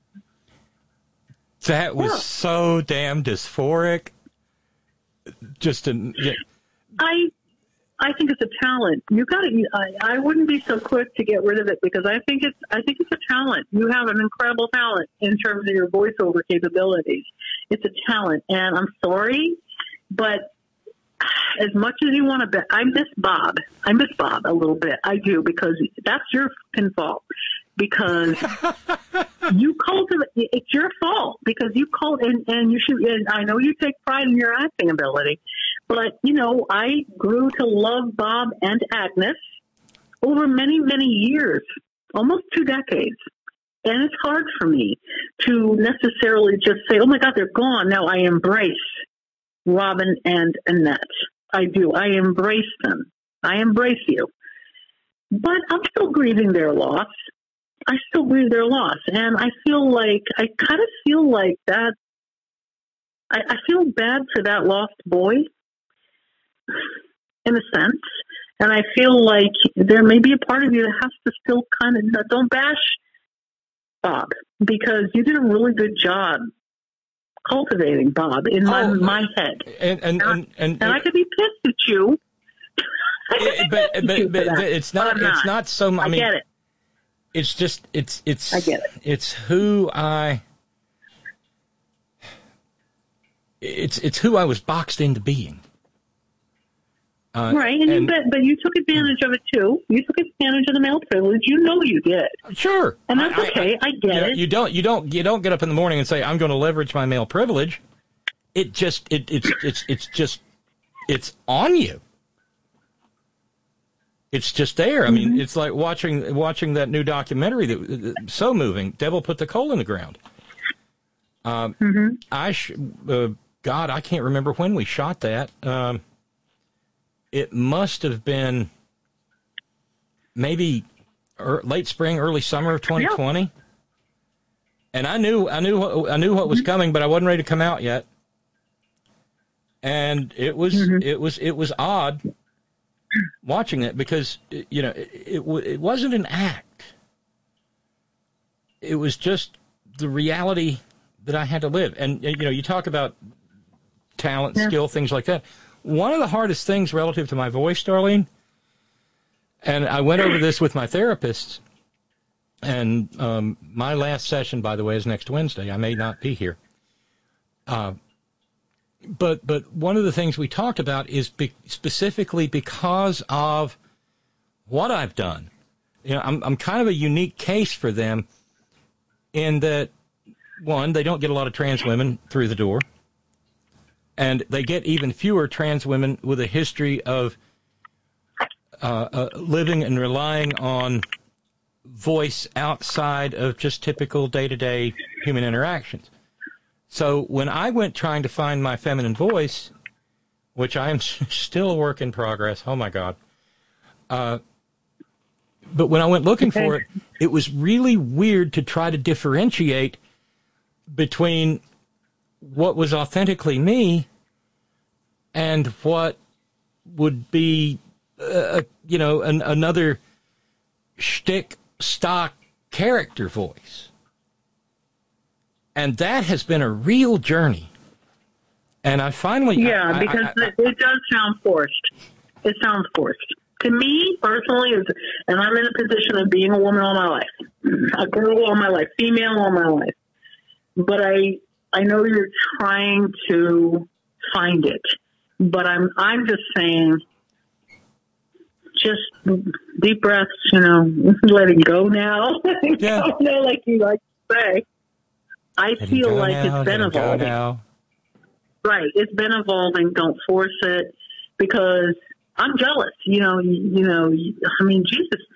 That was Yeah. so damn dysphoric. Just a, yeah. I I think it's a talent. You got to. I, I wouldn't be so quick to get rid of it because I think it's. I think it's a talent. You have an incredible talent in terms of your voiceover capabilities. It's a talent, and I'm sorry, but as much as you want to bet, I miss Bob. I miss Bob a little bit. I do, because that's your fucking fault. Because you cultivate, it's your fault because you called and, and you should, and I know you take pride in your acting ability, but you know, I grew to love Bob and Agnes over many, many years, almost two decades. And it's hard for me to necessarily just say, oh my God, they're gone. No, I embrace Robin and Annette. I do. I embrace them. I embrace you. But I'm still grieving their loss. I still grieve their loss. And I feel like, I kind of feel like that, I, I feel bad for that lost boy, in a sense. And I feel like there may be a part of you that has to still kind of, don't bash Bob, because you did a really good job cultivating Bob in my, Oh, my head. And and and, and, And I could be pissed at you. I could Yeah, be but, pissed at but, you for but, that, but it's but not I'm it's not so I I mean get it. it's just it's it's I get it. it's who I it's it's who I was boxed into being. Uh, right, and, and you bet, but you took advantage of it too. You took advantage of the male privilege. You know you did. Sure, And that's I, okay. I, I get you know, it. You don't, you don't, you don't get up in the morning and say, "I'm going to leverage my male privilege." It just, it, it's, it's, it's just, it's on you. It's just there. I mean, mm-hmm. it's like watching watching that new documentary that uh, so moving. Devil put the coal in the ground. Um, mm-hmm. I, sh- uh, God, I can't remember when we shot that. Um, it must have been maybe er, late spring, early summer of twenty twenty. Yeah. And I knew, I knew, I knew what was coming, but I wasn't ready to come out yet. And it was, mm-hmm. it was, it was odd watching it because, you know, it, it, it wasn't an act. It was just the reality that I had to live. And, you know, you talk about talent, yeah. skill, things like that. One of the hardest things relative to my voice, Darlene, and I went over this with my therapist, and um, my last session, by the way, is next Wednesday. I may not be here. Uh, but but one of the things we talked about is be- specifically because of what I've done. You know, I'm I'm kind of a unique case for them in that, one, they don't get a lot of trans women through the door, and they get even fewer trans women with a history of uh, uh, living and relying on voice outside of just typical day-to-day human interactions. So when I went trying to find my feminine voice, which I am still a work in progress, oh my God, uh, but when I went looking okay. for it, it was really weird to try to differentiate between what was authentically me and what would be, uh, you know, an, another shtick stock character voice. And that has been a real journey. And I finally... Yeah, I, because I, I, it, it does sound forced. It sounds forced. To me, personally, and I'm in a position of being a woman all my life, a girl all my life, female all my life. But I I know you're trying to find it. But I'm I'm just saying, just deep breaths, you know, letting go now. Yeah. I don't know, like you like to say. I letting feel like now, it's been evolving. Now. Right. It's been evolving. Don't force it because I'm jealous. You know, you, you know, I mean, Jesus,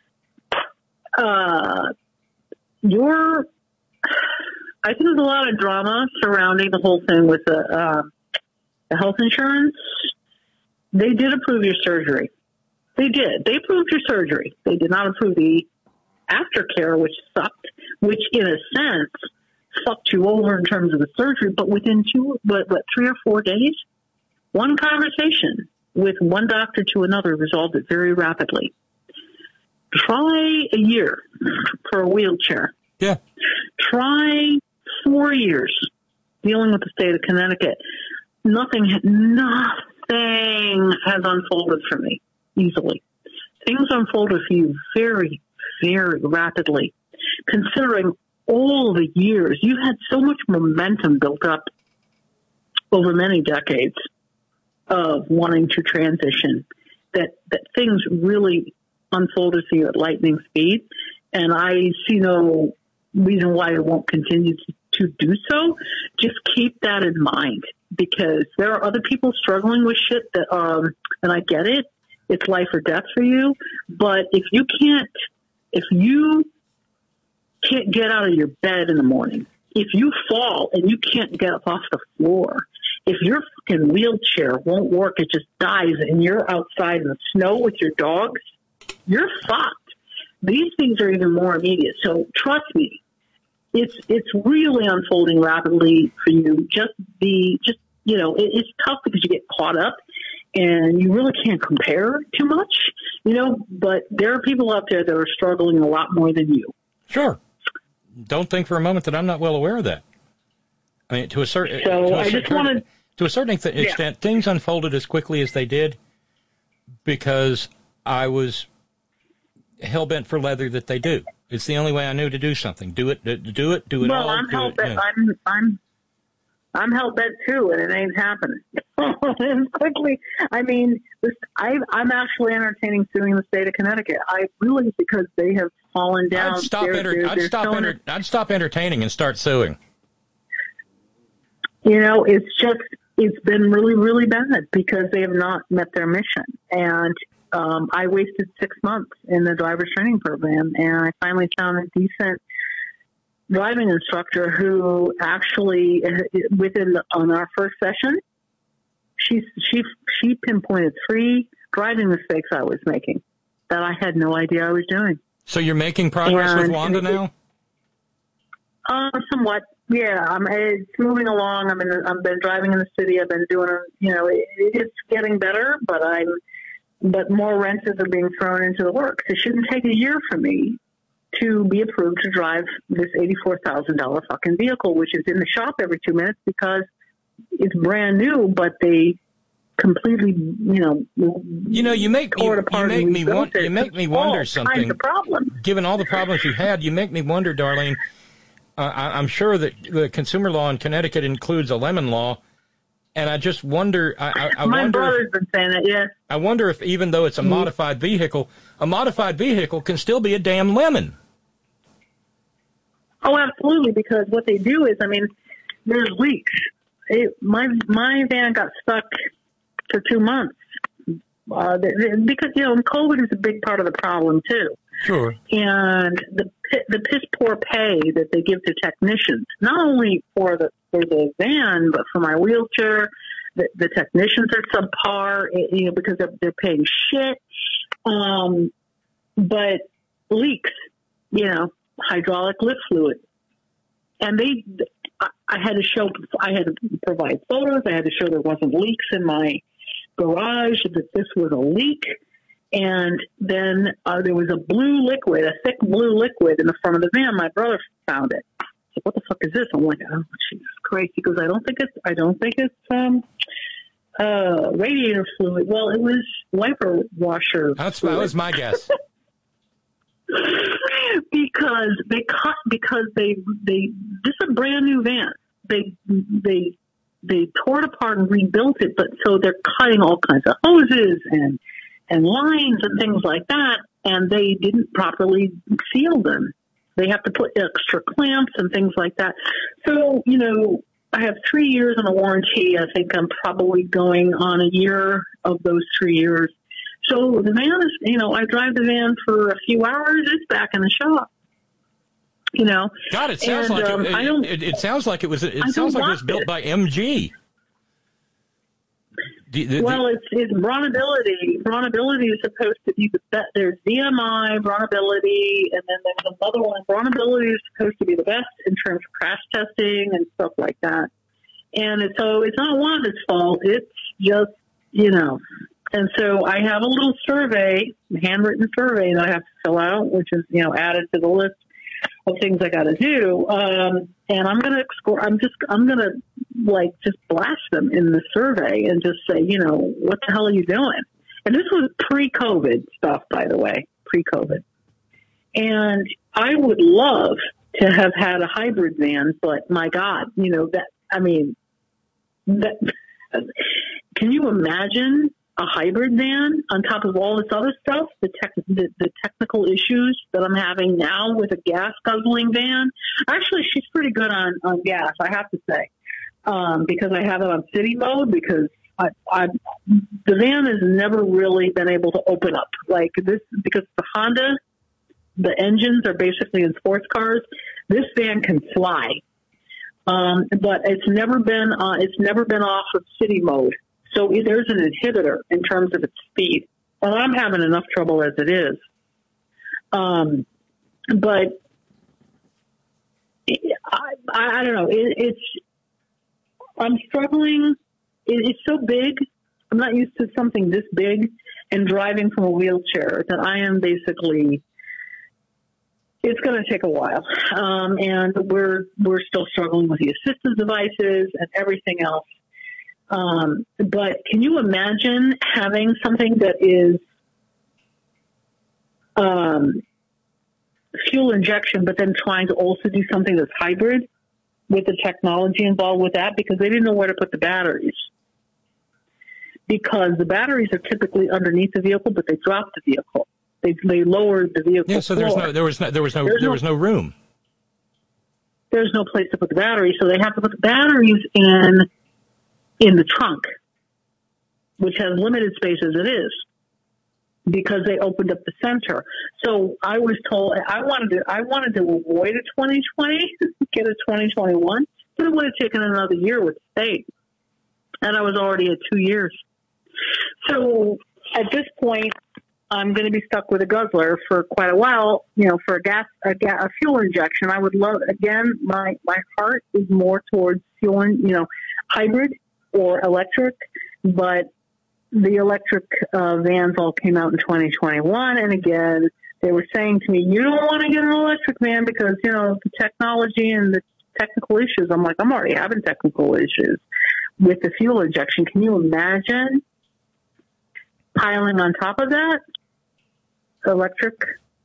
uh, you're, I think there's a lot of drama surrounding the whole thing with the, uh, the health insurance. They did approve your surgery. They did. They approved your surgery. They did not approve the aftercare, which sucked, which in a sense fucked you over in terms of the surgery. But within two, what, what, three or four days, one conversation with one doctor to another resolved it very rapidly. Try a year for a wheelchair. Yeah. Try four years dealing with the state of Connecticut. Nothing, nothing has unfolded for me easily. Things unfolded for you very, very rapidly. Considering all the years, you had so much momentum built up over many decades of wanting to transition that, that things really unfolded for you at lightning speed. And I see no reason why it won't continue to, to do so. Just keep that in mind because there are other people struggling with shit that, um, and I get it. It's life or death for you. But if you can't, if you can't get out of your bed in the morning, if you fall and you can't get up off the floor, if your fucking wheelchair won't work, it just dies and you're outside in the snow with your dogs, you're fucked. These things are even more immediate. So trust me, it's, it's really unfolding rapidly for you. Just be, just, you know, it, it's tough because you get caught up and you really can't compare too much, you know, but there are people out there that are struggling a lot more than you. Sure. Don't think for a moment that I'm not well aware of that. I mean, to a certain, so to a I certain, just wanted, to a certain extent, yeah. things unfolded as quickly as they did because I was hell bent for leather that they do. It's the only way I knew to do something. Do it, do it, do it. Well, all. I'm do hell it, bent. you know. I'm, I'm, I'm hell bent too, and it ain't happening. And quickly, I mean, this, I, I'm actually entertaining suing the state of Connecticut. I really, because they have fallen down. I'd stop, they're, enter- they're, I'd, they're stop so enter- I'd stop entertaining and start suing. You know, it's just, it's been really, really bad because they have not met their mission. And um, I wasted six months in the driver's training program, and I finally found a decent driving instructor who actually, within the, on our first session, she she she pinpointed three driving mistakes I was making that I had no idea I was doing. So you're making progress and, with Wanda now? Uh, somewhat, yeah. I'm it's moving along. I'm in. I've been driving in the city. I've been doing. You know, it, it's getting better, but I'm. But more wrenches are being thrown into the works. It shouldn't take a year for me to be approved to drive this eighty-four thousand dollars fucking vehicle, which is in the shop every two minutes because it's brand new, but they completely, you know, you know, you make you, you make me want, you make me wonder all something. Kinds of problems. Given all the problems you had, you make me wonder, Darlene. Uh, I, I'm sure that the consumer law in Connecticut includes a lemon law, and I just wonder. I, I, I My wonder brother's if, been saying that. Yes. I wonder if even though it's a Mm-hmm. modified vehicle, a modified vehicle can still be a damn lemon. Oh, absolutely. Because what they do is, I mean, there's leaks. It, my my van got stuck for two months uh, because you know COVID is a big part of the problem too. Sure. And the the piss poor pay that they give to technicians, not only for the for the van, but for my wheelchair. The, the technicians are subpar, you know, because they're, they're paying shit. Um, but leaks, you know, hydraulic lift fluid, and they. I, I had to show. I had to provide photos. I had to show there wasn't leaks in my garage. That this was a leak. And then uh, there was a blue liquid, a thick blue liquid in the front of the van. My brother found it. I said, "What the fuck is this?" I'm like, "Oh, Jesus Christ!" He goes, "I don't think it's. I don't think it's um, uh, radiator fluid." Well, it was wiper washer. That's fluid. that was my guess. because they cut because they they this is a brand new van. They they they tore it apart and rebuilt it, but so they're cutting all kinds of hoses and. and lines and things like that, and they didn't properly seal them. They have to put extra clamps and things like that. So, you know, I have three years on a warranty. I think I'm probably going on a year of those three years. So the van is, you know, I drive the van for a few hours. It's back in the shop. You know, God, it sounds and, like um, it, I don't, it, it sounds like it was. It I sounds don't like it was want built it. by M G. The, the, Well, it's it's Bronability. Bronability is supposed to be the best. There's V M I, Bronability, and then there's another one. Bronability is supposed to be the best in terms of crash testing and stuff like that. And it's, so it's not Wanda's fault. It's just, you know. And so I have a little survey, a handwritten survey that I have to fill out, which is, you know, added to the list of things I got to do. Um, and I'm going to score. I'm just, I'm going to like just blast them in the survey and just say, you know, what the hell are you doing? And this was pre-COVID stuff, by the way, pre-COVID. And I would love to have had a hybrid van, but my God, you know, that, I mean, that, can you imagine a hybrid van on top of all this other stuff, the, tech, the the technical issues that I'm having now with a gas guzzling van? Actually, she's pretty good on, on gas, I have to say, um, because I have it on city mode because I, I, the van has never really been able to open up like this because the Honda, the engines are basically in sports cars. This van can fly, um, but it's never been uh, it's never been off of city mode. So there's an inhibitor in terms of its speed. Well, I'm having enough trouble as it is. Um, but I, I don't know. It, it's I'm struggling. It, it's so big. I'm not used to something this big and driving from a wheelchair that I am basically. It's going to take a while, um, and we're we're still struggling with the assistance devices and everything else. Um, but can you imagine having something that is um, fuel injection, but then trying to also do something that's hybrid? with the technology involved with that because they didn't know where to put the batteries. Because the batteries are typically underneath the vehicle, but they dropped the vehicle. They they lowered the vehicle. Yeah, so there's no there was no there was no there's there no, was no room. There's no place to put the batteries, so they have to put the batteries in in the trunk, which has limited space as it is, because they opened up the center. So I was told I wanted to I wanted to avoid a twenty twenty, get a twenty twenty-one, but it would have taken another year with the state, and I was already at two years. So at this point, I'm going to be stuck with a guzzler for quite a while, you know, for a gas, a, gas, a fuel injection. I would love, again, my, my heart is more towards fuel, you know, hybrid or electric, but the electric uh, vans all came out in twenty twenty-one. And again, they were saying to me, you don't want to get an electric van because, you know, the technology and the technical issues. I'm like, I'm already having technical issues with the fuel injection. Can you imagine piling on top of that? Electric,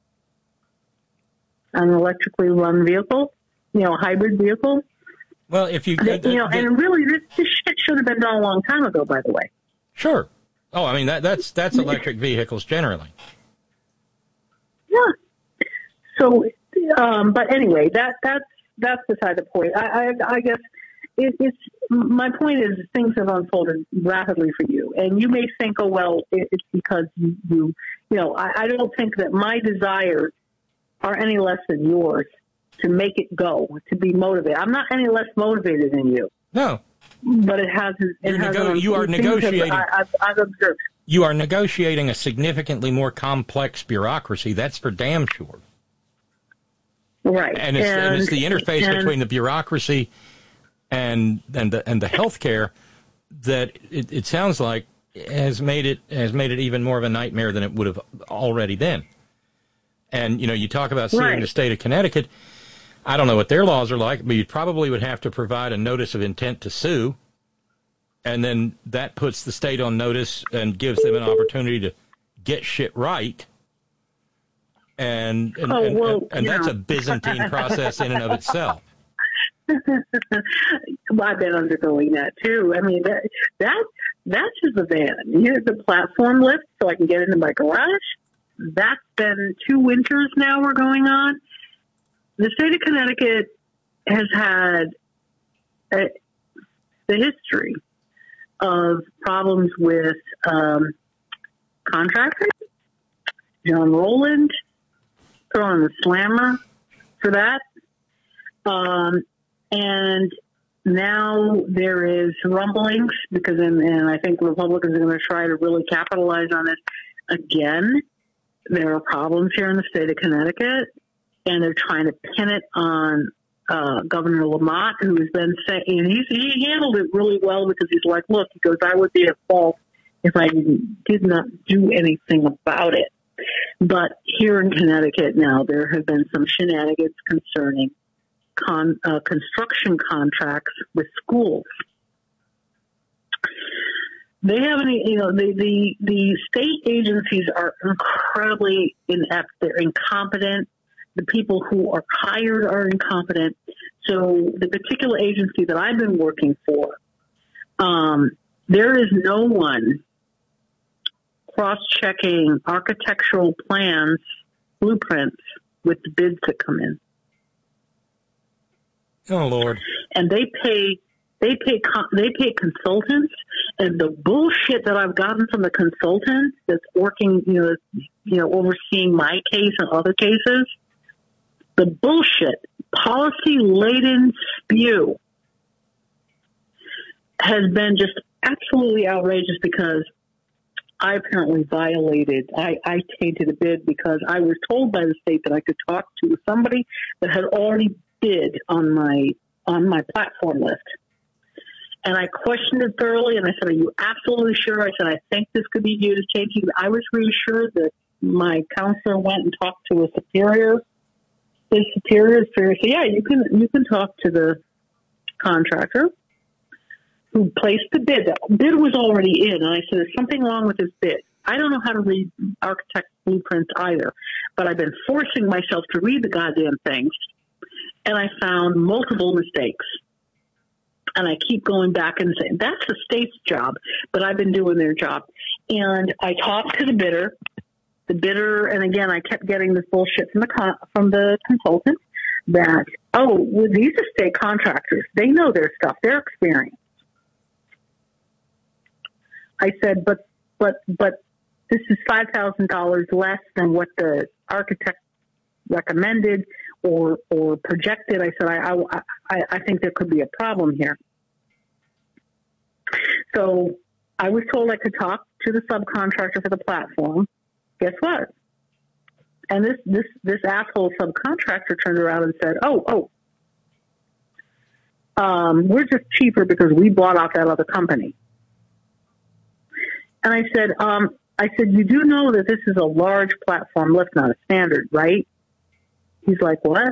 an electrically run vehicle, you know, a hybrid vehicle. Well, if you, the, you know, the, and really, this, this shit should have been done a long time ago. By the way. Sure. Oh, I mean that that's that's electric vehicles generally. Yeah. So, um, but anyway, that that's that's beside the point. I I, I guess it, it's my point is things have unfolded rapidly for you, and you may think, oh well, it, it's because you. you You know, I, I don't think that my desires are any less than yours to make it go, to be motivated. I'm not any less motivated than you. No. But it hasn't. It You're hasn't nego- you are negotiating. I, I've, I've observed. You are negotiating a significantly more complex bureaucracy. That's for damn sure. Right. And it's, and, and it's the interface and, between the bureaucracy and and the and the healthcare that it, it sounds like has made it has made it even more of a nightmare than it would have already been. And you know, you talk about suing right. the state of Connecticut. I don't know what their laws are like, but you probably would have to provide a notice of intent to sue, and then that puts the state on notice and gives them an opportunity to get shit right. And and, oh, and, well, and, and that's know. a Byzantine process in and of itself. I've been undergoing that too. I mean, that that that's just a van. Here's the platform lift so I can get into my garage. That's been two winters now we're going on. The state of Connecticut has had a, the history of problems with um, contractors. John Rowland, throwing the slammer for that. Um, and now there is rumblings because, in, and I think Republicans are going to try to really capitalize on this again. There are problems here in the state of Connecticut, and they're trying to pin it on uh, Governor Lamont, who has been saying, and he's, he handled it really well because he's like, look, he goes, I would be at fault if I did not do anything about it. But here in Connecticut now, there have been some shenanigans concerning con, uh, construction contracts with schools. They haven't, you know, the, the, the state agencies are incredibly inept. They're incompetent. The people who are hired are incompetent. So the particular agency that I've been working for, um, there is no one cross-checking architectural plans, blueprints with the bids that come in. Oh, Lord. And they pay, they pay, they pay consultants, and the bullshit that I've gotten from the consultant that's working, you know, you know, overseeing my case and other cases, the bullshit, policy-laden spew has been just absolutely outrageous because I apparently violated, I, I tainted a bid because I was told by the state that I could talk to somebody that had already bid on my on my platform list. And I questioned it thoroughly, and I said, are you absolutely sure? I said, I think this could be viewed as changing. I was reassured that my counselor went and talked to a superior. His superior said, yeah, you can you can talk to the contractor who placed the bid. The bid was already in. And I said, there's something wrong with this bid. I don't know how to read architect blueprints either, but I've been forcing myself to read the goddamn things. and I found multiple mistakes. And I keep going back and saying, that's the state's job, but I've been doing their job. And I talked to the bidder, the bidder, and again, I kept getting this bullshit from the con- from the consultant that, oh, well, these are state contractors. They know their stuff. They're experienced. I said, but, but, but this is five thousand dollars less than what the architect recommended or or projected. I said, I, I, I think there could be a problem here. So I was told I could talk to the subcontractor for the platform. Guess what? And this, this, this asshole subcontractor turned around and said, oh, oh, um, we're just cheaper because we bought off that other company. And I said, um, I said, you do know that this is a large platform lift, not a standard, right? He's like, what?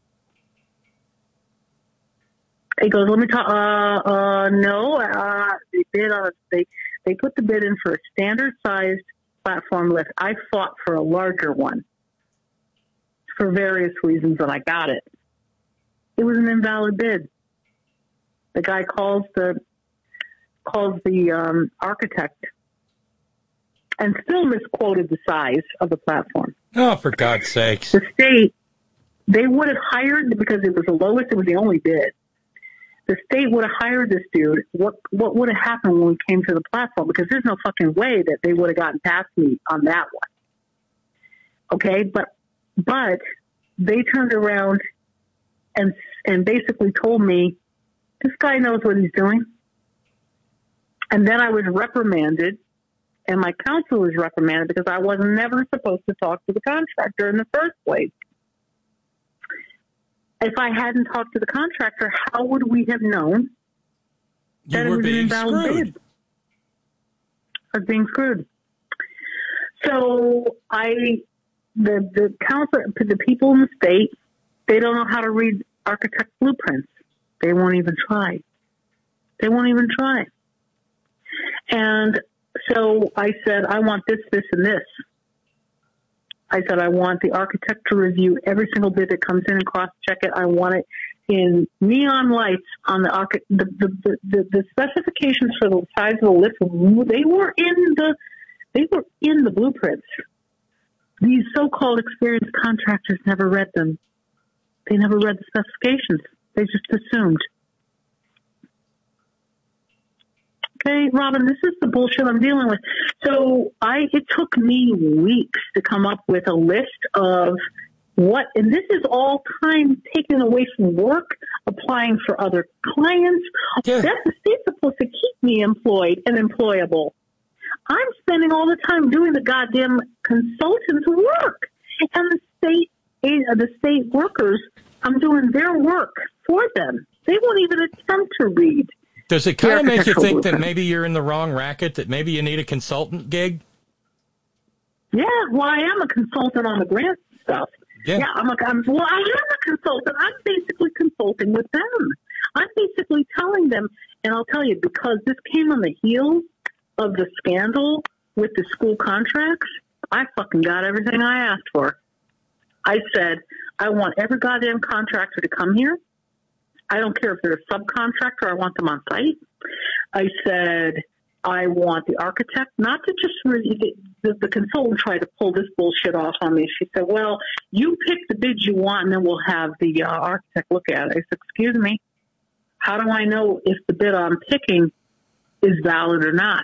He goes, let me talk. Uh, uh, no, uh, they bid on a, they, they put the bid in for a standard sized platform lift. I fought for a larger one for various reasons, and I got it. It was an invalid bid. The guy calls the, calls the, um, architect and still misquoted the size of the platform. Oh, for God's sakes. The state, they would have hired, because it was the lowest, it was the only bid. The state would have hired this dude. What what would have happened when we came to the platform? Because there's no fucking way that they would have gotten past me on that one. Okay, but but they turned around and and basically told me, this guy knows what he's doing. And then I was reprimanded, and my counsel was reprimanded because I was never supposed to talk to the contractor in the first place. If I hadn't talked to the contractor, how would we have known that you were it was being an invalid screwed. bid? I was being screwed. So I, the the council, the people in the state, they don't know how to read architect blueprints. They won't even try. They won't even try. And so I said, I want this, this, and this. I said, I want the architect to review every single bid that comes in and cross-check it. I want it in neon lights on the archi- the, the, the, the specifications for the size of the lift. They were in the they were in the blueprints. These so-called experienced contractors never read them. They never read the specifications. They just assumed. Okay, Robin, this is the bullshit I'm dealing with. So I, it took me weeks to come up with a list of what, and this is all time taken away from work, applying for other clients. Yeah. That's the state's supposed to keep me employed and employable. I'm spending all the time doing the goddamn consultant's work, and the state, the state workers, I'm doing their work for them. They won't even attempt to read. Does it kind of make you think that blueprint. maybe you're in the wrong racket, that maybe you need a consultant gig? Yeah, well, I am a consultant on the grant stuff. Yeah. Yeah, I'm a, I'm, well, I am a consultant. I'm basically consulting with them. I'm basically telling them, and I'll tell you, because this came on the heels of the scandal with the school contracts, I fucking got everything I asked for. I said, I want every goddamn contractor to come here. I don't care if they're a subcontractor. I want them on site. I said, I want the architect not to just really, the, the consultant tried to pull this bullshit off on me. She said, well, you pick the bid you want and then we'll have the uh, architect look at it. I said, excuse me, how do I know if the bid I'm picking is valid or not?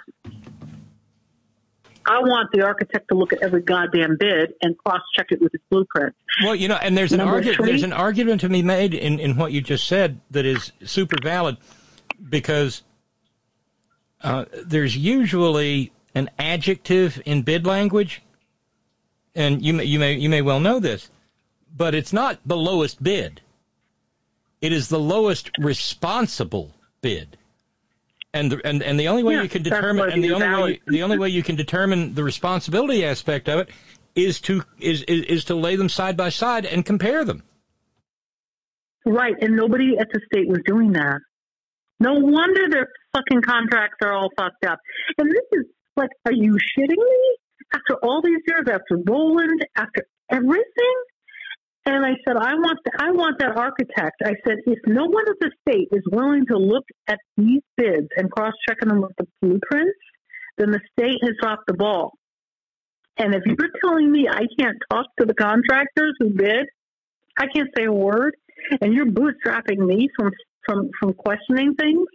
I want the architect to look at every goddamn bid and cross-check it with his blueprint. Well, you know, and there's an Number argument. three? There's an argument to be made in, in what you just said that is super valid, because uh, there's usually an adjective in bid language, and you may, you may you may well know this, but it's not the lowest bid. It is the lowest responsible bid. And the, and and the only way Yeah, you can that's determine what and the is only way valid. the only way you can determine the responsibility aspect of it is to is, is is to lay them side by side and compare them. Right, and nobody at the state was doing that. No wonder their fucking contracts are all fucked up. And this is like, are you shitting me? After all these years, after Roland, after everything, And I said, I want the, I want that architect. I said, if no one at the state is willing to look at these bids and cross-checking them with the blueprints, then the state has dropped the ball. And if you're telling me I can't talk to the contractors who bid, I can't say a word, and you're bootstrapping me from from, from questioning things,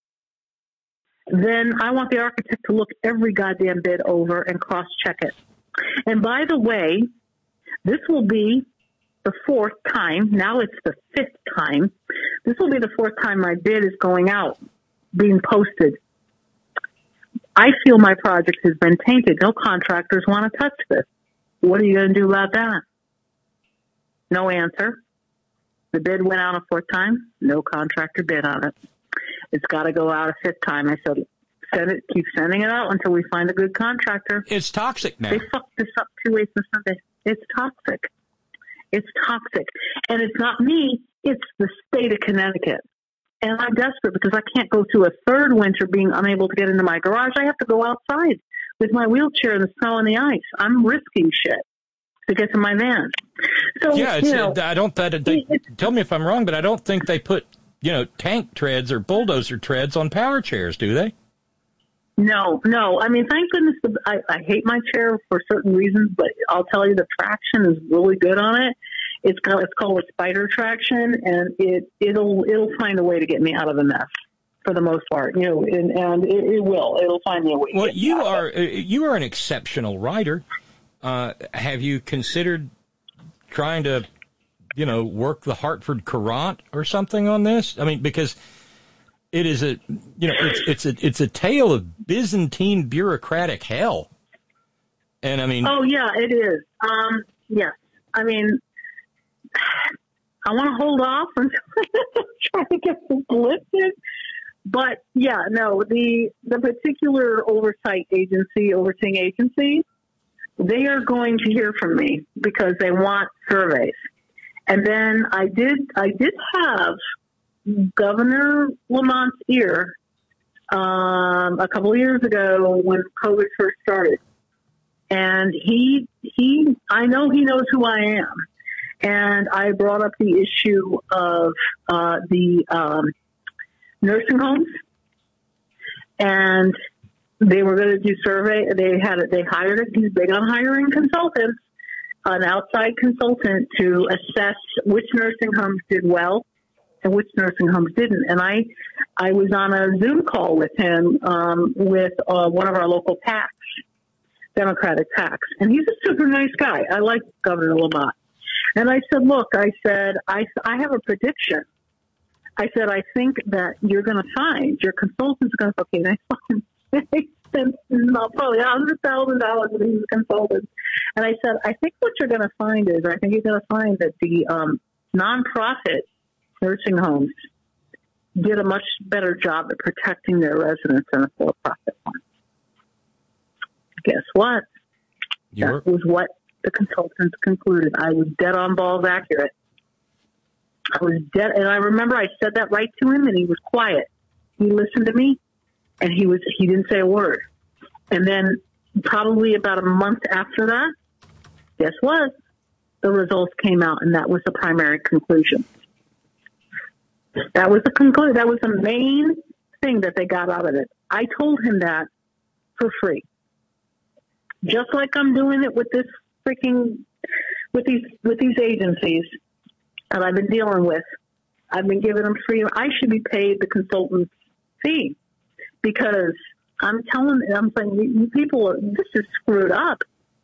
then I want the architect to look every goddamn bid over and cross-check it. And by the way, this will be the fourth time. Now it's the fifth time. This will be the fourth time my bid is going out, being posted. I feel my project has been tainted. No contractors want to touch this. What are you going to do about that? No answer. The bid went out a fourth time. No contractor bid on it. It's got to go out a fifth time. I said, send it, keep sending it out until we find a good contractor. It's toxic now. They fucked this up two ways to Sunday. It's toxic. It's toxic. And it's not me. It's the state of Connecticut. And I'm desperate because I can't go through a third winter being unable to get into my garage. I have to go outside with my wheelchair in the snow and the ice. I'm risking shit to get to my van. So, yeah, it's, you know, I don't. That, they, tell me if I'm wrong, but I don't think they put, you know, tank treads or bulldozer treads on power chairs, do they? No, no. I mean, thank goodness. I, I hate my chair for certain reasons, but I'll tell you the traction is really good on it. It's called, it's called a spider traction, and it, it'll it'll find a way to get me out of the mess for the most part. You know, and, and it, it will. It'll find me a way. Well, to get you me out are of it. you are an exceptional writer. Uh, have you considered trying to, you know, work the Hartford Courant or something on this? I mean, because it is a, you know, it's it's a it's a tale of Byzantine bureaucratic hell. And I mean, oh yeah, it is. Um, yes, I mean, I want to hold off until try to get this lifted. But yeah, no, the the particular oversight agency, overseeing agency, they are going to hear from me because they want surveys. And then I did I did have Governor Lamont's ear um, a couple of years ago when COVID first started. And he, he, I know he knows who I am. And I brought up the issue of uh, the um, nursing homes. And they were going to do survey. They had it, they hired it. He's big on hiring consultants, an outside consultant to assess which nursing homes did well and which nursing homes didn't. And I, I was on a Zoom call with him, um, with uh, one of our local PACs, Democratic PACs. And he's a super nice guy. I like Governor Lamont. And I said, look, I said, I, I have a prediction. I said, I think that you're going to find, your consultant's going to, okay, they fucking, they spent probably one hundred thousand dollars with these consultants. And I said, I think what you're going to find is, I think you're going to find that the um, nonprofit nursing homes did a much better job at protecting their residents than the for-profit ones. Guess what? You're... That was what the consultants concluded. I was dead on balls accurate. I was dead, and I remember I said that right to him, and he was quiet. He listened to me, and he was he didn't say a word. And then probably about a month after that, guess what? The results came out, and that was the primary conclusion. That was the conclusion. That was the main thing that they got out of it. I told him that for free. Just like I'm doing it with this freaking, with these, with these agencies that I've been dealing with. I've been giving them free. I should be paid the consultant's fee because I'm telling, I'm saying, you people are, this is screwed up.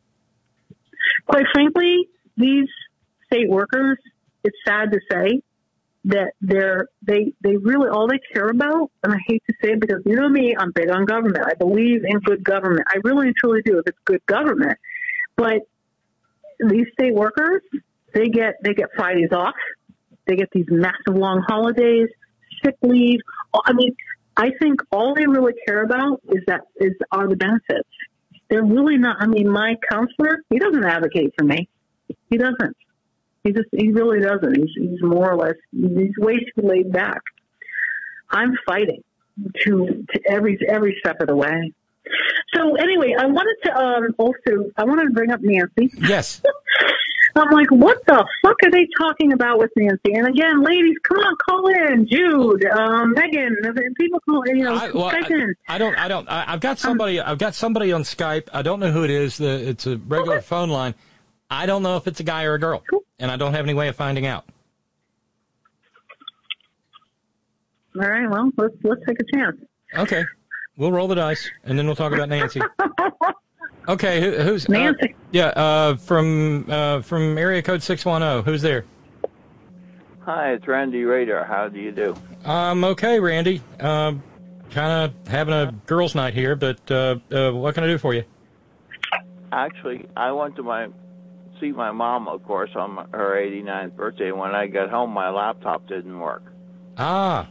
Quite frankly, these state workers, it's sad to say that they're, they, they really, all they care about, and I hate to say it because you know me, I'm big on government. I believe in good government. I really and truly do if it's good government. But these state workers, they get, they get Fridays off. They get these massive long holidays, sick leave. I mean, I think all they really care about is that is are the benefits. They're really not. I mean, my counselor, he doesn't advocate for me. He doesn't. He just, he really doesn't. He's, he's more or less, he's way too laid back. I'm fighting to, to every, every step of the way. So anyway, I wanted to, um, also, I wanted to bring up Nancy. Yes. I'm like, what the fuck are they talking about with Nancy? And again, ladies, come on, call in. Jude, um, Megan, people call in, you know, I, well, Skype I, in. I don't. I don't. I, I've got somebody. I've got somebody on Skype. I don't know who it is. The, it's a regular phone line. I don't know if it's a guy or a girl, and I don't have any way of finding out. All right, well, let's let's take a chance. Okay, we'll roll the dice, and then we'll talk about Nancy. Okay, who, who's Nancy? Uh, yeah, uh, from uh, from area code six one zero. Who's there? Hi, it's Randy Radar. How do you do? Um, okay, Randy. Um, kind of having a girls' night here, but uh, uh, what can I do for you? Actually, I went to my see my mom, of course, on my, her eighty-ninth birthday. When I got home, my laptop didn't work. Ah.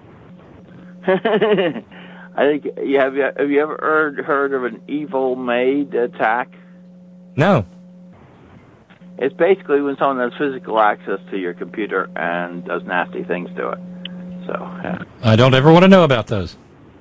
I think you have you have you ever heard heard of an evil maid attack? No. It's basically when someone has physical access to your computer and does nasty things to it. So yeah. I don't ever want to know about those.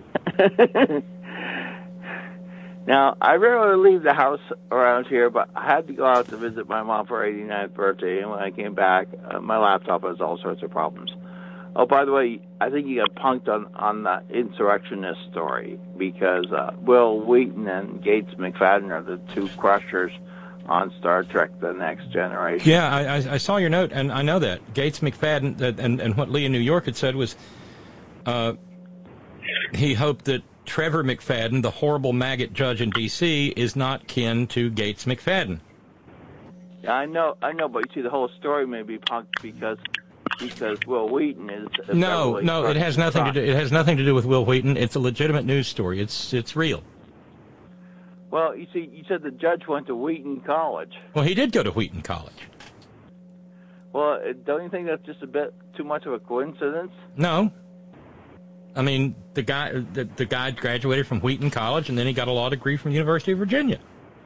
Now, I rarely leave the house around here, but I had to go out to visit my mom for her eighty-ninth birthday, and when I came back, uh, my laptop has all sorts of problems. Oh, by the way, I think you got punked on, on the insurrectionist story because uh, Will Wheaton and Gates McFadden are the two crushers on Star Trek The Next Generation. Yeah, I, I, I saw your note, and I know that. Gates McFadden, uh, and, and what Lee in New York had said was uh, he hoped that Trevor McFadden, the horrible maggot judge in D C, is not kin to Gates McFadden. Yeah, I know, I know, but you see, the whole story may be punked because because Will Wheaton is no, no, it has nothing to do. It has nothing to do with Will Wheaton. It's a legitimate news story. It's it's real. Well, you see, you said the judge went to Wheaton College. Well, he did go to Wheaton College. Well, don't you think that's just a bit too much of a coincidence? No. I mean, the guy the, the guy graduated from Wheaton College, and then he got a law degree from the University of Virginia.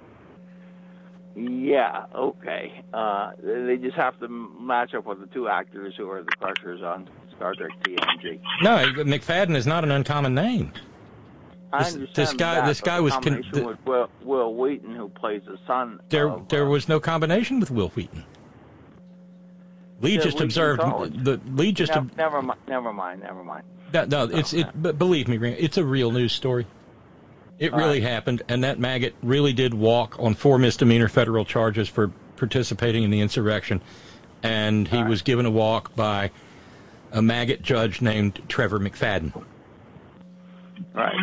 Yeah, okay. Uh, they just have to match up with the two actors who are the crushers on Star Trek T N G. No, McFadden is not an uncommon name. I this, understand this guy, that, this guy was con- combination with Will, Will Wheaton, who plays the son. There, of, there uh, was no combination with Will Wheaton. Lee yeah, just Wheaton observed College. the Lee just. Never, ob- never mind. Never mind. Never mind. No, no, it's it. But believe me, it's a real news story. It really right. happened, and that maggot really did walk on four misdemeanor federal charges for participating in the insurrection, and he right. was given a walk by a maggot judge named Trevor McFadden. Right.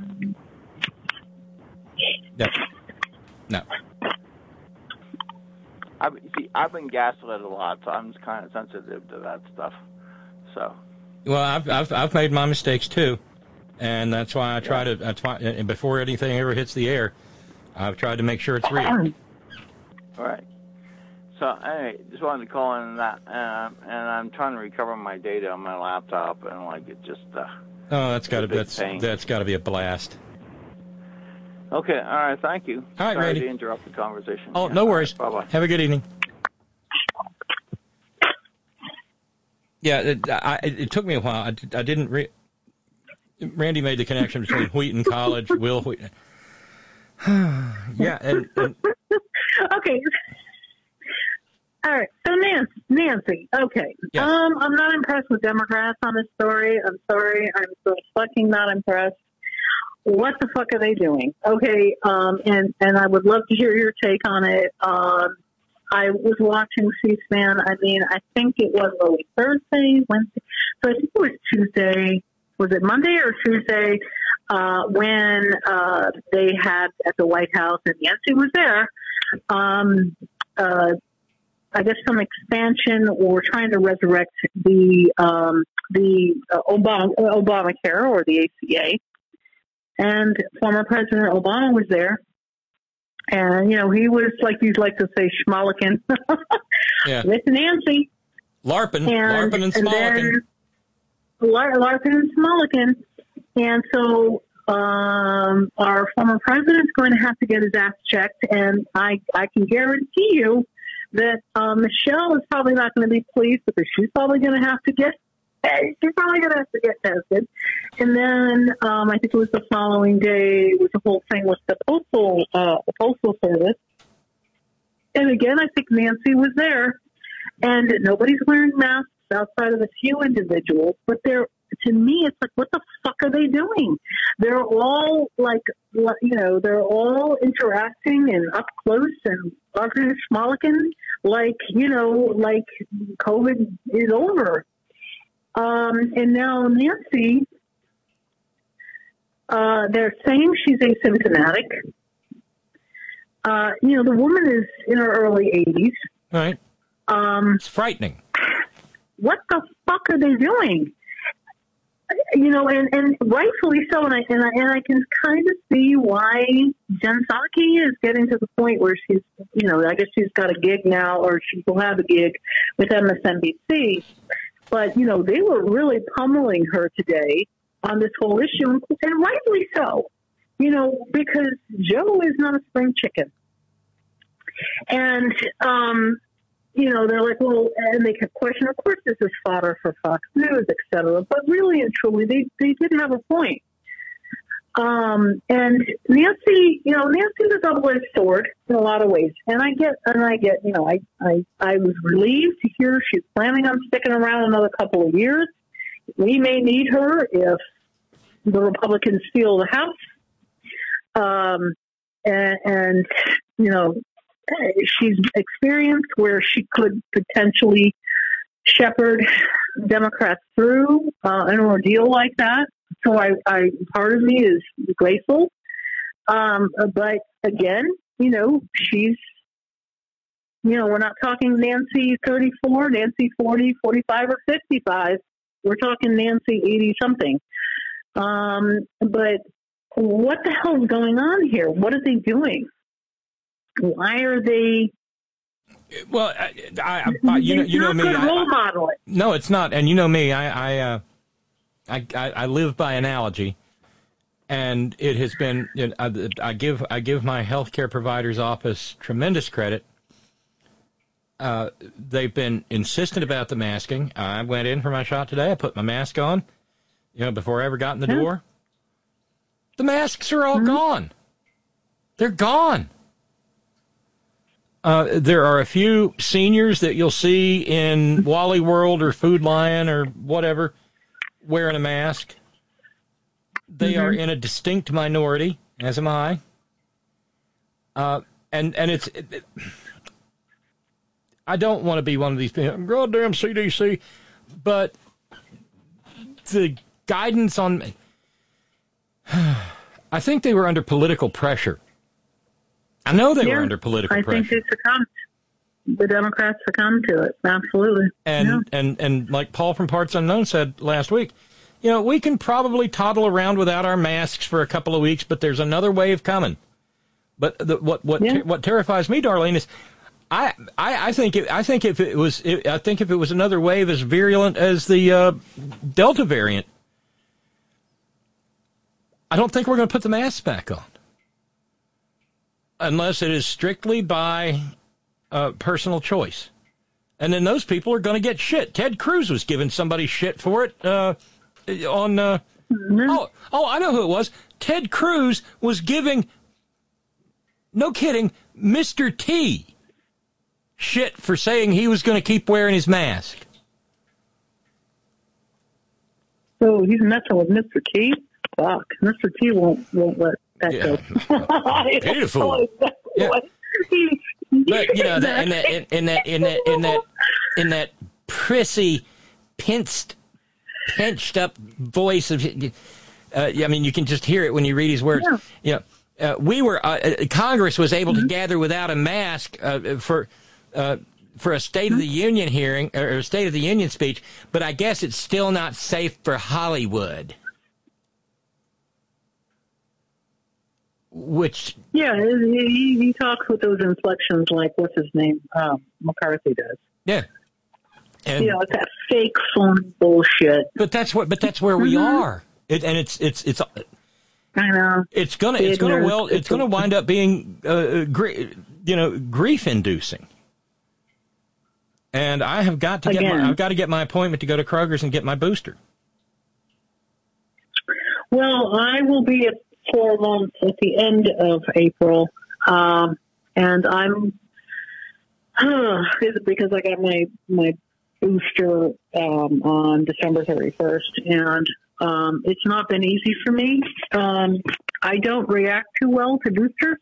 No. No. I see. I've been gaslit a lot, so I'm just kind of sensitive to that stuff. So. Well, I've I've I've made my mistakes too, and that's why I try to. That's why, and before anything ever hits the air, I've tried to make sure it's real. All right. So anyway, just wanted to call in on that, uh, and I'm trying to recover my data on my laptop, and like it just. Uh, Oh, that's got to that's pain. that's got to be a blast. Okay. All right. Thank you. All right, Sorry Randy. to interrupt the conversation. Oh, Yeah, no worries. Right, bye bye. Have a good evening. Yeah, it, I, it took me a while. I, I didn't. Re- Randy made the connection between Wheaton College, Will Wheaton. yeah, and, and Okay. All right. So Nancy, Nancy. Okay. Yes. Um, I'm not impressed with Democrats on this story. I'm sorry. I'm so fucking not impressed. What the fuck are they doing? Okay. Um, and and I would love to hear your take on it. Um, I was watching C-SPAN. I mean, I think it was really Thursday, Wednesday. So I think it was Tuesday. Was it Monday or Tuesday? Uh, when uh, they had at the White House, and Nancy was there. Um, uh, I guess some expansion or trying to resurrect the um, the uh, Obama, Obamacare or the A C A. And former President Obama was there. And, you know, he was, like you like to say, schmollicking yeah. with Nancy. LARPing, And, LARPing and and smollicking. then Lar- LARPing and smollicking. And so um, our former president's going to have to get his ass checked. And I, I can guarantee you that um, Michelle is probably not going to be pleased because she's probably going to have to get she's probably going to have to get tested. And then um, I think it was the following day was the whole thing with the postal uh, the postal service. And again, I think Nancy was there. And nobody's wearing masks outside of a few individuals. But they're, to me, it's like, what the fuck are they doing? They're all like, you know, they're all interacting and up close and fucking schmollikin, like, you know, like COVID is over. Um, and now Nancy, uh, they're saying she's asymptomatic. Uh, you know, the woman is in her early eighties. Right. Um, it's frightening. What the fuck are they doing? You know, and, and rightfully so, and I, and I and I can kind of see why Jen Psaki is getting to the point where she's, you know, I guess she's got a gig now, or she will have a gig with M S N B C. But, you know, they were really pummeling her today on this whole issue, and rightly so, you know, because Joe is not a spring chicken. And, um, you know, they're like, well, and they kept questioning, of course, this is fodder for Fox News, et cetera. But really and truly, they, they did have a point. Um, and Nancy, you know, Nancy's a double-edged sword in a lot of ways. And I get, and I get, you know, I, I, I was relieved to hear she's planning on sticking around another couple of years. We may need her if the Republicans steal the House. Um, and, and, you know, she's experienced where she could potentially shepherd Democrats through uh, an ordeal like that. So I, I, part of me is grateful. Um, but again, you know, she's, you know, we're not talking Nancy thirty-four, Nancy forty, forty-five, or fifty-five. We're talking Nancy eighty something. Um, but what the hell is going on here? What are they doing? Why are they? Well, I, I, I you know, you know me. I, role model it. No, it's not. And you know me. I, I, uh, I, I, I live by analogy, and it has been. You know, I, I give I give my healthcare provider's office tremendous credit. Uh, they've been insistent about the masking. I went in for my shot today. I put my mask on. You know, before I ever got in the yeah. door. The masks are all mm-hmm. gone. They're gone. Uh, there are a few seniors that you'll see in Wally World or Food Lion or whatever wearing a mask. They mm-hmm. are in a distinct minority, as am I. Uh, and and it's it, it, I don't want to be one of these people, goddamn C D C, but the guidance on I think they were under political pressure. I know they yeah, were under political I pressure. I think they succumbed. The Democrats succumbed to it. Absolutely. And, yeah. and, and like Paul from Parts Unknown said last week, you know, we can probably toddle around without our masks for a couple of weeks, but there's another wave coming. But the, what what yeah. ter- what terrifies me, Darlene, is I I, I think it, I think if it was it, I think if it was another wave as virulent as the uh, Delta variant, I don't think we're going to put the masks back on. Unless it is strictly by uh, personal choice. And then those people are going to get shit. Ted Cruz was giving somebody shit for it uh, on... Uh, mm-hmm. oh, oh, I know who it was. Ted Cruz was giving, no kidding, Mister T shit for saying he was going to keep wearing his mask. So he's messing with Mister T? Fuck. Mister T won't, won't let... Yeah. Beautiful. Yeah. But you know, that, in that, in, in that, in that, in that, in that prissy, pinched, pinched up voice of, uh, I mean, you can just hear it when you read his words. Yeah. You know, uh, we were uh, Congress was able mm-hmm. to gather without a mask uh, for uh, for a State of the Union hearing or a State of the Union speech, but I guess it's still not safe for Hollywood. Which yeah, he, he talks with those inflections like what's his name um, McCarthy does. Yeah, and, you know, it's that fake phony bullshit. But that's what. But that's where we mm-hmm. are. It, and it's it's it's. I know. It's gonna it's gonna well it's gonna wind up being uh, gr- you know grief inducing. And I have got to get my, I've got to get my appointment to go to Kroger's and get my booster. Well, I will be at four months at the end of April, um, and I'm Is it because I got my my booster um, on December thirty-first, and um, it's not been easy for me. Um, I don't react too well to boosters.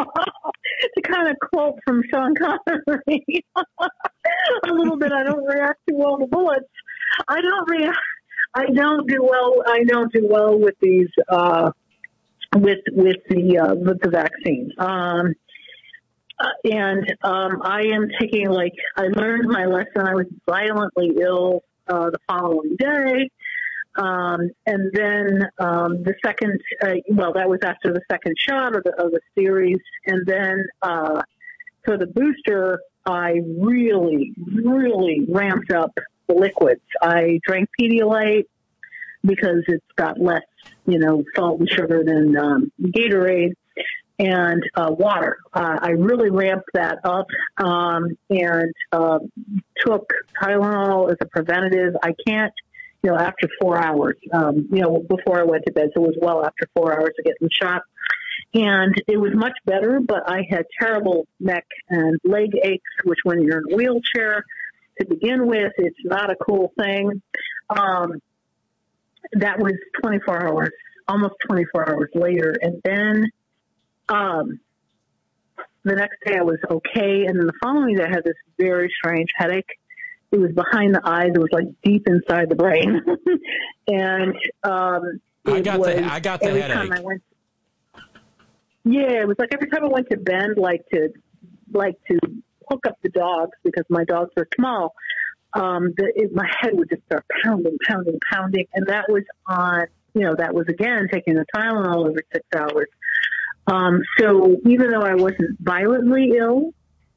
To kind of quote from Sean Connery, a little bit. I don't react too well to bullets. I don't react. I don't do well. I don't do well with these uh, with with the uh, with the vaccine. Um, uh, and um, I am taking like I learned my lesson. I was violently ill uh, the following day. Um, and then um, the second, uh, well, that was after the second shot of the, of the series. And then uh, for the booster, I really, really ramped up the liquids. I drank Pedialyte because it's got less, you know, salt and sugar than um, Gatorade, and uh, water. Uh, I really ramped that up um, and uh, took Tylenol as a preventative. I can't. You know, after four hours, um, you know, before I went to bed. So it was well after four hours of getting shot. And it was much better, but I had terrible neck and leg aches, which when you're in a wheelchair to begin with, it's not a cool thing. Um, that was twenty-four hours, almost twenty-four hours later. And then um, the next day I was okay. And then the following day I had this very strange headache. It was behind the eyes. It was like deep inside the brain. and um, I got was, the I got the every headache. Time I went, yeah, it was like every time I went to Bend, like to like to hook up the dogs because my dogs are small. Um, the, it, my head would just start pounding, pounding, pounding, and that was on. You know, that was again taking the Tylenol every six hours. Um, so even though I wasn't violently ill.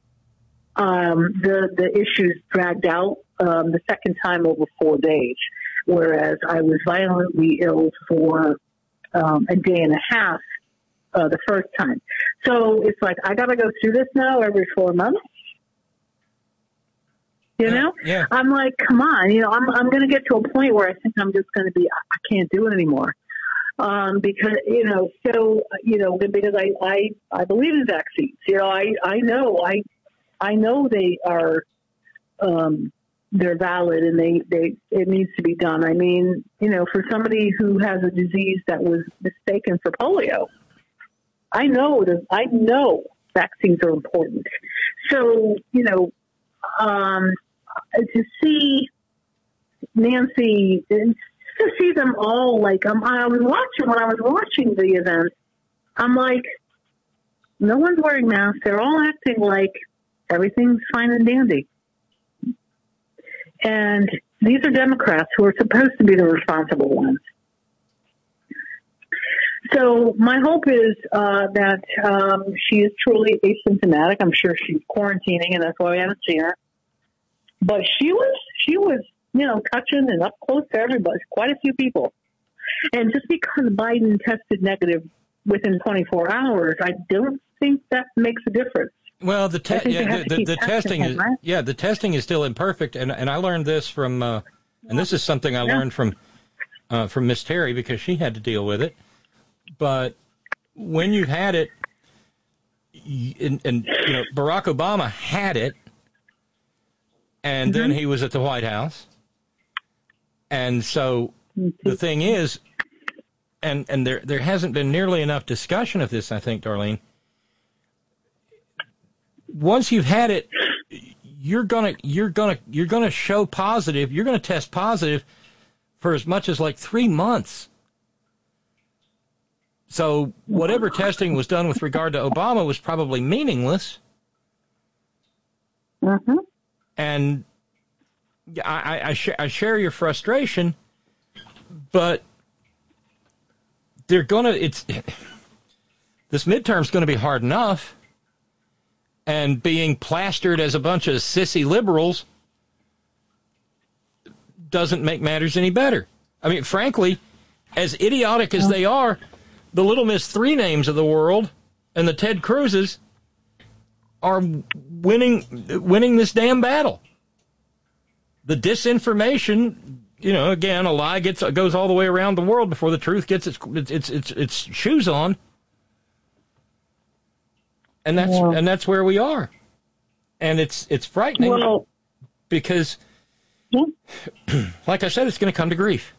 Um, the, the issues dragged out um, the second time over four days, whereas I was violently ill for um, a day and a half uh, the first time. So it's like, I got to go through this now every four months. You yeah, know? Yeah. I'm like, come on. You know, I'm, I'm going to get to a point where I think I'm just going to be, I can't do it anymore. Um, because, you know, so, you know, because I, I, I believe in vaccines. You know, I, I know, I, I know they are, um, they're valid and they, they, it needs to be done. I mean, you know, for somebody who has a disease that was mistaken for polio, I know that I know vaccines are important. So, you know, um, to see Nancy, to see them all like, um, I was watching, when I was watching the event, I'm like, no one's wearing masks. They're all acting like everything's fine and dandy. And these are Democrats who are supposed to be the responsible ones. So my hope is uh, that um, she is truly asymptomatic. I'm sure she's quarantining, and that's why we haven't seen her. But she was, she was, you know, touching and up close to everybody, quite a few people. And just because Biden tested negative within twenty-four hours, I don't think that makes a difference. Well, the, te- yeah, the, the, the testing him, is right? yeah, the testing is still imperfect, and and I learned this from, uh, and this is something I yeah. learned from uh, from Miss Terry because she had to deal with it. But when you've had it, and, and you know Barack Obama had it, and mm-hmm. then he was at the White House, and so mm-hmm. the thing is, and and there there hasn't been nearly enough discussion of this, I think, Darlene. Once you've had it, you're gonna you're gonna you're gonna show positive. You're gonna test positive for as much as like three months. So whatever testing was done with regard to Obama was probably meaningless. Mm-hmm. And I I, I, sh- I share your frustration, but they're gonna it's this midterm's gonna be hard enough. And being plastered as a bunch of sissy liberals doesn't make matters any better. I mean, frankly, as idiotic as they are, the Little Miss Three Names of the world and the Ted Cruzes are winning winning this damn battle. The disinformation, you know, again, a lie gets goes all the way around the world before the truth gets its its its, its shoes on. And that's yeah. and that's where we are. And it's it's frightening Well, because, yeah. like I said, it's going to come to grief.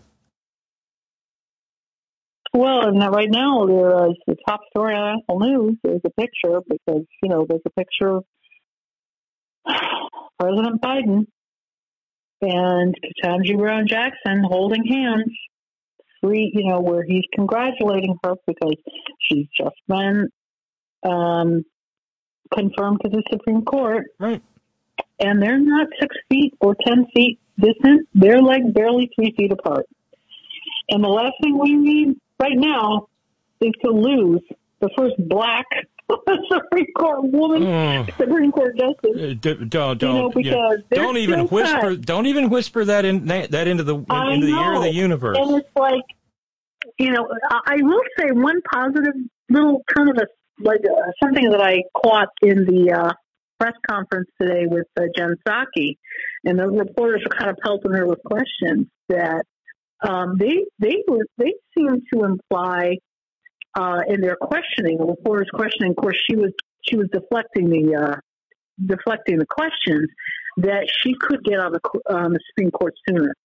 Well, and right now, there is the top story on Apple News. There's a picture because, you know, there's a picture of President Biden and Ketanji Brown Jackson holding hands, free, you know, where he's congratulating her because she's just been um, confirmed to the Supreme Court. Right. And they're not six feet or ten feet distant. They're like barely three feet apart. And the last thing we need right now is to lose the first black Supreme Court woman, mm. Supreme Court justice. Uh, d- don't don't you know, because you know, don't even whisper. Time. Don't even whisper that in that into the I into the know. ear of the universe. And it's like, you know, I will say one positive little kind of a like uh, something that I caught in the uh, press conference today with uh, Jen Psaki, and the reporters were kind of pelting her with questions that. Um, they they were they seemed to imply uh, in their questioning, the reporter's questioning. Of course, she was she was deflecting the uh, deflecting the questions that she could get on the on the Supreme Court sooner.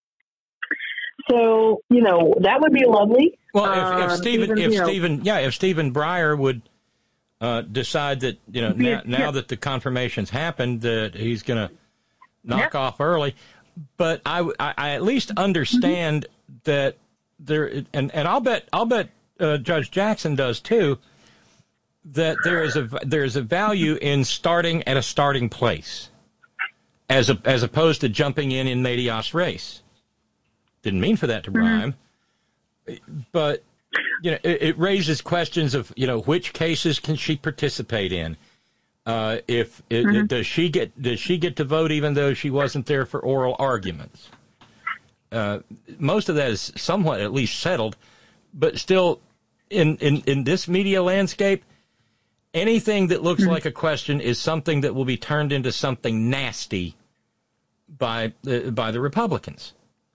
So you know that would be lovely. Well, if, if um, Stephen, even, if you know, Stephen, yeah, if Stephen Breyer would uh, decide that you know now, now yeah. that the confirmation's happened that he's going to knock yeah. off early. But I, I, I at least understand mm-hmm. that there, and, and I'll bet I'll bet uh, Judge Jackson does too. That there is a there is a value in starting at a starting place, as a, as opposed to jumping in in medias res. Didn't mean for that to rhyme, mm-hmm. but you know it, it raises questions of you know which cases can she participate in. Uh, if it, mm-hmm. does she get does she get to vote even though she wasn't there for oral arguments? Uh, most of that is somewhat at least settled, but still, in, in, in this media landscape, anything that looks mm-hmm. like a question is something that will be turned into something nasty by uh, by the Republicans.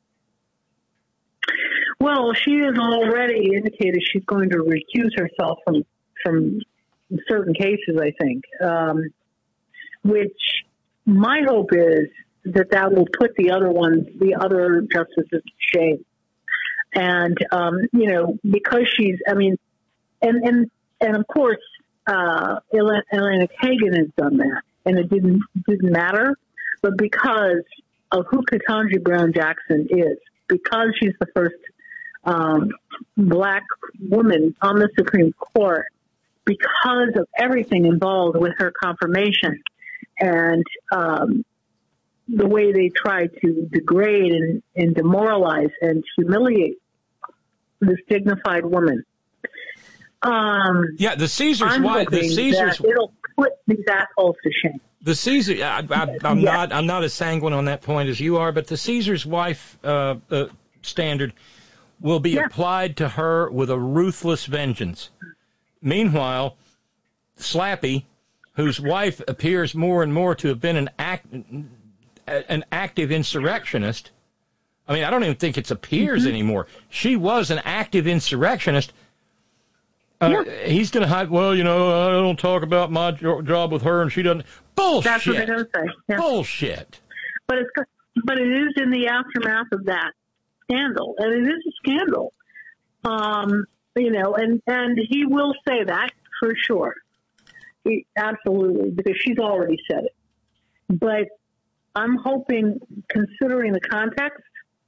Well, she has already indicated she's going to recuse herself from from. certain cases, I think, um, which my hope is that that will put the other ones, the other justices to shame. And, um, you know, because she's, I mean, and, and, and of course, uh, Elena Kagan has done that and it didn't, didn't matter, but because of who Ketanji Brown Jackson is, because she's the first, um, black woman on the Supreme Court, because of everything involved with her confirmation and um, the way they try to degrade and, and demoralize and humiliate this dignified woman. Um, yeah, the Caesars. I'm Why the Caesars? It'll put these assholes to shame. The Caesar. I, I, I'm yes. not. I'm not as sanguine on that point as you are. But the Caesar's wife uh, uh, standard will be yeah. applied to her with a ruthless vengeance. Meanwhile, Slappy, whose wife appears more and more to have been an act, an active insurrectionist. I mean, I don't even think it's appears mm-hmm. anymore. She was an active insurrectionist. Uh, yeah. He's going to hide, well, you know, I don't talk about my jo- job with her and she doesn't. Bullshit. That's what they're going to say. Yeah. Bullshit. But, it's, but it is in the aftermath of that scandal, and it is a scandal. Um, You know, and, and he will say that for sure. He, absolutely, because she's already said it. But I'm hoping, considering the context,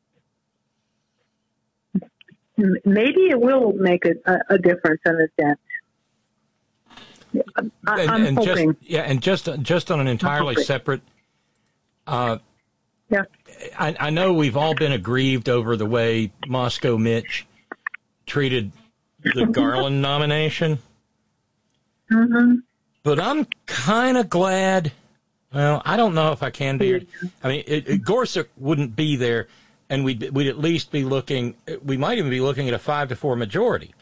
maybe it will make a, a, a difference in his death. I, and, I'm and hoping. Just, yeah, and just just on an entirely separate. Uh, yeah. I, I know we've all been aggrieved over the way Moscow Mitch treated the Garland nomination. Mm-hmm. But I'm kind of glad. Well, I don't know if I can be. I mean, it, it, Gorsuch wouldn't be there, and we'd we'd at least be looking. We might even be looking at a five to four majority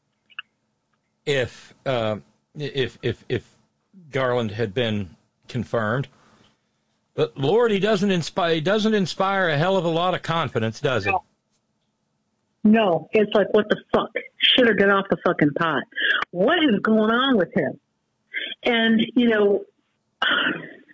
if uh, if if if Garland had been confirmed. But Lord, he doesn't inspire. He doesn't inspire a hell of a lot of confidence, does he? No. No, it's like, what the fuck? Should have got off the fucking pot. What is going on with him? And, you know,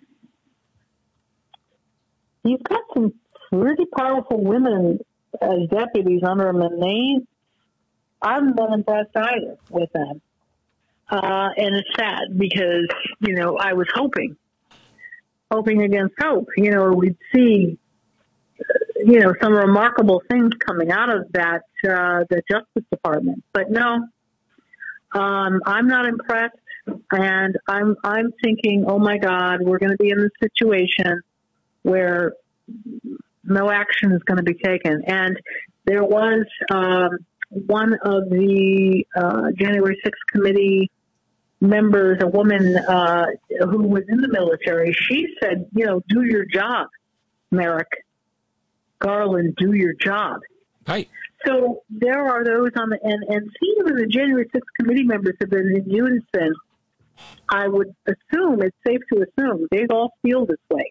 he's got some pretty powerful women as deputies under him, and they, I haven't been impressed either with them. Uh, and it's sad because, you know, I was hoping, hoping against hope, you know, we'd see, you know, some remarkable things coming out of that, uh, the Justice Department. But no, um, I'm not impressed. And I'm, I'm thinking, oh my God, we're going to be in this situation where no action is going to be taken. And there was, um, one of the, uh, January sixth committee members, a woman, uh, who was in the military. She said, you know, do your job, Merrick Garland, do your job. Right. So there are those on the, and, and seeing that the January sixth committee members have been in unison, I would assume, it's safe to assume, they all feel this way.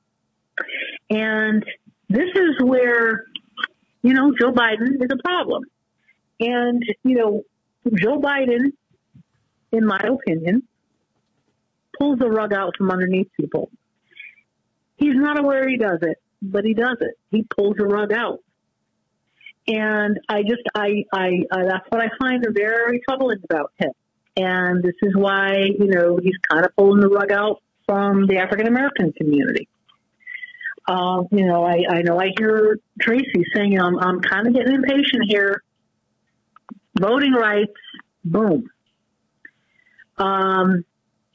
And this is where, you know, Joe Biden is a problem. And, you know, Joe Biden, in my opinion, pulls the rug out from underneath people. He's not aware he does it, but he does it. He pulls the rug out. And I just, I, I, I that's what I find very troubling about him. And this is why, you know, he's kind of pulling the rug out from the African-American community. Um, you know, I, I know I hear Tracy saying, I'm, I'm kind of getting impatient here. Voting rights, boom. Um,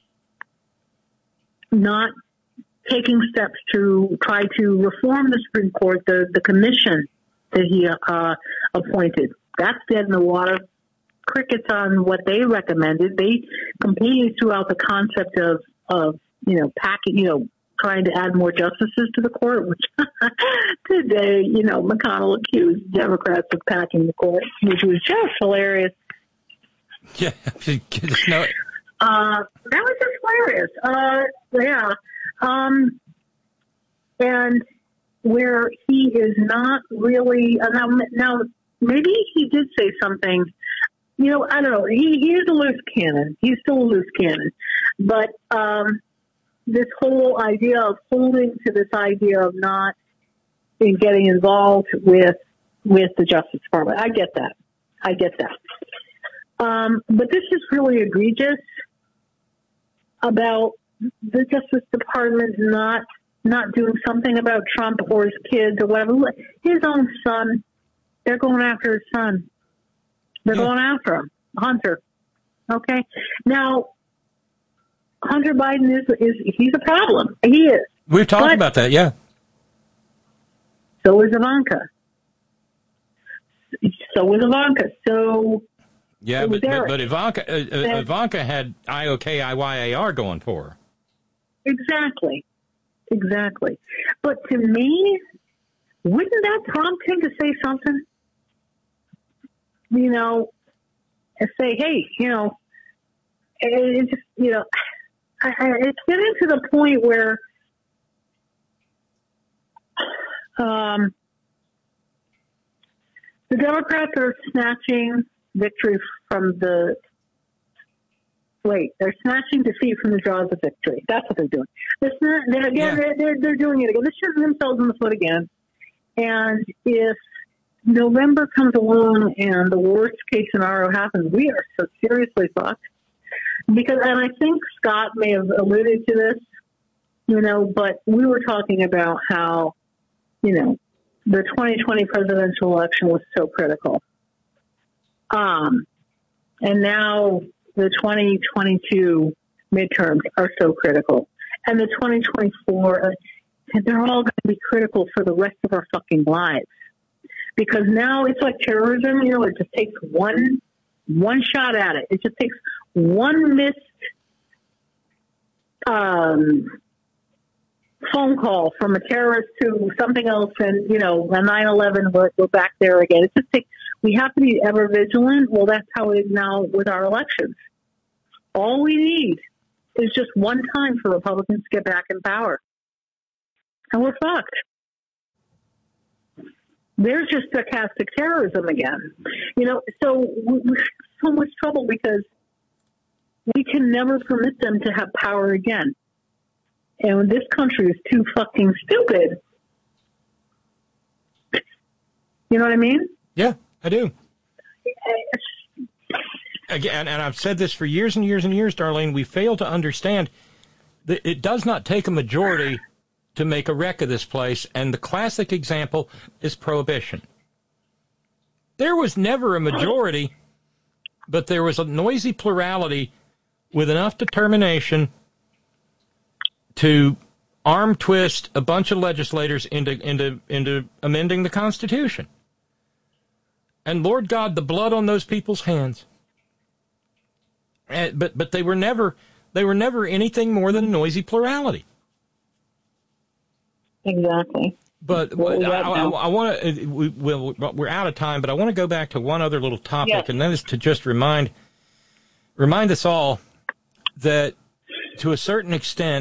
not taking steps to try to reform the Supreme Court, the, the commission that he uh, appointed. That's dead in the water. Crickets on what they recommended. They completely threw out the concept of, of you know, packing, you know, trying to add more justices to the court, which today, you know, McConnell accused Democrats of packing the court, which was just hilarious. Yeah, no. Uh, that was just hilarious. Uh, yeah. Um, and where he is not really, uh, now, now, maybe he did say something, you know, I don't know. He, he is a loose cannon. He's still a loose cannon. But, um, this whole idea of holding to this idea of not in getting involved with, with the Justice Department. I get that. I get that. Um, but this is really egregious about the Justice Department not, not doing something about Trump or his kids or whatever. His own son, they're going after his son. They're yeah. going after him. Hunter. Okay. Now, Hunter Biden is, is, he's a problem. He is. We've talked but about that, yeah. So is Ivanka. So is Ivanka. So. Yeah, but, but, but Ivanka, uh, uh, Ivanka had I O K I Y A R going for her. Exactly. Exactly. But to me, wouldn't that prompt him to say something? You know, and say, hey, you know, it just, you know, I, I, it's getting to the point where um, the Democrats are snatching victory from the, wait, they're snatching defeat from the jaws of victory. That's what they're doing. They're, they're, again, yeah. they're, they're, they're doing it again. They're shooting themselves in the foot again. And if November comes along and the worst case scenario happens, we are so seriously fucked. Because, and I think Scott may have alluded to this, you know, but we were talking about how, you know, the twenty twenty presidential election was so critical. Um, and now the twenty twenty-two midterms are so critical. And the twenty twenty-four, uh, they're all going to be critical for the rest of our fucking lives. Because now it's like terrorism, you know, it just takes one one shot at it. It just takes one missed um, phone call from a terrorist to something else, and, you know, a nine eleven, we're, we're back there again. It just takes, we have to be ever vigilant. Well, that's how it is now with our elections. All we need is just one time for Republicans to get back in power. And we're fucked. There's just stochastic terrorism again. You know, so we're in so much trouble because we can never permit them to have power again. And this country is too fucking stupid You know what I mean? Yeah, I do. Again, and I've said this for years and years and years, Darlene, we fail to understand that it does not take a majority to make a wreck of this place, and the classic example is prohibition. There was never a majority, but there was a noisy plurality with enough determination to arm twist a bunch of legislators into into into amending the Constitution. And Lord God, the blood on those people's hands. Uh, but but they were never they were never anything more than a noisy plurality. Exactly. But Well, I, I, now. I want to. We, we'll, we're out of time, but I want to go back to one other little topic, Yes. and that is to just remind remind us all that, to a certain extent,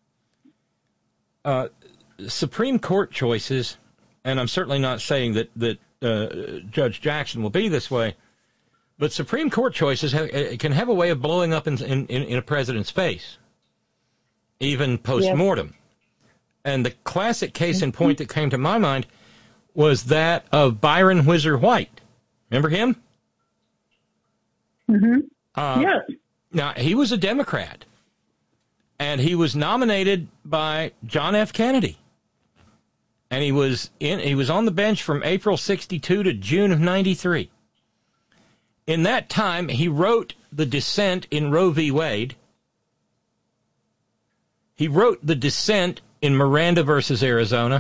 uh, Supreme Court choices, and I'm certainly not saying that that uh, Judge Jackson will be this way, but Supreme Court choices have, can have a way of blowing up in in, in a president's face, even post mortem. Yes. And the classic case in point that came to my mind was that of Byron Whizzer White. Remember him? Mm-hmm. Uh, yes. Now, he was a Democrat, and he was nominated by John F. Kennedy. And he was in. He was on the bench from April sixty-two to June of ninety-three. In that time, he wrote the dissent in Roe v. Wade. He wrote the dissent in Miranda versus Arizona.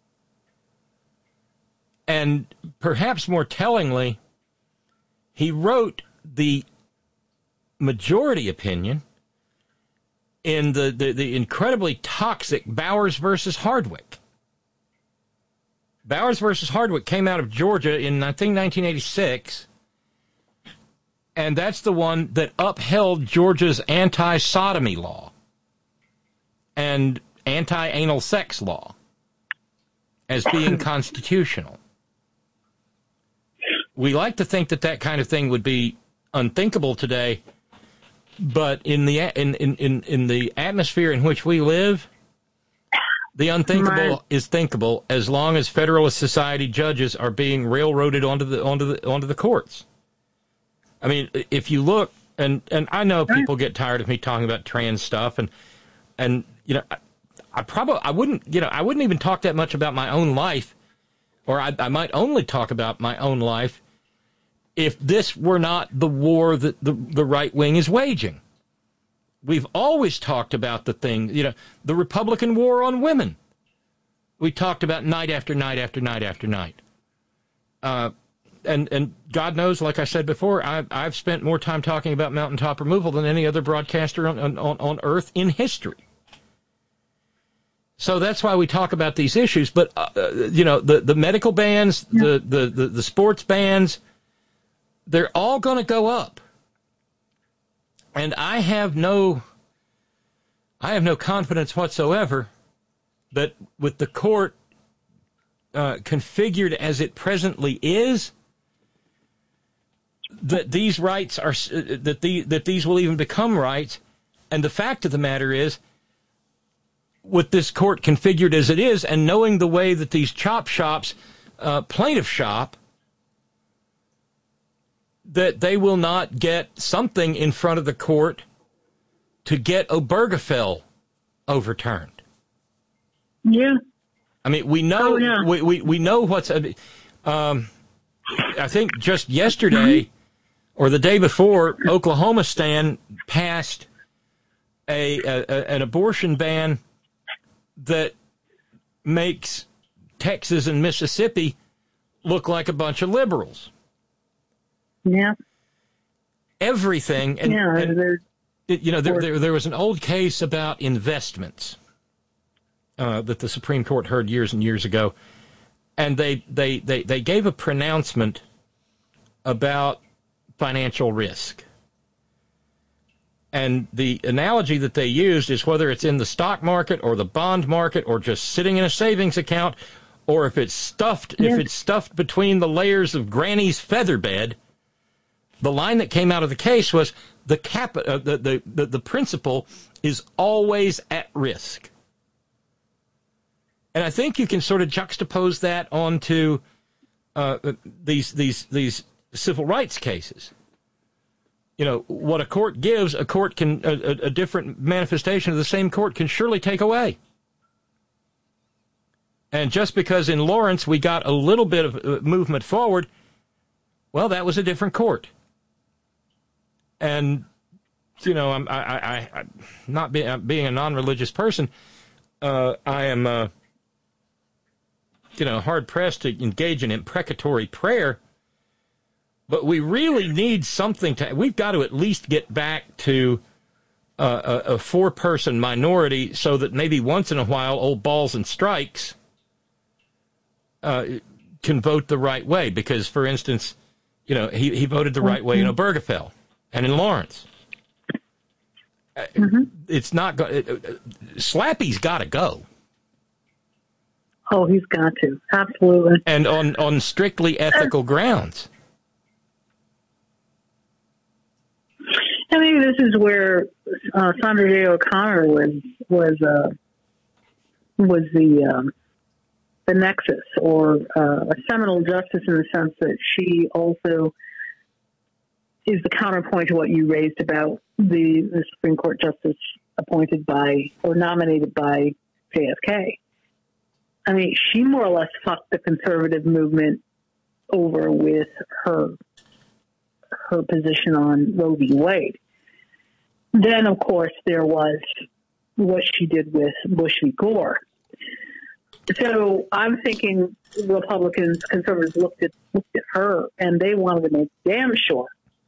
And perhaps more tellingly, he wrote the majority opinion in the, the, the incredibly toxic Bowers versus Hardwick. Bowers versus Hardwick came out of Georgia in, I think, nineteen eighty-six, and that's the one that upheld Georgia's anti-sodomy law and anti-anal sex law as being constitutional. We like to think that that kind of thing would be unthinkable today, but in the in in, in, in the atmosphere in which we live, the unthinkable right. is thinkable as long as Federalist Society judges are being railroaded onto the onto the onto the courts. I mean, if you look, and and I know people get tired of me talking about trans stuff, and and you know. I, I probably I wouldn't you know I wouldn't even talk that much about my own life, or I, I might only talk about my own life if this were not the war that the, the right wing is waging. We've always talked about the thing, you know, the Republican war on women. We talked about night after night after night after night. Uh, and and God knows, like I said before, I've, I've spent more time talking about mountaintop removal than any other broadcaster on on, on Earth in history. So that's why we talk about these issues. But, uh, you know, the, the medical bans, the, the, the, the sports bans, they're all going to go up. And I have no, I have no confidence whatsoever that with the court uh, configured as it presently is, that these rights are, that the, that these will even become rights. And the fact of the matter is, with this court configured as it is, and knowing the way that these chop shops, uh, plaintiff shop, that they will not get something in front of the court to get Obergefell overturned. Yeah. I mean, we know, oh, yeah. we, we, we know what's, um, I think just yesterday mm-hmm. or the day before, Oklahoma Stan passed a, a, a an abortion ban that makes Texas and Mississippi look like a bunch of liberals. Yeah. Everything. And, yeah, and it, you know, there, there there was an old case about investments uh, that the Supreme Court heard years and years ago, and they, they, they, they gave a pronouncement about financial risk. And the analogy that they used is whether it's in the stock market or the bond market or just sitting in a savings account, or if it's stuffed, yeah. if it's stuffed between the layers of Granny's feather bed. The line that came out of the case was the cap, uh, the, the the the principal is always at risk. And I think you can sort of juxtapose that onto uh, these these these civil rights cases. You know, what a court gives, a court can, a, a, a different manifestation of the same court can surely take away. And just because in Lawrence we got a little bit of movement forward, well, that was a different court. And, you know, I'm, I, I, I, not be, being a non-religious person, uh, I am, uh, you know, hard-pressed to engage in imprecatory prayer. But we really need something to, we've got to at least get back to uh, a, a four-person minority so that maybe once in a while old balls and strikes uh, can vote the right way. Because, for instance, you know, he, he voted the right way in Obergefell and in Lawrence. Mm-hmm. It's not going to, Slappy's got to go. Oh, he's got to. Absolutely. And on, on strictly ethical grounds. I mean, this is where uh, Sandra Day O'Connor was was uh, was the um, the nexus, or uh, a seminal justice in the sense that she also is the counterpoint to what you raised about the, the Supreme Court justice appointed by or nominated by J F K. I mean, she more or less fucked the conservative movement over with her. her position on Roe v. Wade. Then, of course, there was what she did with Bush v. Gore. So I'm thinking Republicans, conservatives looked at looked at her, and they wanted to make damn sure,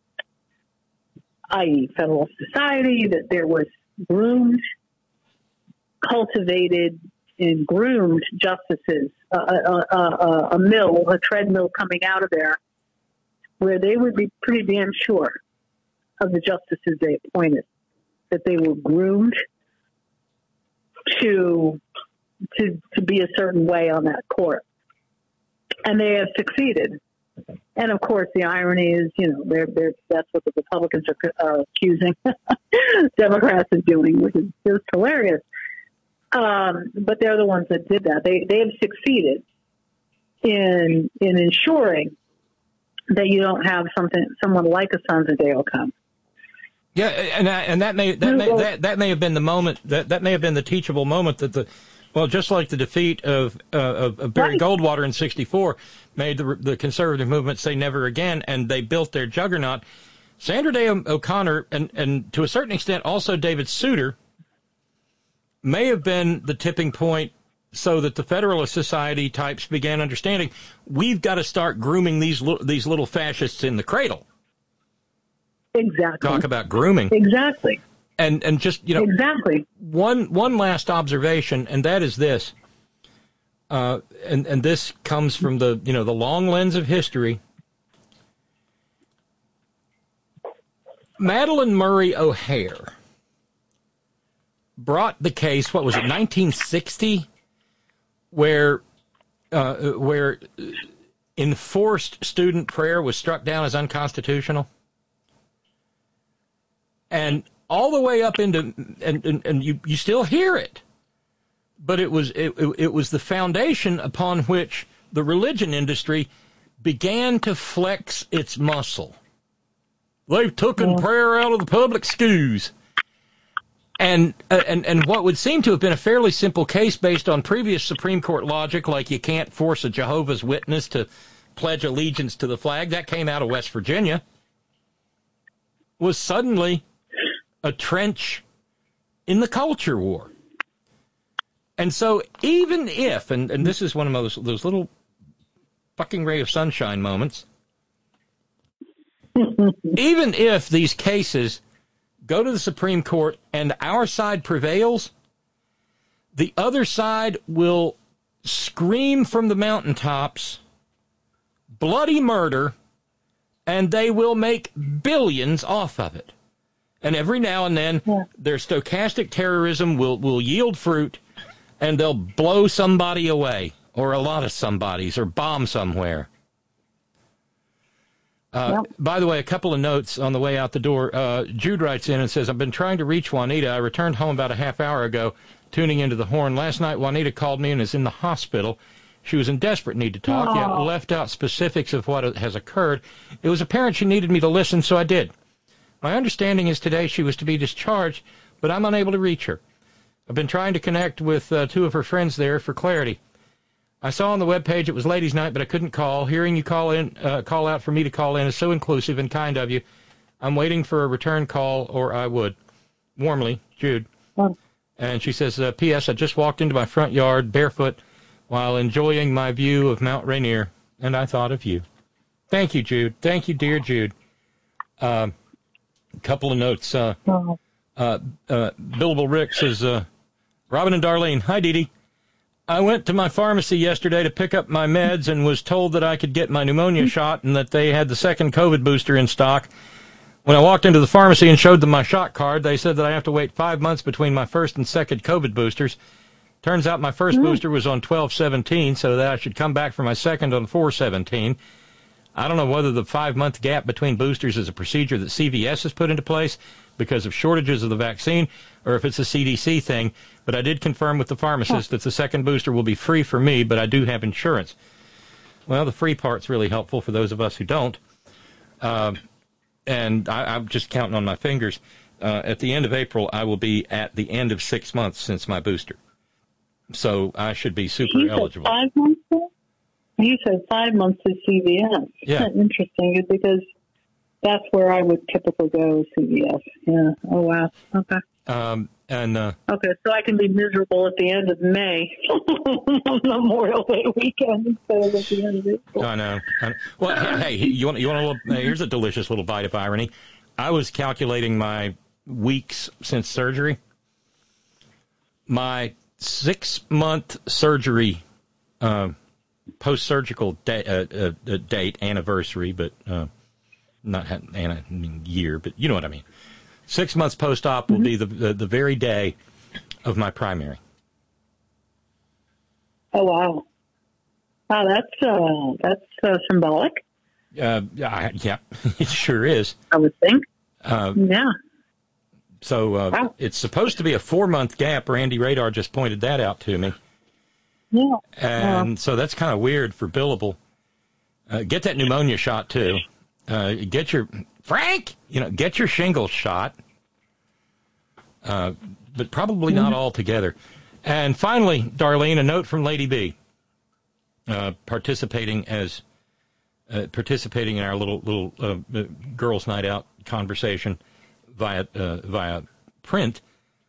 that is. Federal Society, that there was groomed, cultivated, and groomed justices, uh, a, a, a, a mill, a treadmill coming out of there, where they would be pretty damn sure of the justices they appointed, that they were groomed to to to be a certain way on that court. And they have succeeded. And, of course, the irony is, you know, they're, they're, that's what the Republicans are, are accusing Democrats of doing, which is just hilarious. Um, but they're the ones that did that. They they have succeeded in in ensuring that you don't have something, someone like a Sandra Day O'Connor. Yeah, and and that may that may that, that may have been the moment that that may have been the teachable moment that the well, just like the defeat of uh, of, of Barry right. Goldwater in sixty-four made the the conservative movement say never again, and they built their juggernaut. Sandra Day O'Connor and and to a certain extent also David Souter may have been the tipping point, so that the Federalist Society types began understanding we've got to start grooming these these little fascists in the cradle. Exactly. Talk about grooming. Exactly. And and just, you know, exactly. One one last observation, and that is this. Uh, and and this comes from the you know the long lens of history. Madalyn Murray O'Hair brought the case. What was it, nineteen sixty, where uh, where enforced student prayer was struck down as unconstitutional. And all the way up into, and, and, and you, you still hear it, but it was it, it was the foundation upon which the religion industry began to flex its muscle. They've taken yeah. prayer out of the public schools. And, uh, and and what would seem to have been a fairly simple case based on previous Supreme Court logic, like you can't force a Jehovah's Witness to pledge allegiance to the flag, that came out of West Virginia, was suddenly a trench in the culture war. And so even if, and, and this is one of those, those little fucking ray of sunshine moments, even if these cases go to the Supreme Court and our side prevails, the other side will scream from the mountaintops, bloody murder, and they will make billions off of it. And every now and then, yeah. their stochastic terrorism will, will yield fruit, and they'll blow somebody away, or a lot of somebodies, or bomb somewhere. Uh, yep. By the way, a couple of notes on the way out the door. Uh, Jude writes in and says, I've been trying to reach Juanita. I returned home about a half hour ago, tuning into the horn. Last night, Juanita called me and is in the hospital. She was in desperate need to talk, yet left out specifics of what has occurred. It was apparent she needed me to listen, so I did. My understanding is today she was to be discharged, but I'm unable to reach her. I've been trying to connect with uh, two of her friends there for clarity. I saw on the webpage it was ladies' night, but I couldn't call. Hearing you call in, uh, call out for me to call in is so inclusive and kind of you. I'm waiting for a return call, or I would. Warmly, Jude. Oh. And she says, uh, P S. I just walked into my front yard barefoot while enjoying my view of Mount Rainier, and I thought of you. Thank you, Jude. Thank you, dear Jude. A uh, couple of notes. Uh, uh, uh, Billable Rick says, uh, Robin and Darlene, hi, Dee Dee. I went to my pharmacy yesterday to pick up my meds and was told that I could get my pneumonia shot and that they had the second COVID booster in stock. When I walked into the pharmacy and showed them my shot card, they said that I have to wait five months between my first and second COVID boosters. Turns out my first mm. booster was on twelve seventeen, so that I should come back for my second on four seventeen. I don't know whether the five-month gap between boosters is a procedure that C V S has put into place because of shortages of the vaccine, or if it's a C D C thing, but I did confirm with the pharmacist huh. that the second booster will be free for me, but I do have insurance. Well, the free part's really helpful for those of us who don't. Uh, and I, I'm just counting on my fingers. Uh, at the end of April, I will be at the end of six months since my booster. So I should be super you eligible. Said five months? You said five months to C V S. Yeah. That's interesting because that's where I would typically go, C V S. Yeah. Oh, wow. Okay. Um, and uh, okay, so I can be miserable at the end of May, Memorial Day weekend, instead of at the end of April. I know. I know. Well, hey, you want you want a little? Here's a delicious little bite of irony. I was calculating my weeks since surgery. My six-month surgery, uh, post-surgical da- uh, uh, date anniversary, but uh, not I mean year, but you know what I mean. Six months post-op will be the, the the very day of my primary. Oh wow! Wow, that's uh, that's uh, symbolic. Uh, yeah, yeah, it sure is. I would think. Uh, yeah. So uh, wow. It's supposed to be a four-month gap. Randy Radar just pointed that out to me. Yeah. And yeah. so that's kind of weird for billable. Uh, get that pneumonia shot too. Uh, get your Frank, you know, get your shingles shot, uh, but probably not all together. And finally, Darlene, a note from Lady B, uh, participating as uh, participating in our little little uh, girls' night out conversation via uh, via print.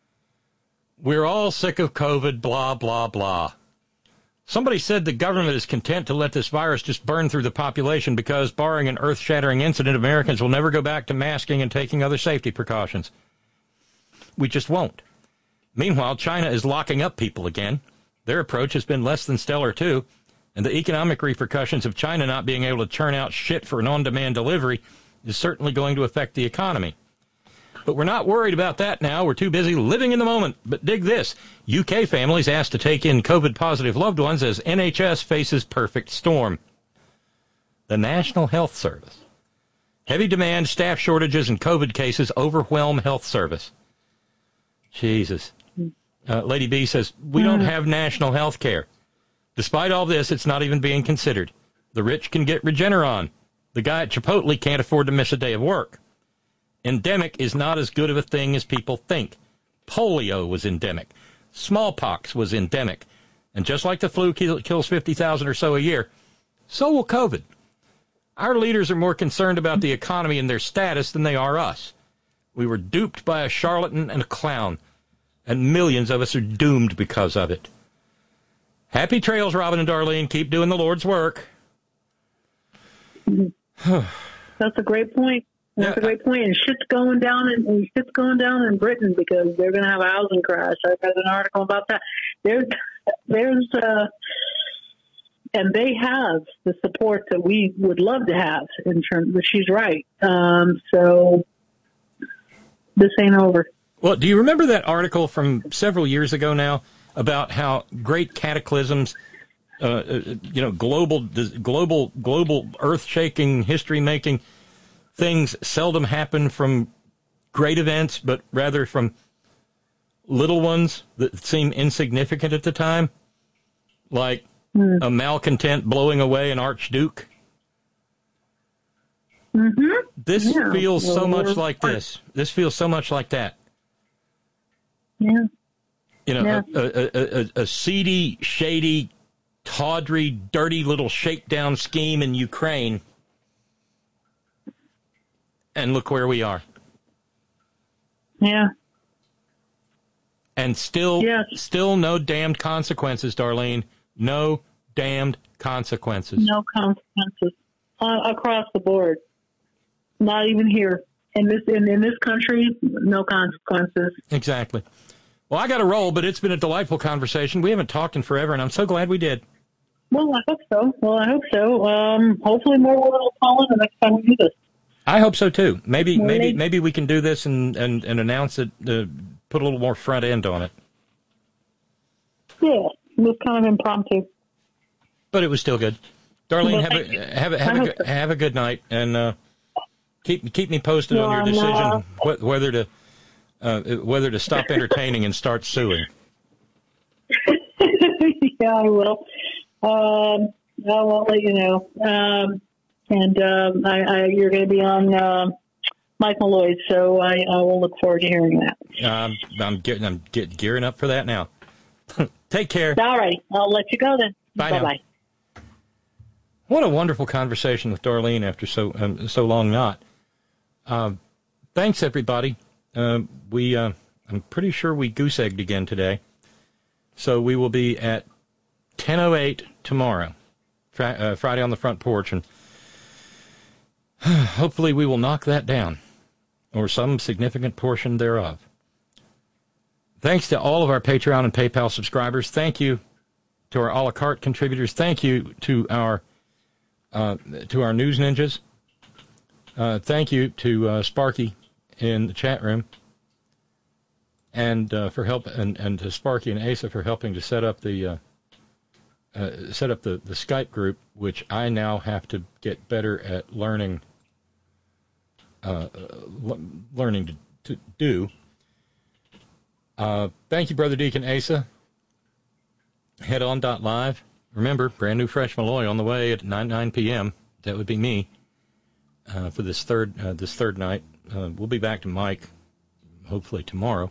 We're all sick of COVID. Blah blah blah. Somebody said the government is content to let this virus just burn through the population because, barring an earth-shattering incident, Americans will never go back to masking and taking other safety precautions. We just won't. Meanwhile, China is locking up people again. Their approach has been less than stellar, too, and the economic repercussions of China not being able to churn out shit for an on-demand delivery is certainly going to affect the economy. But we're not worried about that now. We're too busy living in the moment. But dig this. U K families asked to take in COVID-positive loved ones as N H S faces perfect storm. The National Health Service. Heavy demand, staff shortages, and COVID cases overwhelm health service. Jesus. Uh, Lady B says, we don't have national health care. Despite all this, it's not even being considered. The rich can get Regeneron. The guy at Chipotle can't afford to miss a day of work. Endemic is not as good of a thing as people think. Polio was endemic. Smallpox was endemic. And just like the flu kill, kills fifty thousand or so a year, so will COVID. Our leaders are more concerned about the economy and their status than they are us. We were duped by a charlatan and a clown, and millions of us are doomed because of it. Happy trails, Robin and Darlene. Keep doing the Lord's work. That's a great point. That's yeah. a great point. And shit's going down in and shit's going down in Britain because they're going to have a housing crash. I read an article about that. There's, there's, uh, and they have the support that we would love to have in terms. But she's right. Um, so this ain't over. Well, do you remember that article from several years ago now about how great cataclysms, uh, you know, global, global, global, earth-shaking, history-making things seldom happen from great events, but rather from little ones that seem insignificant at the time, like Mm. A malcontent blowing away an archduke. Mm-hmm. This Yeah. feels Well, so much we're- like this. This feels so much like that. Yeah. You know, Yeah. a, a, a, a seedy, shady, tawdry, dirty little shakedown scheme in Ukraine. And look where we are. Yeah. And still, Yes. still no damned consequences, Darlene. No damned consequences. No consequences uh, across the board. Not even here in this in, in this country. No consequences. Exactly. Well, I got to roll, but it's been a delightful conversation. We haven't talked in forever, and I'm so glad we did. Well, I hope so. Well, I hope so. Um, hopefully, more women will call in the next time we do this. I hope so too. Maybe, Well, maybe, they- maybe we can do this and and, and announce it. Uh, put a little more front end on it. Yeah, it was kind of impromptu. But it was still good. Darlene, Well, have thank a you. have a I have a, hope good- so. have a good night, and uh, keep keep me posted Well, on your I'm, decision uh, wh- whether to uh, whether to stop entertaining and start suing. Yeah, I will. Um, I will let you know. Um, and um, I, I, you're going to be on uh, Mike Malloy, so I, I will look forward to hearing that. Um, I'm getting I'm get, gearing up for that now. Take care. All right, I'll let you go then. Bye now. Bye-bye. What a wonderful conversation with Darlene after so um, so long not. Um, thanks everybody. Uh, we uh, I'm pretty sure we goose egged again today, so we will be at ten oh eight tomorrow, fr- uh, Friday on the Front Porch, and hopefully we will knock that down, or some significant portion thereof. Thanks to all of our Patreon and PayPal subscribers. Thank you to our a la carte contributors. Thank you to our uh, to our news ninjas. Uh, thank you to uh, Sparky in the chat room, and uh, for help and, and to Sparky and Asa for helping to set up the uh, uh, set up the, the Skype group, which I now have to get better at learning uh, l- learning to, to do. Uh, thank you, Brother Deacon Asa. Head on dot live. Remember, brand new Fresh Malloy on the way at nine nine p.m. That would be me uh, for this third uh, this third night. Uh, we'll be back to Mike hopefully tomorrow.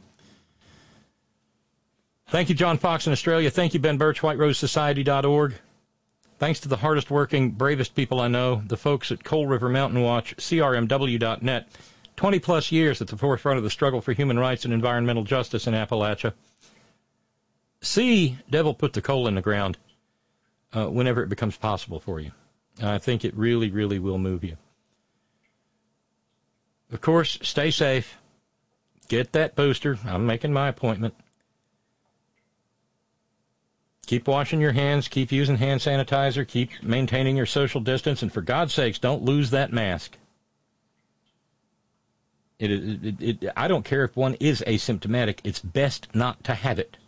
Thank you, John Fox in Australia. Thank you, Ben Birch, white rose society dot org. Thanks to the hardest working, bravest people I know, the folks at Coal River Mountain Watch, C R M W dot net. twenty-plus years at the forefront of the struggle for human rights and environmental justice in Appalachia. See Devil put the coal in the ground uh, whenever it becomes possible for you. I think it really, really will move you. Of course, stay safe. Get that booster. I'm making my appointment. Keep washing your hands. Keep using hand sanitizer. Keep maintaining your social distance. And for God's sakes, don't lose that mask. It, it, it, it, I don't care if one is asymptomatic. It's best not to have it.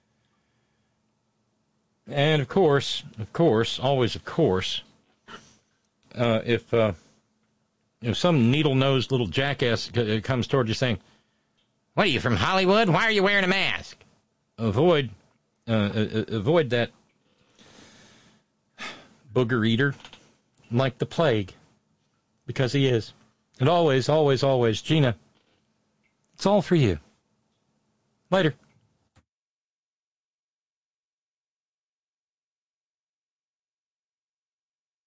And, of course, of course, always of course, uh, if, uh, if some needle-nosed little jackass c- comes toward you saying, "What are you, from Hollywood? Why are you wearing a mask?" Avoid, uh, uh, avoid that booger eater like the plague, because he is. And always, always, always, Gina, it's all for you. Later.